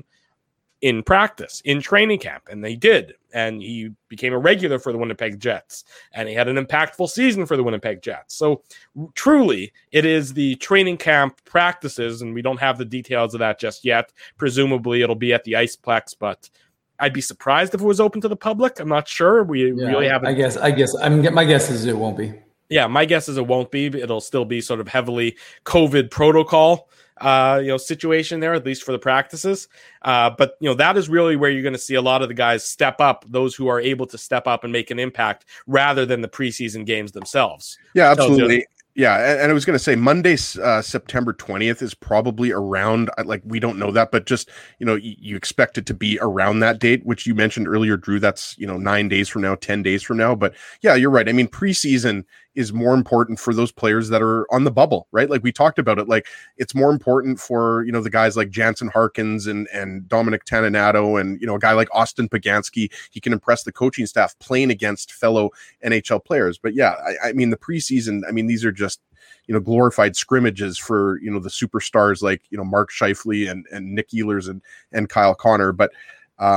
in practice, in training camp, and they did. And he became a regular for the Winnipeg Jets, and he had an impactful season for the Winnipeg Jets. So truly, it is the training camp practices, and we don't have the details of that just yet. Presumably, it'll be at the Iceplex, but I'd be surprised if it was open to the public. I'm not sure. We yeah, really haven't. I guess. I guess. I mean, my guess is it won't be. Yeah, my guess is it won't be. It'll still be sort of heavily COVID protocol, uh, you know, situation there, at least for the practices. Uh, but, you know, that is really where you're going to see a lot of the guys step up, those who are able to step up and make an impact rather than the preseason games themselves. Yeah, absolutely. Yeah, and, and I was going to say Monday, uh, September twentieth is probably around, like, we don't know that, but just, you know, you, you expect it to be around that date, which you mentioned earlier, Drew. That's, you know, nine days from now, ten days from now. But yeah, you're right. I mean, preseason is more important for those players that are on the bubble, right? Like we talked about it, like it's more important for, you know, the guys like Jansen Harkins and, and Dominic Tananato and, you know, a guy like Austin Pagansky. He can impress the coaching staff playing against fellow N H L players. But yeah, I, I mean, the preseason, I mean, these are just, you know, glorified scrimmages for, you know, the superstars like, you know, Mark Scheifele and, and Nick Ehlers and, and Kyle Connor. But, um,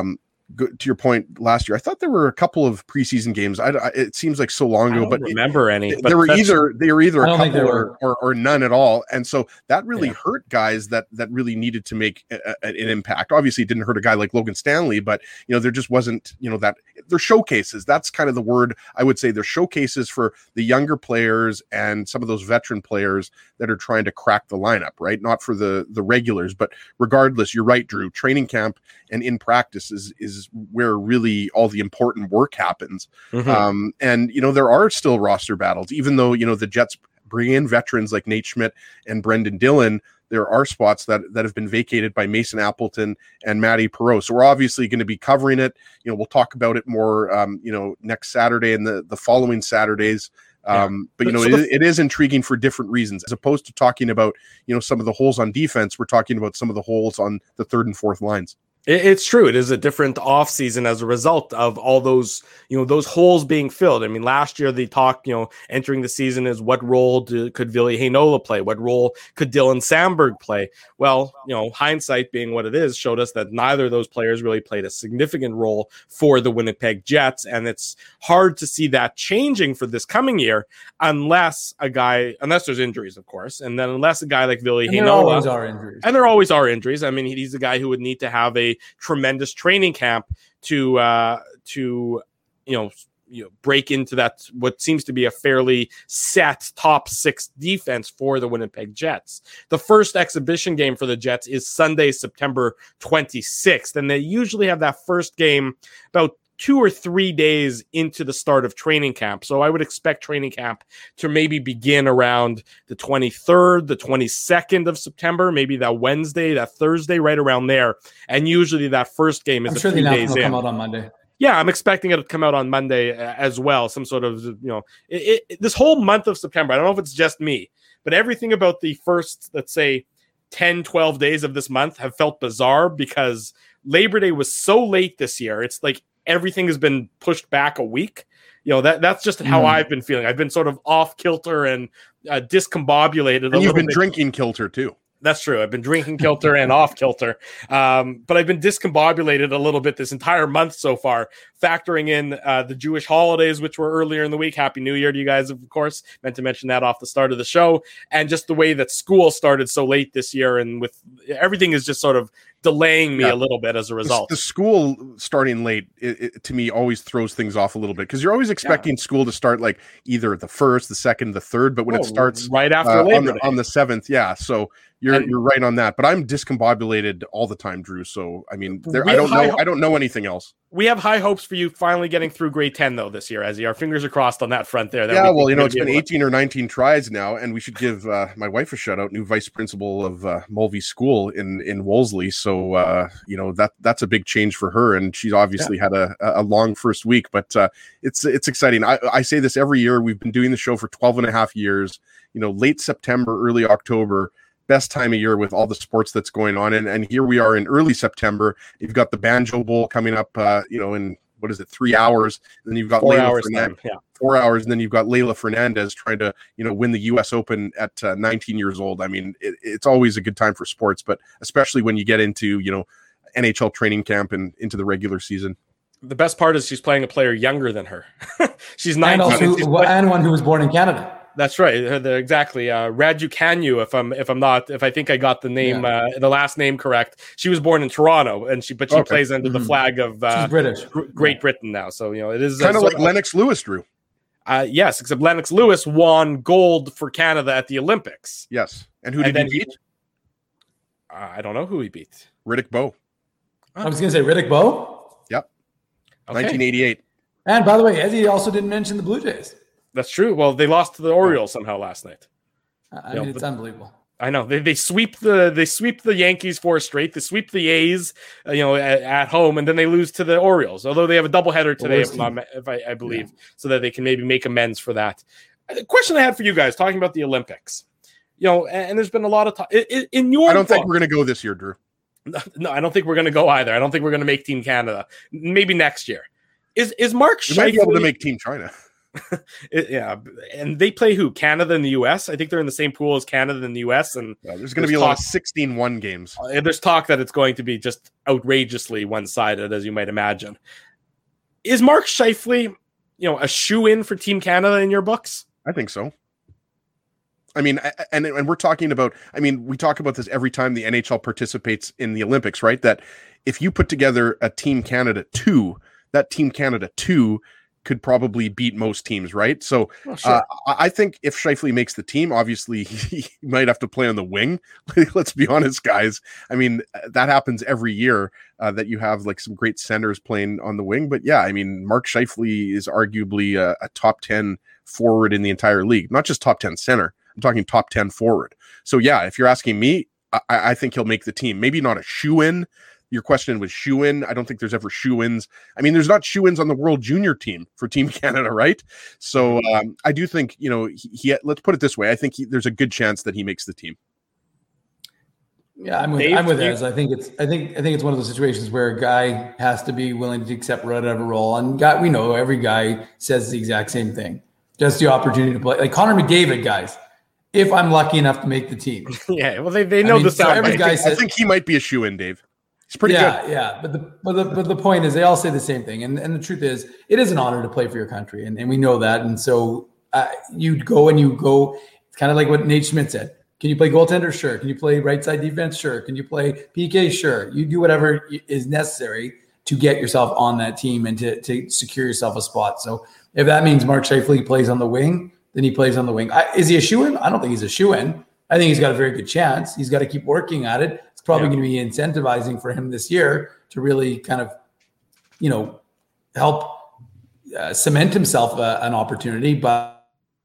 to your point, last year, I thought there were a couple of preseason games. I, I it seems like so long ago, I don't but remember it, any. They, but there were either they were either a couple or, or or none at all, and so that really yeah. hurt guys that that really needed to make a, a, an impact. Obviously, it didn't hurt a guy like Logan Stanley, but you know there just wasn't you know that they're showcases. That's kind of the word I would say. They're showcases for the younger players and some of those veteran players that are trying to crack the lineup, right? Not for the the regulars, but regardless, you're right, Drew. Training camp and in practice is is where really all the important work happens. Mm-hmm. Um, and, you know, there are still roster battles, even though, you know, the Jets bring in veterans like Nate Schmidt and Brendan Dillon. There are spots that, that have been vacated by Mason Appleton and Matty Perreault. So we're obviously going to be covering it. You know, we'll talk about it more, um, you know, next Saturday and the, the following Saturdays. Um, yeah. But, you know, so the, it, it is intriguing for different reasons, as opposed to talking about, you know, some of the holes on defense. We're talking about some of the holes on the third and fourth lines. It's true. It is a different offseason as a result of all those, you know, those holes being filled. I mean, last year they talked, you know, entering the season is what role do, could Ville Heinola play? What role could Dylan Samberg play? Well, you know, hindsight being what it is showed us that neither of those players really played a significant role for the Winnipeg Jets. And it's hard to see that changing for this coming year unless a guy, unless there's injuries, of course. And then unless a guy like Ville Heinola. There always are injuries. And there always are injuries. I mean, he's a guy who would need to have a tremendous training camp to uh to you know you know break into that what seems to be a fairly set top six defense for the Winnipeg Jets. The first exhibition game for the Jets is Sunday, September twenty-sixth, and they usually have that first game about two or three days into the start of training camp. So I would expect training camp to maybe begin around the twenty-third, the twenty-second of September, maybe that Wednesday, that Thursday, right around there. And usually that first game is I'm a sure few the days will in. Come out on Monday. Yeah, I'm expecting it to come out on Monday as well. Some sort of, you know, it, it, this whole month of September, I don't know if it's just me, but everything about the first, let's say, ten, twelve days of this month have felt bizarre because Labor Day was so late this year. It's like everything has been pushed back a week. You know, that that's just how mm. I've been feeling. I've been sort of off kilter and uh, discombobulated. And you've been bit. drinking kilter too. That's true. I've been drinking kilter and off kilter, um, but I've been discombobulated a little bit this entire month so far, factoring in uh, the Jewish holidays, which were earlier in the week. Happy New Year to you guys, of course. Meant to mention that off the start of the show. And just the way that school started so late this year, and with everything is just sort of delaying me yeah. a little bit as a result. The, the school starting late, it, it, to me, always throws things off a little bit because you're always expecting yeah. school to start like either the first, the second, the third, but when oh, it starts right after uh, Labor on, the, Day. on the seventh, yeah. So you're and, you're right on that. But I'm discombobulated all the time, Drew. So I mean, there, I don't know. Ho- I don't know anything else. We have high hopes for you finally getting through grade ten, though, this year, Ezzy. Our fingers are crossed on that front there. That yeah, well, you know, it's been eighteen or nineteen tries now, and we should give uh, my wife a shout-out, new vice principal of uh, Mulvey School in, in Wolseley. So, uh, you know, that that's a big change for her, and she's obviously yeah. had a, a long first week, but uh, it's it's exciting. I, I say this every year. We've been doing the show for twelve and a half years, you know, late September, early October, best time of year with all the sports that's going on. And, and here we are in early September. You've got the Banjo Bowl coming up, uh, you know, in what is it, three hours. And then you've got four Layla hours Fernandez, time. Yeah. four hours. And then you've got Layla Fernandez trying to, you know, win the U S Open at uh, nineteen years old. I mean, it, it's always a good time for sports, but especially when you get into, you know, N H L training camp and into the regular season. The best part is she's playing a player younger than her. She's nine. And, also, and one who was born in Canada. That's right. They're exactly. Uh, Raducanu, if I'm if I'm not, if I think I got the name, yeah. uh, the last name correct. She was born in Toronto, and she but she okay. plays under mm-hmm. the flag of uh, She's British, Great yeah. Britain now. So you know it is kind of like of, Lennox Lewis, Drew. Uh, yes, except Lennox Lewis won gold for Canada at the Olympics. Yes, and who did and he beat? He, uh, I don't know who he beat. Riddick Bowe. I was going to say Riddick Bowe. Yep, okay. nineteen eighty-eight. And by the way, Eddie also didn't mention the Blue Jays. That's true. Well, they lost to the Orioles somehow last night. I mean, you know, it's unbelievable. I know they they sweep the they sweep the Yankees four straight. They sweep the A's, uh, you know, at, at home, and then they lose to the Orioles. Although they have a doubleheader today, if, not, if I, I believe, yeah. so that they can maybe make amends for that. The question I had for you guys, talking about the Olympics, you know, and, and there's been a lot of talk in, in your. I don't book, think we're going to go this year, Drew. No, I don't think we're going to go either. I don't think we're going to make Team Canada. Maybe next year. Is is Mark We Scheifele, might be able to make Team China. it, yeah, and they play who? Canada and the U S. I think they're in the same pool as Canada and the U S. And yeah, there's going to be a talk, lot of sixteen one games. Uh, there's talk that it's going to be just outrageously one-sided, as you might imagine. Is Mark Scheifele, you know, a shoe-in for Team Canada in your books? I think so. I mean, and and we're talking about, I mean, we talk about this every time the N H L participates in the Olympics, right? That if you put together a Team Canada two, that Team Canada two could probably beat most teams, right? So oh, sure. uh, I think if Scheifele makes the team, obviously he might have to play on the wing. Let's be honest, guys. I mean, that happens every year uh, that you have like some great centers playing on the wing. But yeah, I mean, Mark Scheifele is arguably a, a top ten forward in the entire league, not just top ten center. I'm talking top ten forward. So yeah, if you're asking me, I, I think he'll make the team. Maybe not a shoe-in. Your question was shoe-in. I don't think there's ever shoe-ins. I mean, there's not shoe-ins on the World Junior team for Team Canada, right? So um, I do think, you know, he, he let's put it this way. I think he, there's a good chance that he makes the team. Yeah, I'm with, Dave, I'm with Ez. I think it's I think I think it's one of those situations where a guy has to be willing to accept whatever role. And guy, we know every guy says the exact same thing. Just the opportunity to play. Like Connor McDavid, guys. If I'm lucky enough to make the team. Yeah, well, they, they know I mean, the sound. Every guy says, I think he might be a shoe-in, Dave. It's pretty yeah, good. Yeah, but the but the but the point is, they all say the same thing, and and the truth is, it is an honor to play for your country, and, and we know that. And so uh, you go and you go. It's kind of like what Nate Schmidt said. Can you play goaltender? Sure. Can you play right side defense? Sure. Can you play P K? Sure. You do whatever is necessary to get yourself on that team and to to secure yourself a spot. So if that means Mark Scheifele plays on the wing, then he plays on the wing. I, is he a shoe-in? I don't think he's a shoe-in. I think he's got a very good chance. He's got to keep working at it. It's probably yeah. going to be incentivizing for him this year to really kind of, you know, help uh, cement himself uh, an opportunity. But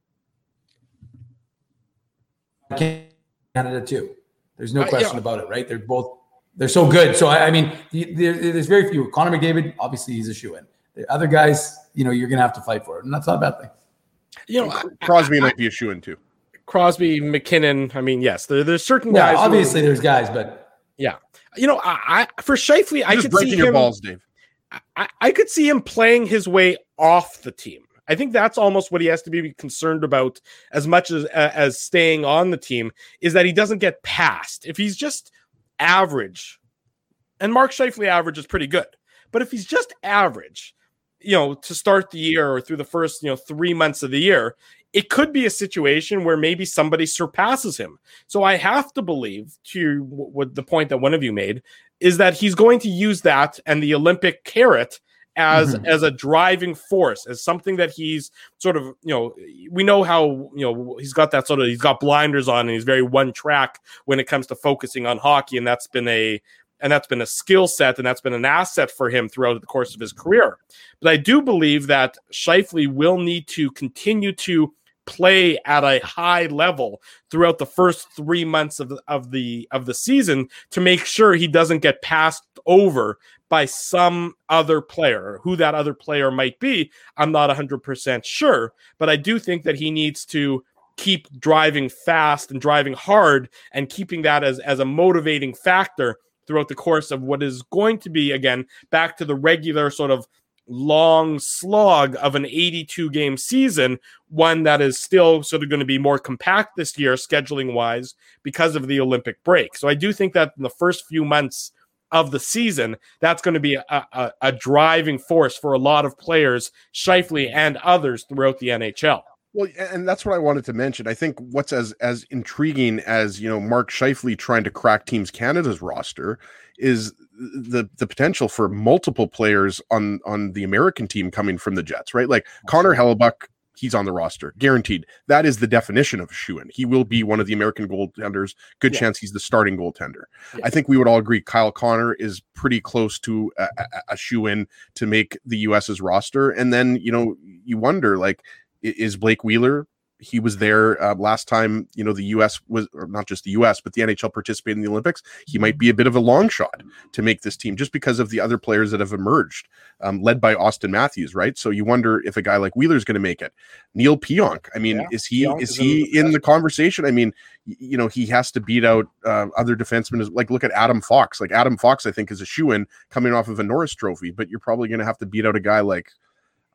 Canada too. There's no question uh, yeah. about it, right? They're both they're so good. So I, I mean, there, there's very few. Connor McDavid, obviously, he's a shoe-in. The other guys, you know, you're going to have to fight for it, and that's not a bad thing. You know, Crosby I, might be a shoe-in too. Crosby, McKinnon. I mean, yes, there, there's certain yeah, guys. Obviously, who, there's guys, but yeah, you know, I, I for Scheifele, I could breaking see your him, balls, Dave. I, I could see him playing his way off the team. I think that's almost what he has to be concerned about as much as uh, as staying on the team, is that he doesn't get passed. If he's just average, and Mark Scheifele average is pretty good, but if he's just average, you know, to start the year or through the first, you know, three months of the year, it could be a situation where maybe somebody surpasses him. So I have to believe, to what the point that one of you made, is that he's going to use that and the Olympic carrot as mm-hmm. as a driving force, as something that he's sort of, you know, we know how, you know, he's got that sort of, he's got blinders on and he's very one track when it comes to focusing on hockey. And that's been a, and that's been a skill set, and that's been an asset for him throughout the course of his career. But I do believe that Scheifele will need to continue to play at a high level throughout the first three months of the, of the of the season to make sure he doesn't get passed over by some other player. Who that other player might be, I'm not one hundred percent sure, but I do think that he needs to keep driving fast and driving hard and keeping that as, as a motivating factor throughout the course of what is going to be, again, back to the regular sort of long slog of an eighty-two game season, one that is still sort of going to be more compact this year, scheduling wise, because of the Olympic break. So I do think that in the first few months of the season, that's going to be a, a, a driving force for a lot of players, Scheifele and others throughout the N H L. Well, and that's what I wanted to mention. I think what's as as intriguing as, you know, Mark Scheifele trying to crack Teams Canada's roster is the the potential for multiple players on on the American team coming from the Jets, right? Like Connor Hellebuck, he's on the roster, guaranteed. That is the definition of a shoe-in. He will be one of the American goaltenders. Good yeah. chance he's the starting goaltender. Yeah. I think we would all agree Kyle Connor is pretty close to a, a, a shoe-in to make the U S's roster. And then, you know, you wonder, like, is Blake Wheeler? He was there uh, last time, you know, the U S was, or not just the U S, but the N H L participated in the Olympics. He might be a bit of a long shot to make this team just because of the other players that have emerged, um, led by Austin Matthews, right? So you wonder if a guy like Wheeler is going to make it. Neil Pionk, I mean, yeah, is he Pionk is, is he in the, in the conversation? I mean, you know, he has to beat out uh, other defensemen. Like, look at Adam Fox. Like, Adam Fox, I think, is a shoe-in coming off of a Norris Trophy, but you're probably going to have to beat out a guy like,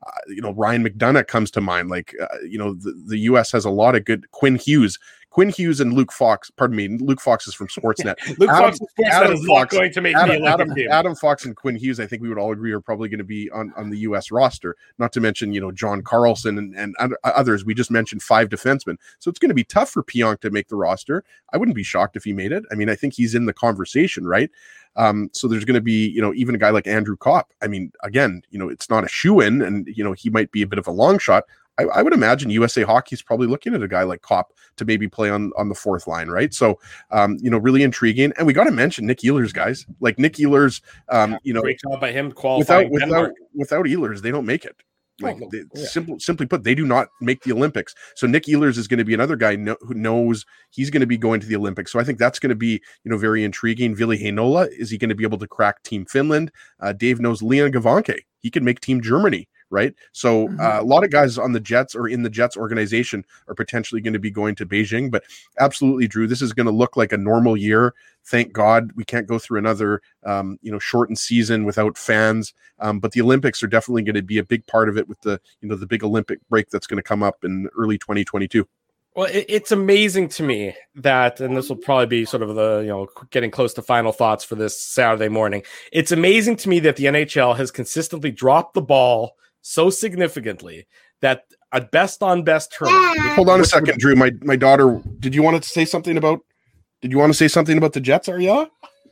uh, you know, Ryan McDonough comes to mind. Like, uh, you know, the, the U S has a lot of good Quinn Hughes. Quinn Hughes and Luke Fox, pardon me, Luke Fox is from Sportsnet. Luke Adam, Fox, Sportsnet Adam is Fox, not going to make Adam, the Olympic Adam, team. Adam Fox and Quinn Hughes, I think we would all agree, are probably going to be on, on the U S roster, not to mention, you know, John Carlson and, and others. We just mentioned five defensemen. So it's going to be tough for Pionk to make the roster. I wouldn't be shocked if he made it. I mean, I think he's in the conversation, right? Um, so there's going to be, you know, even a guy like Andrew Kopp. I mean, again, you know, it's not a shoe-in, and, you know, he might be a bit of a long shot. I, I would imagine U S A Hockey is probably looking at a guy like Kopp to maybe play on, on the fourth line, right? So, um, you know, really intriguing. And we got to mention Nick Ehlers, guys. Like Nick Ehlers, um, yeah, you know, great job by him qualifying. Without without, without Ehlers, they don't make it. Like, oh, they, yeah. simple, simply put, they do not make the Olympics. So Nick Ehlers is going to be another guy no, who knows he's going to be going to the Olympics. So I think that's going to be, you know, very intriguing. Ville Heinola, is he going to be able to crack Team Finland? Uh, Dave knows Leon Gavanke. He can make Team Germany, right? So uh, a lot of guys on the Jets or in the Jets organization are potentially going to be going to Beijing. But absolutely, Drew, this is going to look like a normal year. Thank God we can't go through another, um, you know, shortened season without fans. Um, but the Olympics are definitely going to be a big part of it with the, you know, the big Olympic break that's going to come up in early twenty twenty-two. Well, it, it's amazing to me that, and this will probably be sort of the, you know, getting close to final thoughts for this Saturday morning. It's amazing to me that the N H L has consistently dropped the ball so significantly that a best on best tournament. Hold on a second, Drew. My my daughter, did you want to say something about? Did you want to say something about the Jets, Ariella?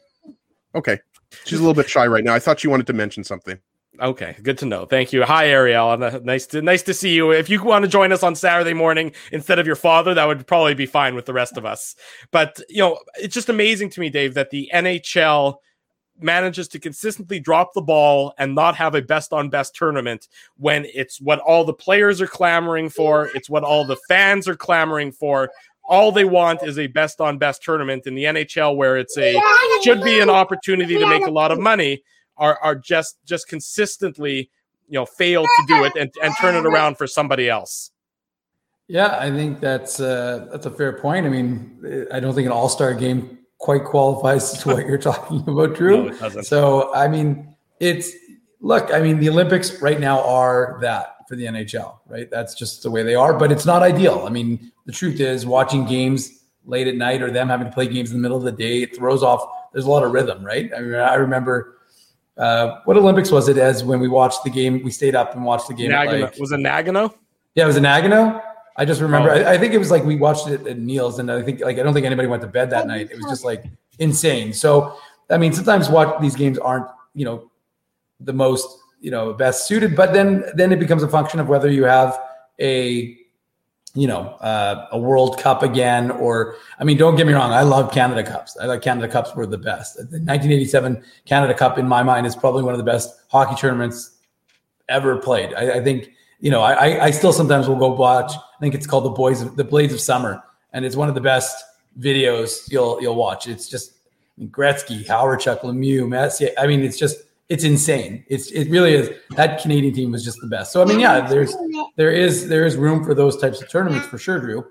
Okay, she's a little bit shy right now. I thought you wanted to mention something. Okay, good to know. Thank you. Hi, Ariel. Nice to nice to see you. If you want to join us on Saturday morning instead of your father, that would probably be fine with the rest of us. But, you know, it's just amazing to me, Dave, that the N H L manages to consistently drop the ball and not have a best on best tournament when it's what all the players are clamoring for. It's what all the fans are clamoring for. All they want is a best on best tournament in the N H L, where it's a should be an opportunity to make a lot of money. Are are just just consistently, you know, fail to do it and, and turn it around for somebody else. Yeah, I think that's uh, that's a fair point. I mean, I don't think an all-star game quite qualifies to what you're talking about, Drew. No, it doesn't. So, I mean, it's look. I mean, the Olympics right now are that for the N H L, right? That's just the way they are. But it's not ideal. I mean, the truth is, watching games late at night or them having to play games in the middle of the day, it throws off. There's a lot of rhythm, right? I mean, I remember. Uh, what Olympics was it as when we watched the game? We stayed up and watched the game. Nagano. Like, was it Nagano? Yeah, it was in Nagano. I just remember. Oh. I, I think it was like we watched it at Neil's, and I think like I don't think anybody went to bed that night. It was just like insane. So I mean, sometimes watch these games aren't you know the most you know best suited, but then then it becomes a function of whether you have a you know, uh, a World Cup again, or, I mean, don't get me wrong. I love Canada Cups. I like Canada Cups were the best. The nineteen eighty-seven Canada Cup, in my mind, is probably one of the best hockey tournaments ever played. I, I think, you know, I, I still sometimes will go watch. I think it's called the Boys, of, the Blades of Summer, and it's one of the best videos you'll you'll watch. It's just I mean, Gretzky, Hawerchuk, Lemieux, Messier. I mean, it's just it's insane. It's it really is. That Canadian team was just the best. So I mean, yeah, there's there is there is room for those types of tournaments for sure, Drew.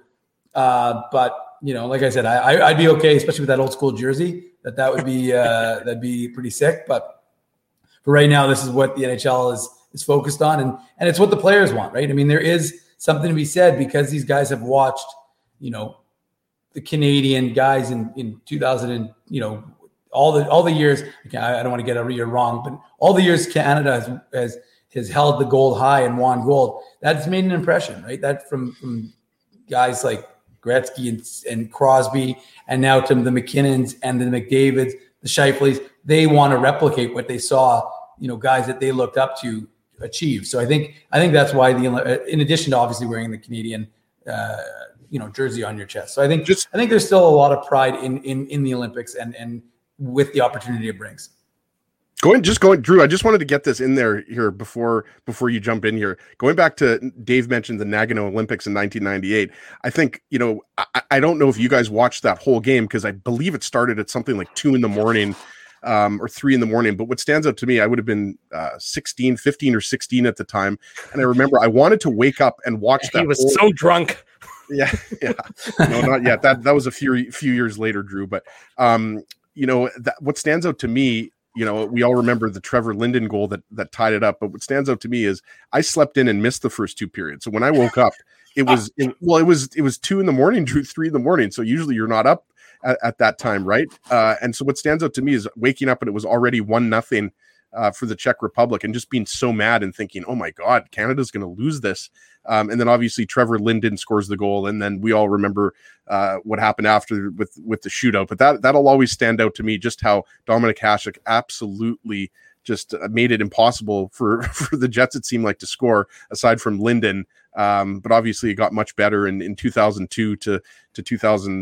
Uh, but you know, like I said, I I'd be okay, especially with that old school jersey. That that would be uh, that'd be pretty sick. But for right now, this is what the N H L is is focused on, and and it's what the players want, right? I mean, there is something to be said because these guys have watched, you know, the Canadian guys in in two thousand and you know. All the all the years, I don't want to get a year wrong, but all the years Canada has, has has held the gold high and won gold. That's made an impression, right? That from from guys like Gretzky and, and Crosby, and now to the McKinnons and the McDavids, the Scheifeleys. They want to replicate what they saw, you know, guys that they looked up to achieve. So I think I think that's why the in addition to obviously wearing the Canadian, uh, you know, jersey on your chest. So I think just I think there's still a lot of pride in in in the Olympics and and. with the opportunity it brings. Going, just going, Drew, I just wanted to get this in there here before before you jump in here. Going back to Dave mentioned the Nagano Olympics in nineteen ninety-eight. I think, you know, I, I don't know if you guys watched that whole game because I believe it started at something like two in the morning um, or three in the morning. But what stands out to me, I would have been uh, sixteen, fifteen or sixteen at the time. And I remember I wanted to wake up and watch that. He was whole- so drunk. Yeah. Yeah. No, not yet. That, that was a few, few years later, Drew. But, um, you know, that what stands out to me, you know, we all remember the Trevor Linden goal that that tied it up. But what stands out to me is I slept in and missed the first two periods. So when I woke up, it was it, well, it was it was two in the morning, Drew, three in the morning. So usually you're not up at, at that time, right? Uh, and so what stands out to me is waking up and it was already one nothing uh, for the Czech Republic, and just being so mad and thinking, oh my God, Canada's going to lose this. Um, and then obviously Trevor Linden scores the goal, and then we all remember uh, what happened after with with the shootout. But that that'll always stand out to me, just how Dominik Hasek absolutely just made it impossible for for the Jets, it seemed like, to score aside from Linden. Um, but obviously it got much better in, in two thousand two to to two thousand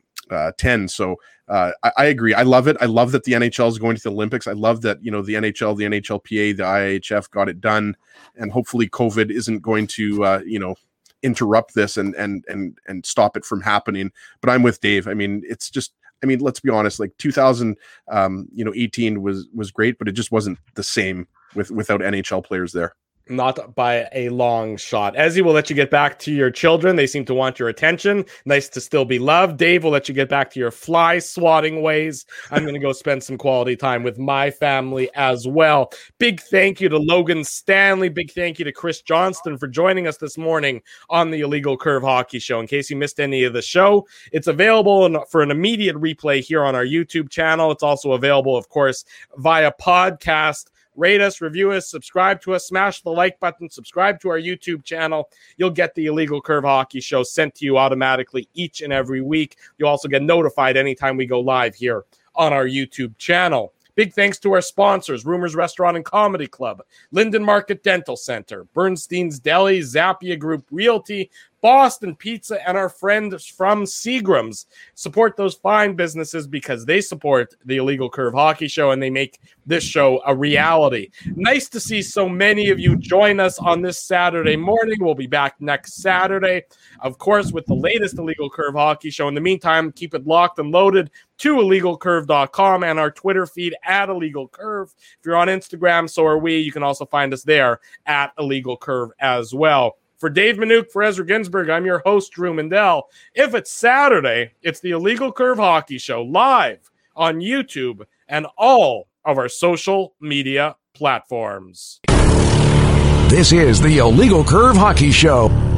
ten. So uh, I, I agree. I love it. I love that the N H L is going to the Olympics. I love that, you know, the N H L, the N H L P A, the I I H F got it done, and hopefully COVID isn't going to, uh, you know, interrupt this and, and, and, and stop it from happening. But I'm with Dave. I mean, it's just, I mean, let's be honest, like two thousand, um, you know, eighteen was, was great, but it just wasn't the same with, without N H L players there. Not by a long shot. Ezzy will let you get back to your children. They seem to want your attention. Nice to still be loved. Dave will let you get back to your fly swatting ways. I'm going to go spend some quality time with my family as well. Big thank you to Logan Stanley. Big thank you to Chris Johnston for joining us this morning on the Illegal Curve Hockey Show. In case you missed any of the show, it's available for an immediate replay here on our YouTube channel. It's also available, of course, via podcast. Rate us, review us, subscribe to us, smash the like button, subscribe to our YouTube channel. You'll get the Illegal Curve Hockey Show sent to you automatically each and every week. You'll also get notified anytime we go live here on our YouTube channel. Big thanks to our sponsors, Rumors Restaurant and Comedy Club, Linden Market Dental Center, Bernstein's Deli, Zappia Group Realty, Boston Pizza, and our friends from Seagram's. Support those fine businesses because they support the Illegal Curve Hockey Show and they make this show a reality. Nice to see so many of you join us on this Saturday morning. We'll be back next Saturday, of course, with the latest Illegal Curve Hockey Show. In the meantime, keep it locked and loaded to illegal curve dot com and our Twitter feed at Illegal Curve. If you're on Instagram, so are we. You can also find us there at Illegal Curve as well. For Dave Minuk, for Ezra Ginsburg, I'm your host, Drew Mindell. If it's Saturday, it's the Illegal Curve Hockey Show live on YouTube and all of our social media platforms. This is the Illegal Curve Hockey Show.